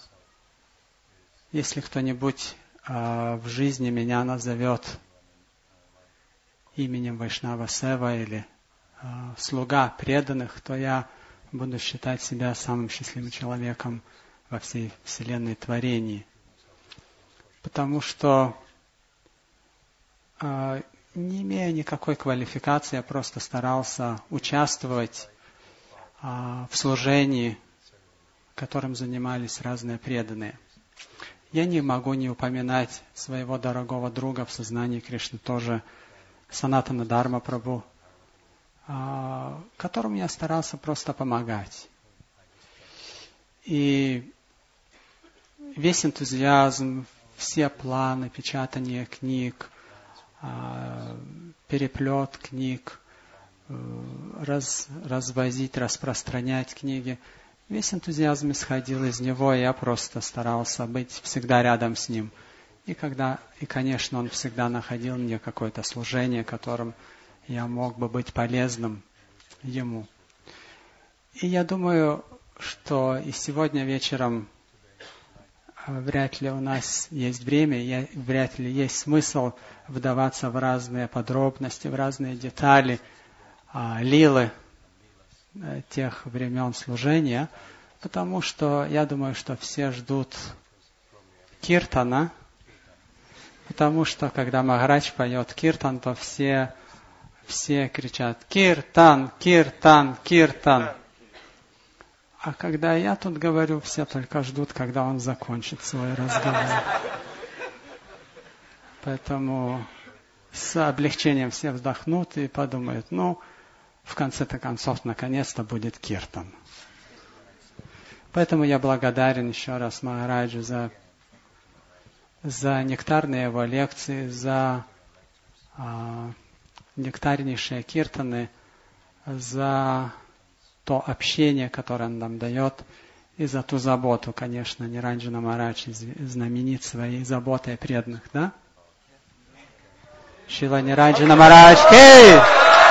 Speaker 3: если кто-нибудь в жизни меня назовет именем Вайшнава Сева или слуга преданных, то я буду считать себя самым счастливым человеком во всей вселенной творении. Потому что, не имея никакой квалификации, я просто старался участвовать в служении, которым занимались разные преданные. Я не могу не упоминать своего дорогого друга в сознании Кришны, тоже Санатана Дхарма Прабху, которому я старался просто помогать. И весь энтузиазм, все планы, печатание книг, переплет книг, развозить, распространять книги. Весь энтузиазм исходил из него, и я просто старался быть всегда рядом с ним. И конечно, он всегда находил мне какое-то служение, которым я мог бы быть полезным ему. И я думаю, что и сегодня вечером вряд ли у нас есть время, вряд ли есть смысл вдаваться в разные подробности, в разные детали лилы тех времен служения, потому что я думаю, что все ждут киртана, потому что когда Махарадж поет киртан, то все кричат «Киртан! Киртан! Киртан!». А когда я тут говорю, все только ждут, когда он закончит свой разговор. Поэтому с облегчением все вздохнут и подумают, в конце-то концов, наконец-то будет киртан. Поэтому я благодарен еще раз Махараджу за нектарные его лекции, за нектарнейшие киртаны, за то общение, которое он нам дает, и за ту заботу, конечно, Ниранджана Махарадж знаменит своей заботой о преданных, да? Шрила Ниранджана Махарадж ки!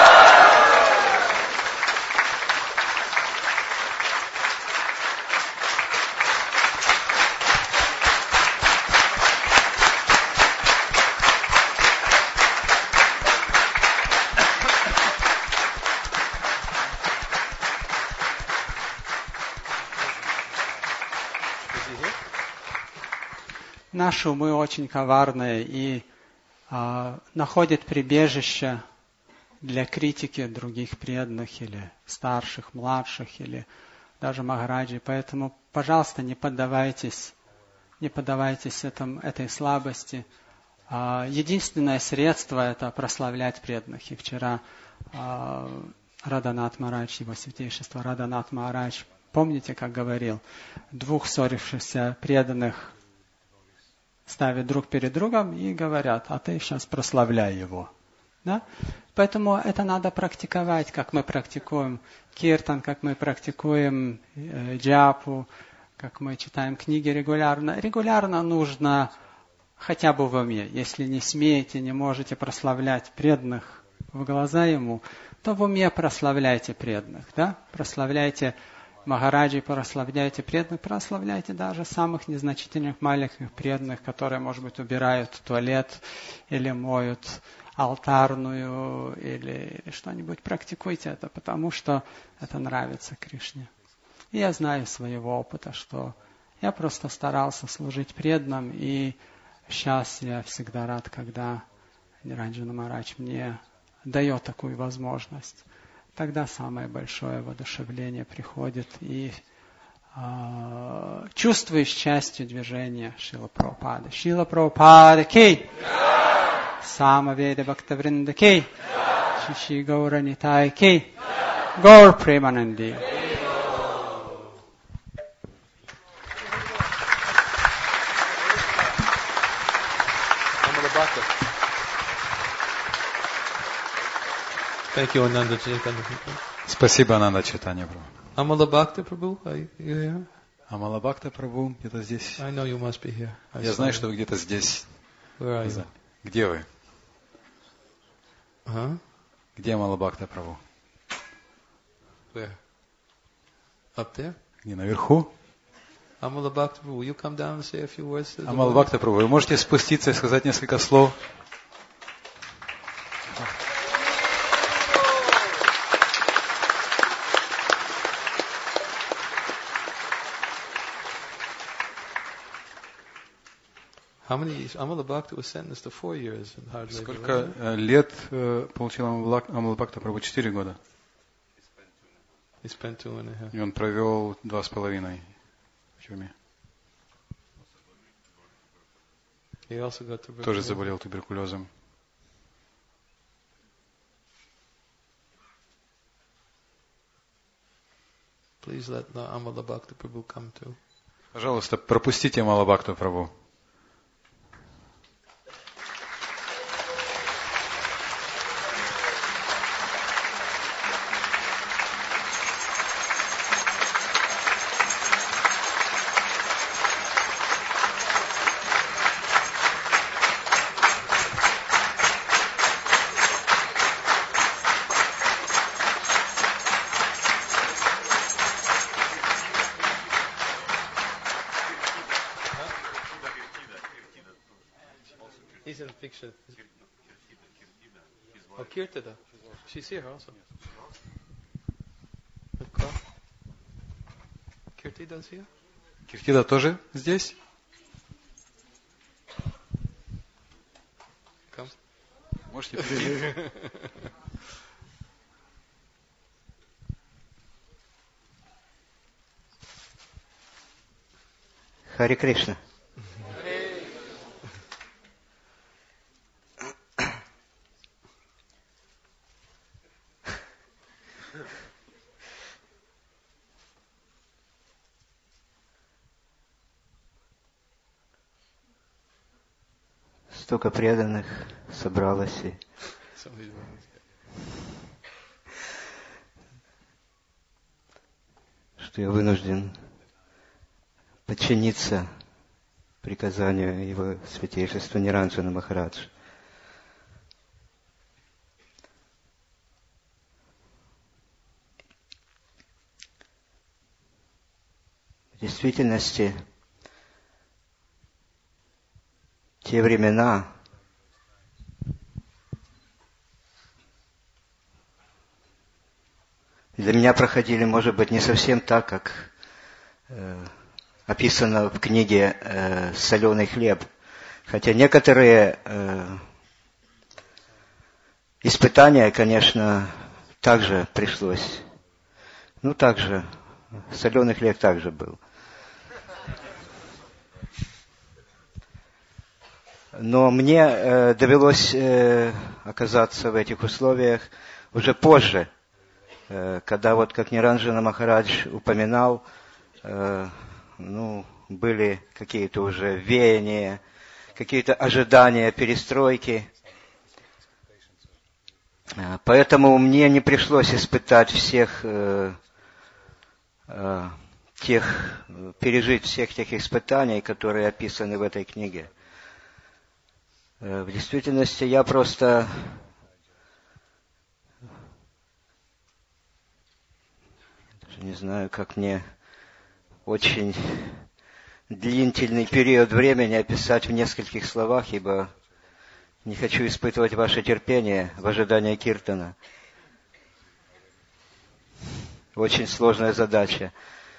Speaker 3: Наши умы очень коварные и находят прибежище для критики других преданных или старших, младших, или даже Махараджи. Поэтому, пожалуйста, не поддавайтесь этой слабости. Единственное средство — это прославлять преданных. И вчера Радханат Махарадж, его святейшество Радханат Махарадж, помните, как говорил, двух ссорившихся преданных ставят друг перед другом и говорят: а ты сейчас прославляй его. Да? Поэтому это надо практиковать, как мы практикуем киртан, как мы практикуем джапу, как мы читаем книги регулярно. Регулярно нужно хотя бы в уме. Если не смеете, не можете прославлять преданных в глаза ему, то в уме прославляйте преданных. Да? Прославляйте Махараджи, прославляйте преданных, прославляйте даже самых незначительных маленьких преданных, которые, может быть, убирают туалет или моют алтарную или что-нибудь. Практикуйте это, потому что это нравится Кришне. И я знаю из своего опыта, что я просто старался служить преданным, и сейчас я всегда рад, когда Ниранджана Махарадж мне дает такую возможность. Тогда самое большое воодушевление приходит, и чувствуешь частью движения Шрила Прабхупады. Шрила Прабхупада ки! Самаведа Бхактавринда ки! Шиши Гаура Нитай ки! Гаур Премананди!
Speaker 1: Thank you, Ananda Chaitanya.
Speaker 2: Спасибо, Ананда Чайтанья Прабху.
Speaker 1: Amala Bhakta Prabhu, are you here?
Speaker 2: Амала Бхакта Прабху где-то здесь.
Speaker 1: I know you must be here.
Speaker 2: Я знаю, что вы где-то здесь.
Speaker 1: Where are you?
Speaker 2: Где вы?
Speaker 1: Huh?
Speaker 2: Где Амала Бхакта Прабху?
Speaker 1: Where? Up there?
Speaker 2: Не наверху?
Speaker 1: Amala Bhakta Prabhu, will you come down and say a few words to the
Speaker 2: Амала
Speaker 1: Lord?
Speaker 2: Бхакта Прабху, вы можете спуститься и сказать несколько слов?
Speaker 1: How many years? Amala Bhakta was sentenced to 4 years in hard labor.
Speaker 2: Сколько лет получил Амала Бхакта Прабху? 4 года.
Speaker 1: He spent 2.5.
Speaker 2: И он провел 2,5 в тюрьме.
Speaker 1: He also got tuberculosis.
Speaker 2: Тоже заболел туберкулезом.
Speaker 1: Please let the Amala Bhakta Prabhu come too.
Speaker 2: Пожалуйста, пропустите Амала Бхакту Прабху.
Speaker 1: He's in the picture. Oh, Kirtada. She's here also. Kirtida's here?
Speaker 2: Киртида тоже здесь?
Speaker 1: Come.
Speaker 2: Можете прийти.
Speaker 4: Харе Кришна. Столько преданных собралось, и что я вынужден подчиниться приказанию его святейшества Ниранджана Махараджа. В действительности, те времена, для меня проходили, может быть, не совсем так, как описано в книге «Соленый хлеб». Хотя некоторые испытания, конечно, также пришлось. Ну, также, соленый хлеб также был. Но мне довелось оказаться в этих условиях уже позже, когда вот, как Ниранджана Махарадж упоминал, были какие-то уже веяния, какие-то ожидания перестройки. Поэтому мне не пришлось испытать пережить всех тех испытаний, которые описаны в этой книге. В действительности я просто даже не знаю, как мне очень длительный период времени описать в нескольких словах, ибо не хочу испытывать ваше терпение в ожидании киртана. Очень сложная задача.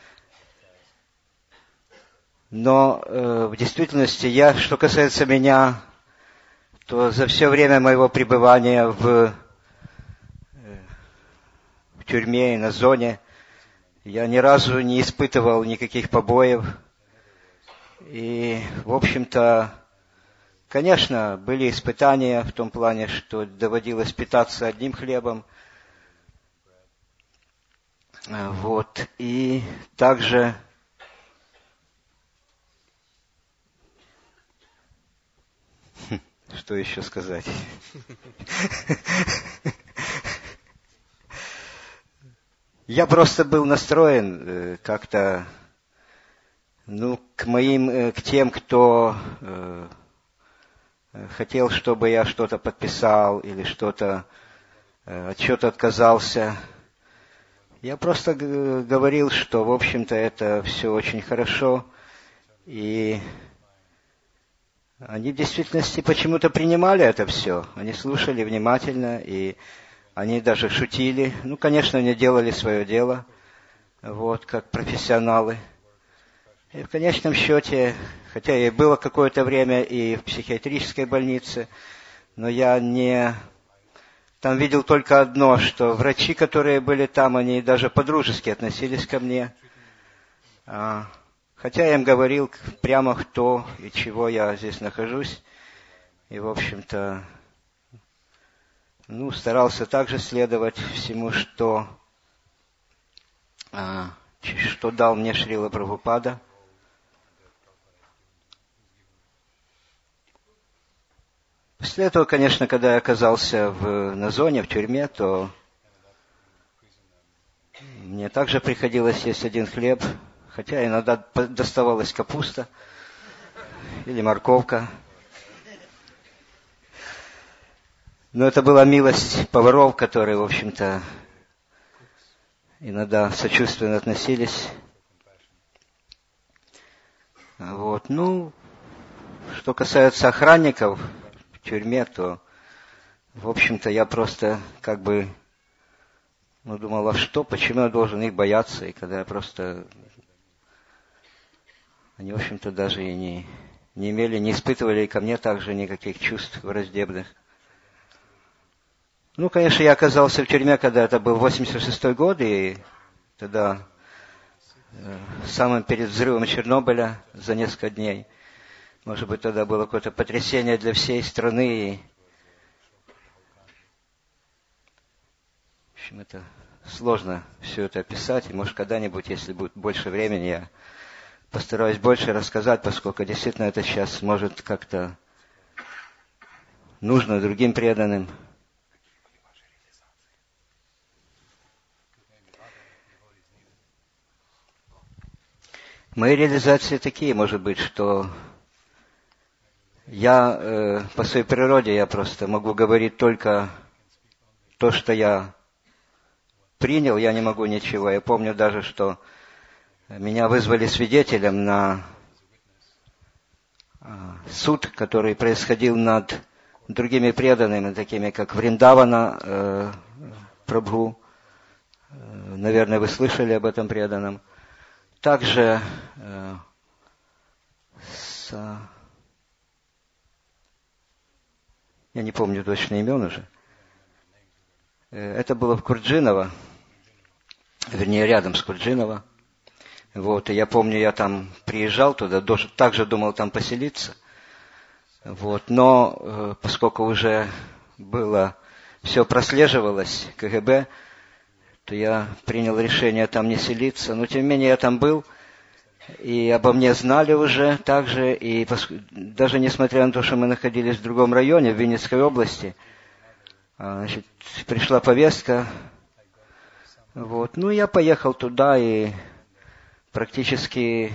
Speaker 4: Но в действительности что касается меня, то за все время моего пребывания в тюрьме и на зоне я ни разу не испытывал никаких побоев. И, в общем-то, конечно, были испытания в том плане, что доводилось питаться одним хлебом. Вот. И также что еще сказать? Я просто был настроен как-то, к тем, кто хотел, чтобы я что-то подписал или от чего-то отказался. Я просто говорил, что, в общем-то, это все очень хорошо, и они в действительности почему-то принимали это все. Они слушали внимательно, и они даже шутили. Конечно, они делали свое дело, как профессионалы. И в конечном счете, хотя и было какое-то время и в психиатрической больнице, но я там видел только одно, что врачи, которые были там, они даже по-дружески относились ко мне. Хотя я им говорил прямо, кто и чего я здесь нахожусь. И, в общем-то, старался также следовать всему, что дал мне Шрила Прабхупада. После этого, конечно, когда я оказался на зоне, в тюрьме, то мне также приходилось есть один хлеб, хотя иногда доставалась капуста или морковка. Но это была милость поваров, которые, в общем-то, иногда сочувственно относились. Что касается охранников в тюрьме, то, в общем-то, я просто думал, почему я должен их бояться, и когда я просто... Они, в общем-то, даже и не не испытывали ко мне также никаких чувств враждебных. Конечно, я оказался в тюрьме, когда это был 86-й год, и тогда, самым перед взрывом Чернобыля за несколько дней, может быть, тогда было какое-то потрясение для всей страны. И, в общем, это сложно все это описать, и, может, когда-нибудь, если будет больше времени, я постараюсь больше рассказать, поскольку действительно это сейчас может как-то нужно другим преданным. Мои реализации такие, может быть, что я по своей природе я просто могу говорить только то, что я принял, я не могу ничего. Я помню даже, что меня вызвали свидетелем на суд, который происходил над другими преданными, такими как Вриндавана Прабху. Наверное, вы слышали об этом преданном. Также я не помню точно имен уже. Это было в Курджиново, вернее, рядом с Курджиново. И я помню, я там приезжал туда, также думал там поселиться. Вот. Но поскольку уже было, все прослеживалось, КГБ, то я принял решение там не селиться. Но тем не менее я там был, и обо мне знали уже также, и даже несмотря на то, что мы находились в другом районе, в Винницкой области, значит, пришла повестка. Вот. Ну, я поехал туда, и практически,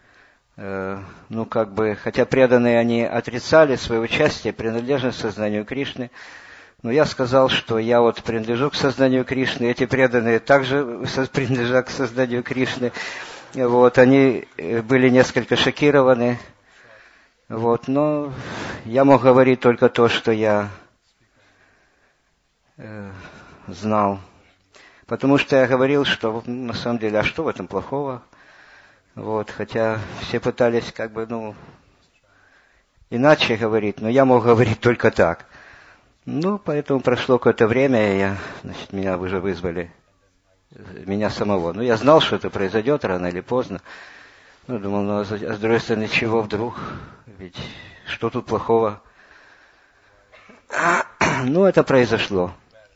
Speaker 4: хотя преданные они отрицали свое участие, принадлежность к сознанию Кришны, но я сказал, что я вот принадлежу к сознанию Кришны, эти преданные также принадлежат к сознанию Кришны. Вот, они были несколько шокированы. Вот, но я мог говорить только то, что я знал. Потому что я говорил, что на самом деле, а что в этом плохого? Вот, хотя все пытались иначе говорить, но я мог говорить только так. Ну, поэтому прошло какое-то время, и меня уже вызвали, меня самого. Ну, я знал, что это произойдет рано или поздно. Ну, думал, а с другой стороны, чего вдруг? Ведь что тут плохого? Ну, это произошло.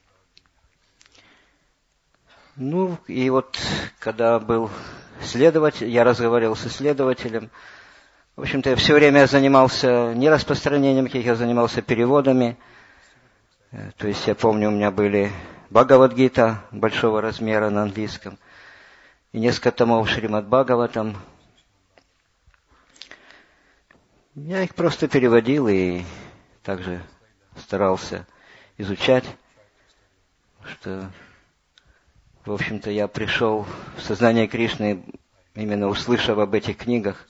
Speaker 4: Ну, и вот, когда был следователь, я разговаривал со следователем. В общем-то, все время я занимался не распространением каких, я занимался переводами. То есть, я помню, у меня были Бхагавад-гита большого размера на английском и несколько томов Шримад Бхагаватам. Я их просто переводил и также старался изучать, что, в общем-то, я пришел в сознание Кришны, именно услышав об этих книгах,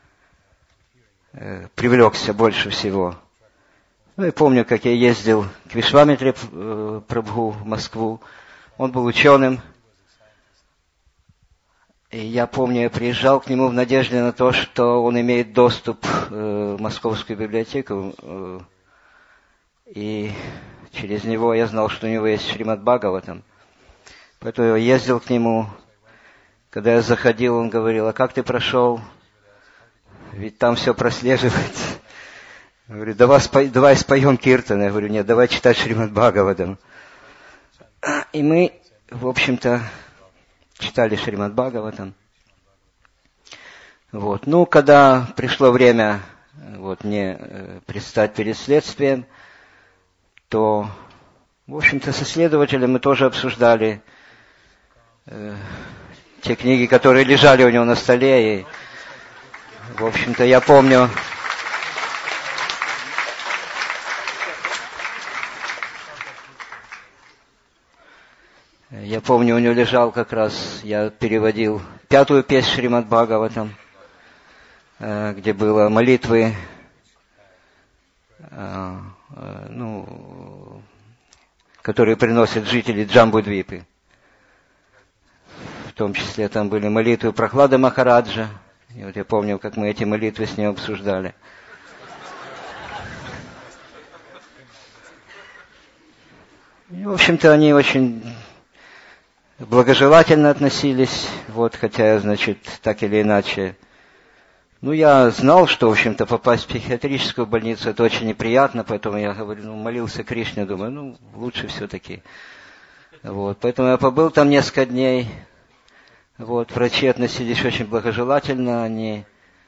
Speaker 4: привлекся больше всего. Ну и помню, как я ездил к Вишвамитре Прабху в Москву. Он был ученым. И я помню, я приезжал к нему в надежде на то, что он имеет доступ в Московскую библиотеку. И через него я знал, что у него есть Шримад Бхагаватам. Поэтому я ездил к нему. Когда я заходил, он говорил, а как ты прошел? Ведь там все прослеживается. Я говорю, давай споем киртан. Я говорю, нет, давай читать Шримад Бхагаватам. И мы, в общем-то, читали Шримад Бхагаватам. Вот. Ну, когда пришло время мне предстать перед следствием, то, в общем-то, со следователем мы тоже обсуждали те книги, которые лежали у него на столе. И, в общем-то, я помню, у него лежал как раз, я переводил 5-ю песнь Шримад Бхагаватам, где было молитвы, которые приносят жители Джамбудвипы. В том числе там были молитвы Прохлады Махараджа. И вот я помню, как мы эти молитвы с ним обсуждали. И, в общем-то, они очень благожелательно относились, хотя, так или иначе. Ну, я знал, что, в общем-то, попасть в психиатрическую больницу, это очень неприятно, поэтому я говорю, молился Кришне, думаю, лучше все-таки. Поэтому я побыл там несколько дней. Врачи относились очень благожелательно, они,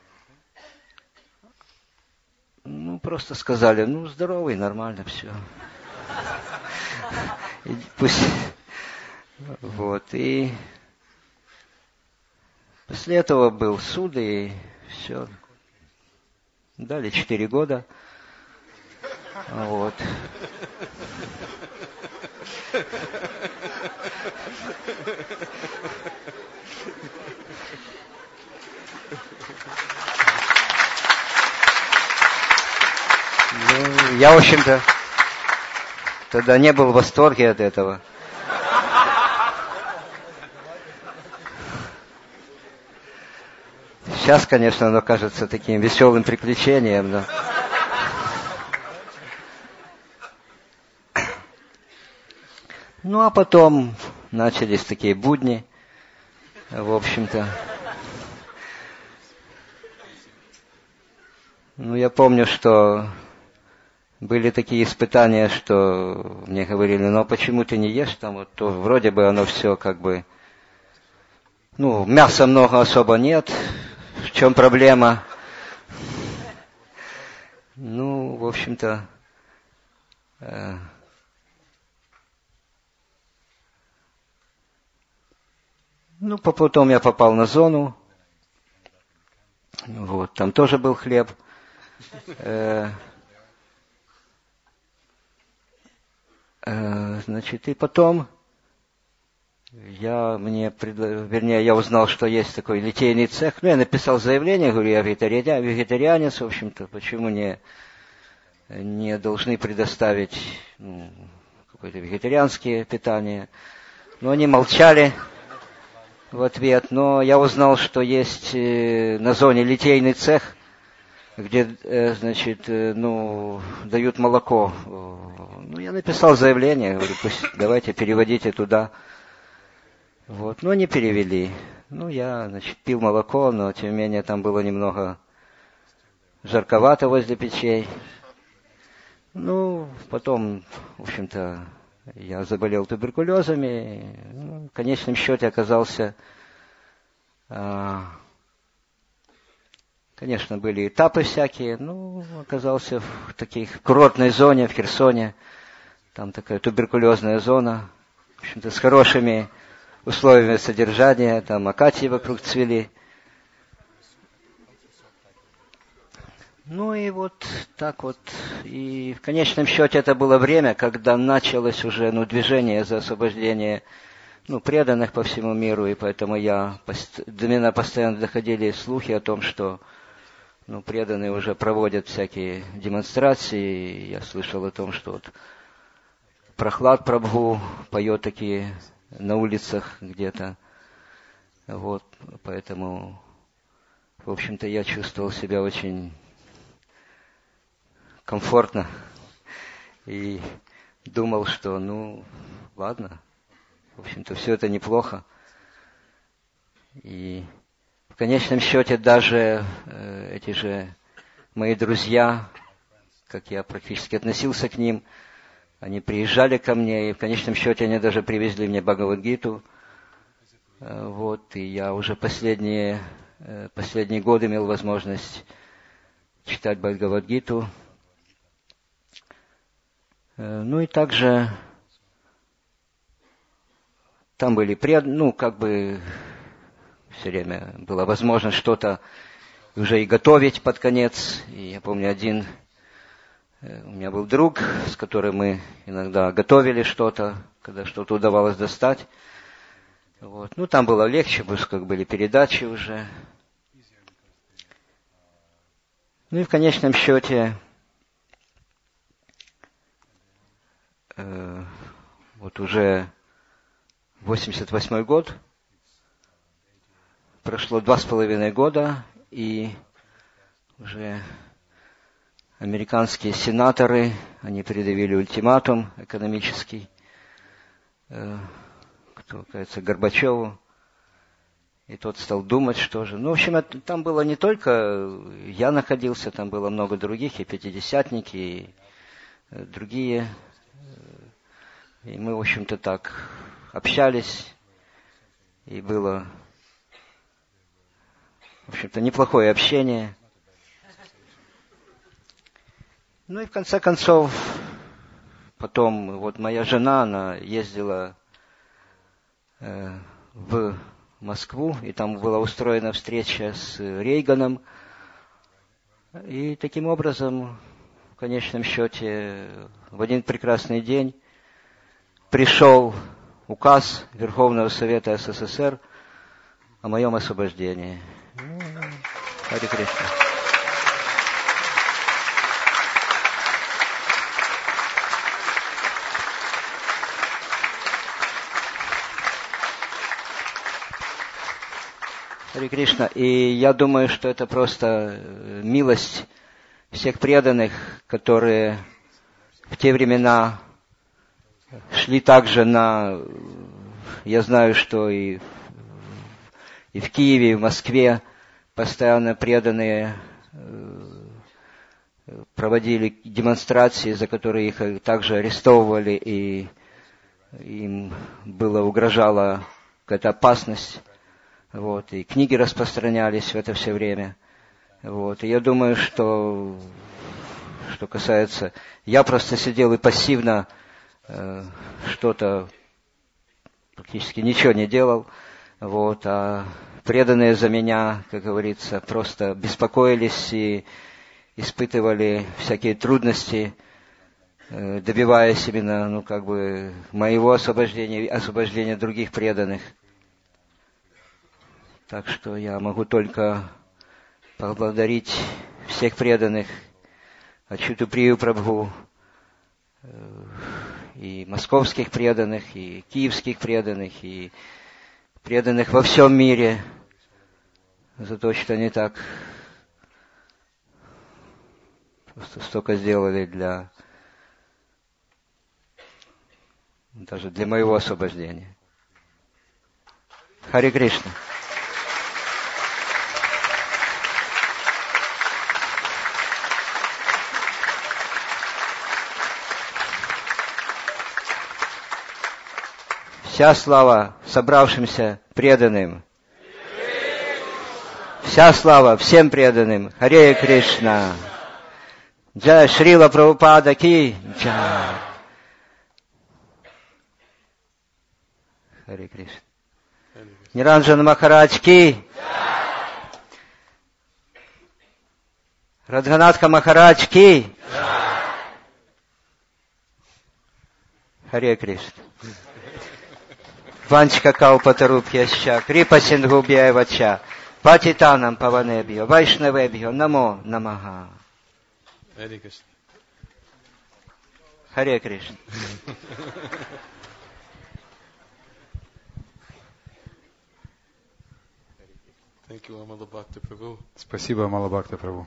Speaker 4: просто сказали, здоровый, нормально все. Пусть... И после этого был суд, и все. Дали 4 года. Я, в общем-то, тогда не был в восторге от этого. Сейчас, конечно, оно кажется таким веселым приключением, но... Ну, а потом начались такие будни, в общем-то. Ну, я помню, что были такие испытания, что мне говорили, ну, почему ты не ешь там, вот, то вроде бы оно все как бы, ну, мяса много особо нет, в чем проблема? Ну, в общем-то, ну, потом я попал на зону, вот, там тоже был хлеб. Значит, и потом я узнал, что есть такой литейный цех. Ну, я написал заявление, говорю, я вегетарианец, в общем-то, почему не должны предоставить какое-то вегетарианское питание. Но они молчали в ответ. Но я узнал, что есть на зоне литейный цех, где, значит, дают молоко. Ну, я написал заявление, говорю, пусть давайте переводите туда. Вот, но они перевели. Ну, я, значит, пил молоко, но, тем не менее, там было немного жарковато возле печей. Ну, потом, в общем-то, я заболел туберкулезами. Ну, в конечном счете оказался... Конечно, были этапы всякие, но оказался в таких курортной зоне, в Херсоне. Там такая туберкулезная зона, в общем-то, с хорошими условиями содержания. Там акации вокруг цвели. Ну и вот так вот. И в конечном счете это было время, когда началось уже движение за освобождение преданных по всему миру. И поэтому до меня постоянно доходили слухи о том, что преданные уже проводят всякие демонстрации. Я слышал о том, что вот Прохлад Прабху поет такие на улицах где-то. Вот, поэтому, в общем-то, я чувствовал себя очень комфортно и думал, что, ладно, в общем-то, все это неплохо. И в конечном счете даже эти же мои друзья, как я практически относился к ним, они приезжали ко мне, и в конечном счете они даже привезли мне Бхагавад-гиту. Вот, и я уже последние годы имел возможность читать Бхагавад-гиту. Ну и также там были все время было возможно что-то уже и готовить под конец. И я помню, у меня был друг, с которым мы иногда готовили что-то, когда что-то удавалось достать. Вот. Там было легче, потому что были передачи уже. Ну и в конечном счете, вот уже 88 год, прошло 2,5 года, и уже американские сенаторы, они предъявили ультиматум экономический, кажется, Горбачеву, и тот стал думать, что же. В общем, там было не только я находился, там было много других, и пятидесятники, и другие. И мы, в общем-то, так общались, и было, в общем-то, неплохое общение. Ну и в конце концов, потом вот моя жена, она ездила в Москву, и там была устроена встреча с Рейганом. И таким образом, в конечном счете, в один прекрасный день пришел указ Верховного Совета СССР о моем освобождении. Харе Кришна. Харе Кришна. И я думаю, что это просто милость всех преданных, которые в те времена шли также я знаю, что и в Киеве, и в Москве постоянно преданные проводили демонстрации, за которые их также арестовывали, и им угрожала какая-то опасность. Вот, и книги распространялись в это все время. Вот, и я думаю, что касается... Я просто сидел и пассивно что-то, практически ничего не делал. Вот, а преданные за меня, как говорится, просто беспокоились и испытывали всякие трудности, добиваясь именно, моего освобождения и освобождения других преданных. Так что я могу только поблагодарить всех преданных, Ачюту Прию Прабху, и московских преданных, и киевских преданных, и преданных во всем мире, за то, что они так просто столько сделали даже для моего освобождения. Харе Кришна. Вся слава собравшимся преданным. Вся слава всем преданным. Харе Кришна. Джай Шрила Прабхупада ки. Джай. Харе Кришна. Ниранджана Махарадж ки. Радханатха Махарадж ки. Харе Кришна. Ванчка Калпатарупьяща, Крипа Синдхубьяевача, Патитанам Паванебьо, Вайшнавебьо, Намо Намаха.
Speaker 1: Харе Кришна.
Speaker 4: Харе Кришна.
Speaker 1: Thank you, Amala Bhakta Prabhu.
Speaker 2: Спасибо, Амала Бхакта Прабху.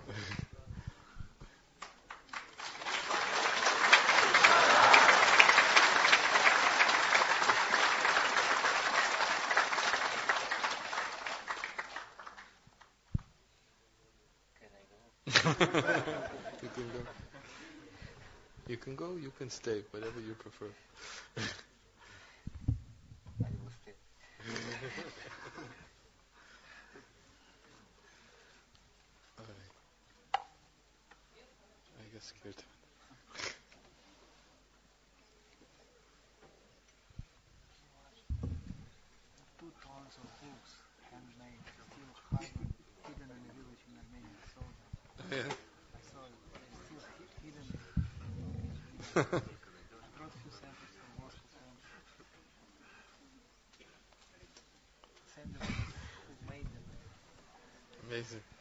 Speaker 1: You can go, you can stay, whatever you prefer. All right. I guess scared.
Speaker 3: Two tons of books, handmade, still hidden in a village in Armenia. I saw them.
Speaker 1: Yeah.
Speaker 3: I saw it. Still hidden. I brought a few samples from Moscow home. Send them who made them.
Speaker 1: Amazing.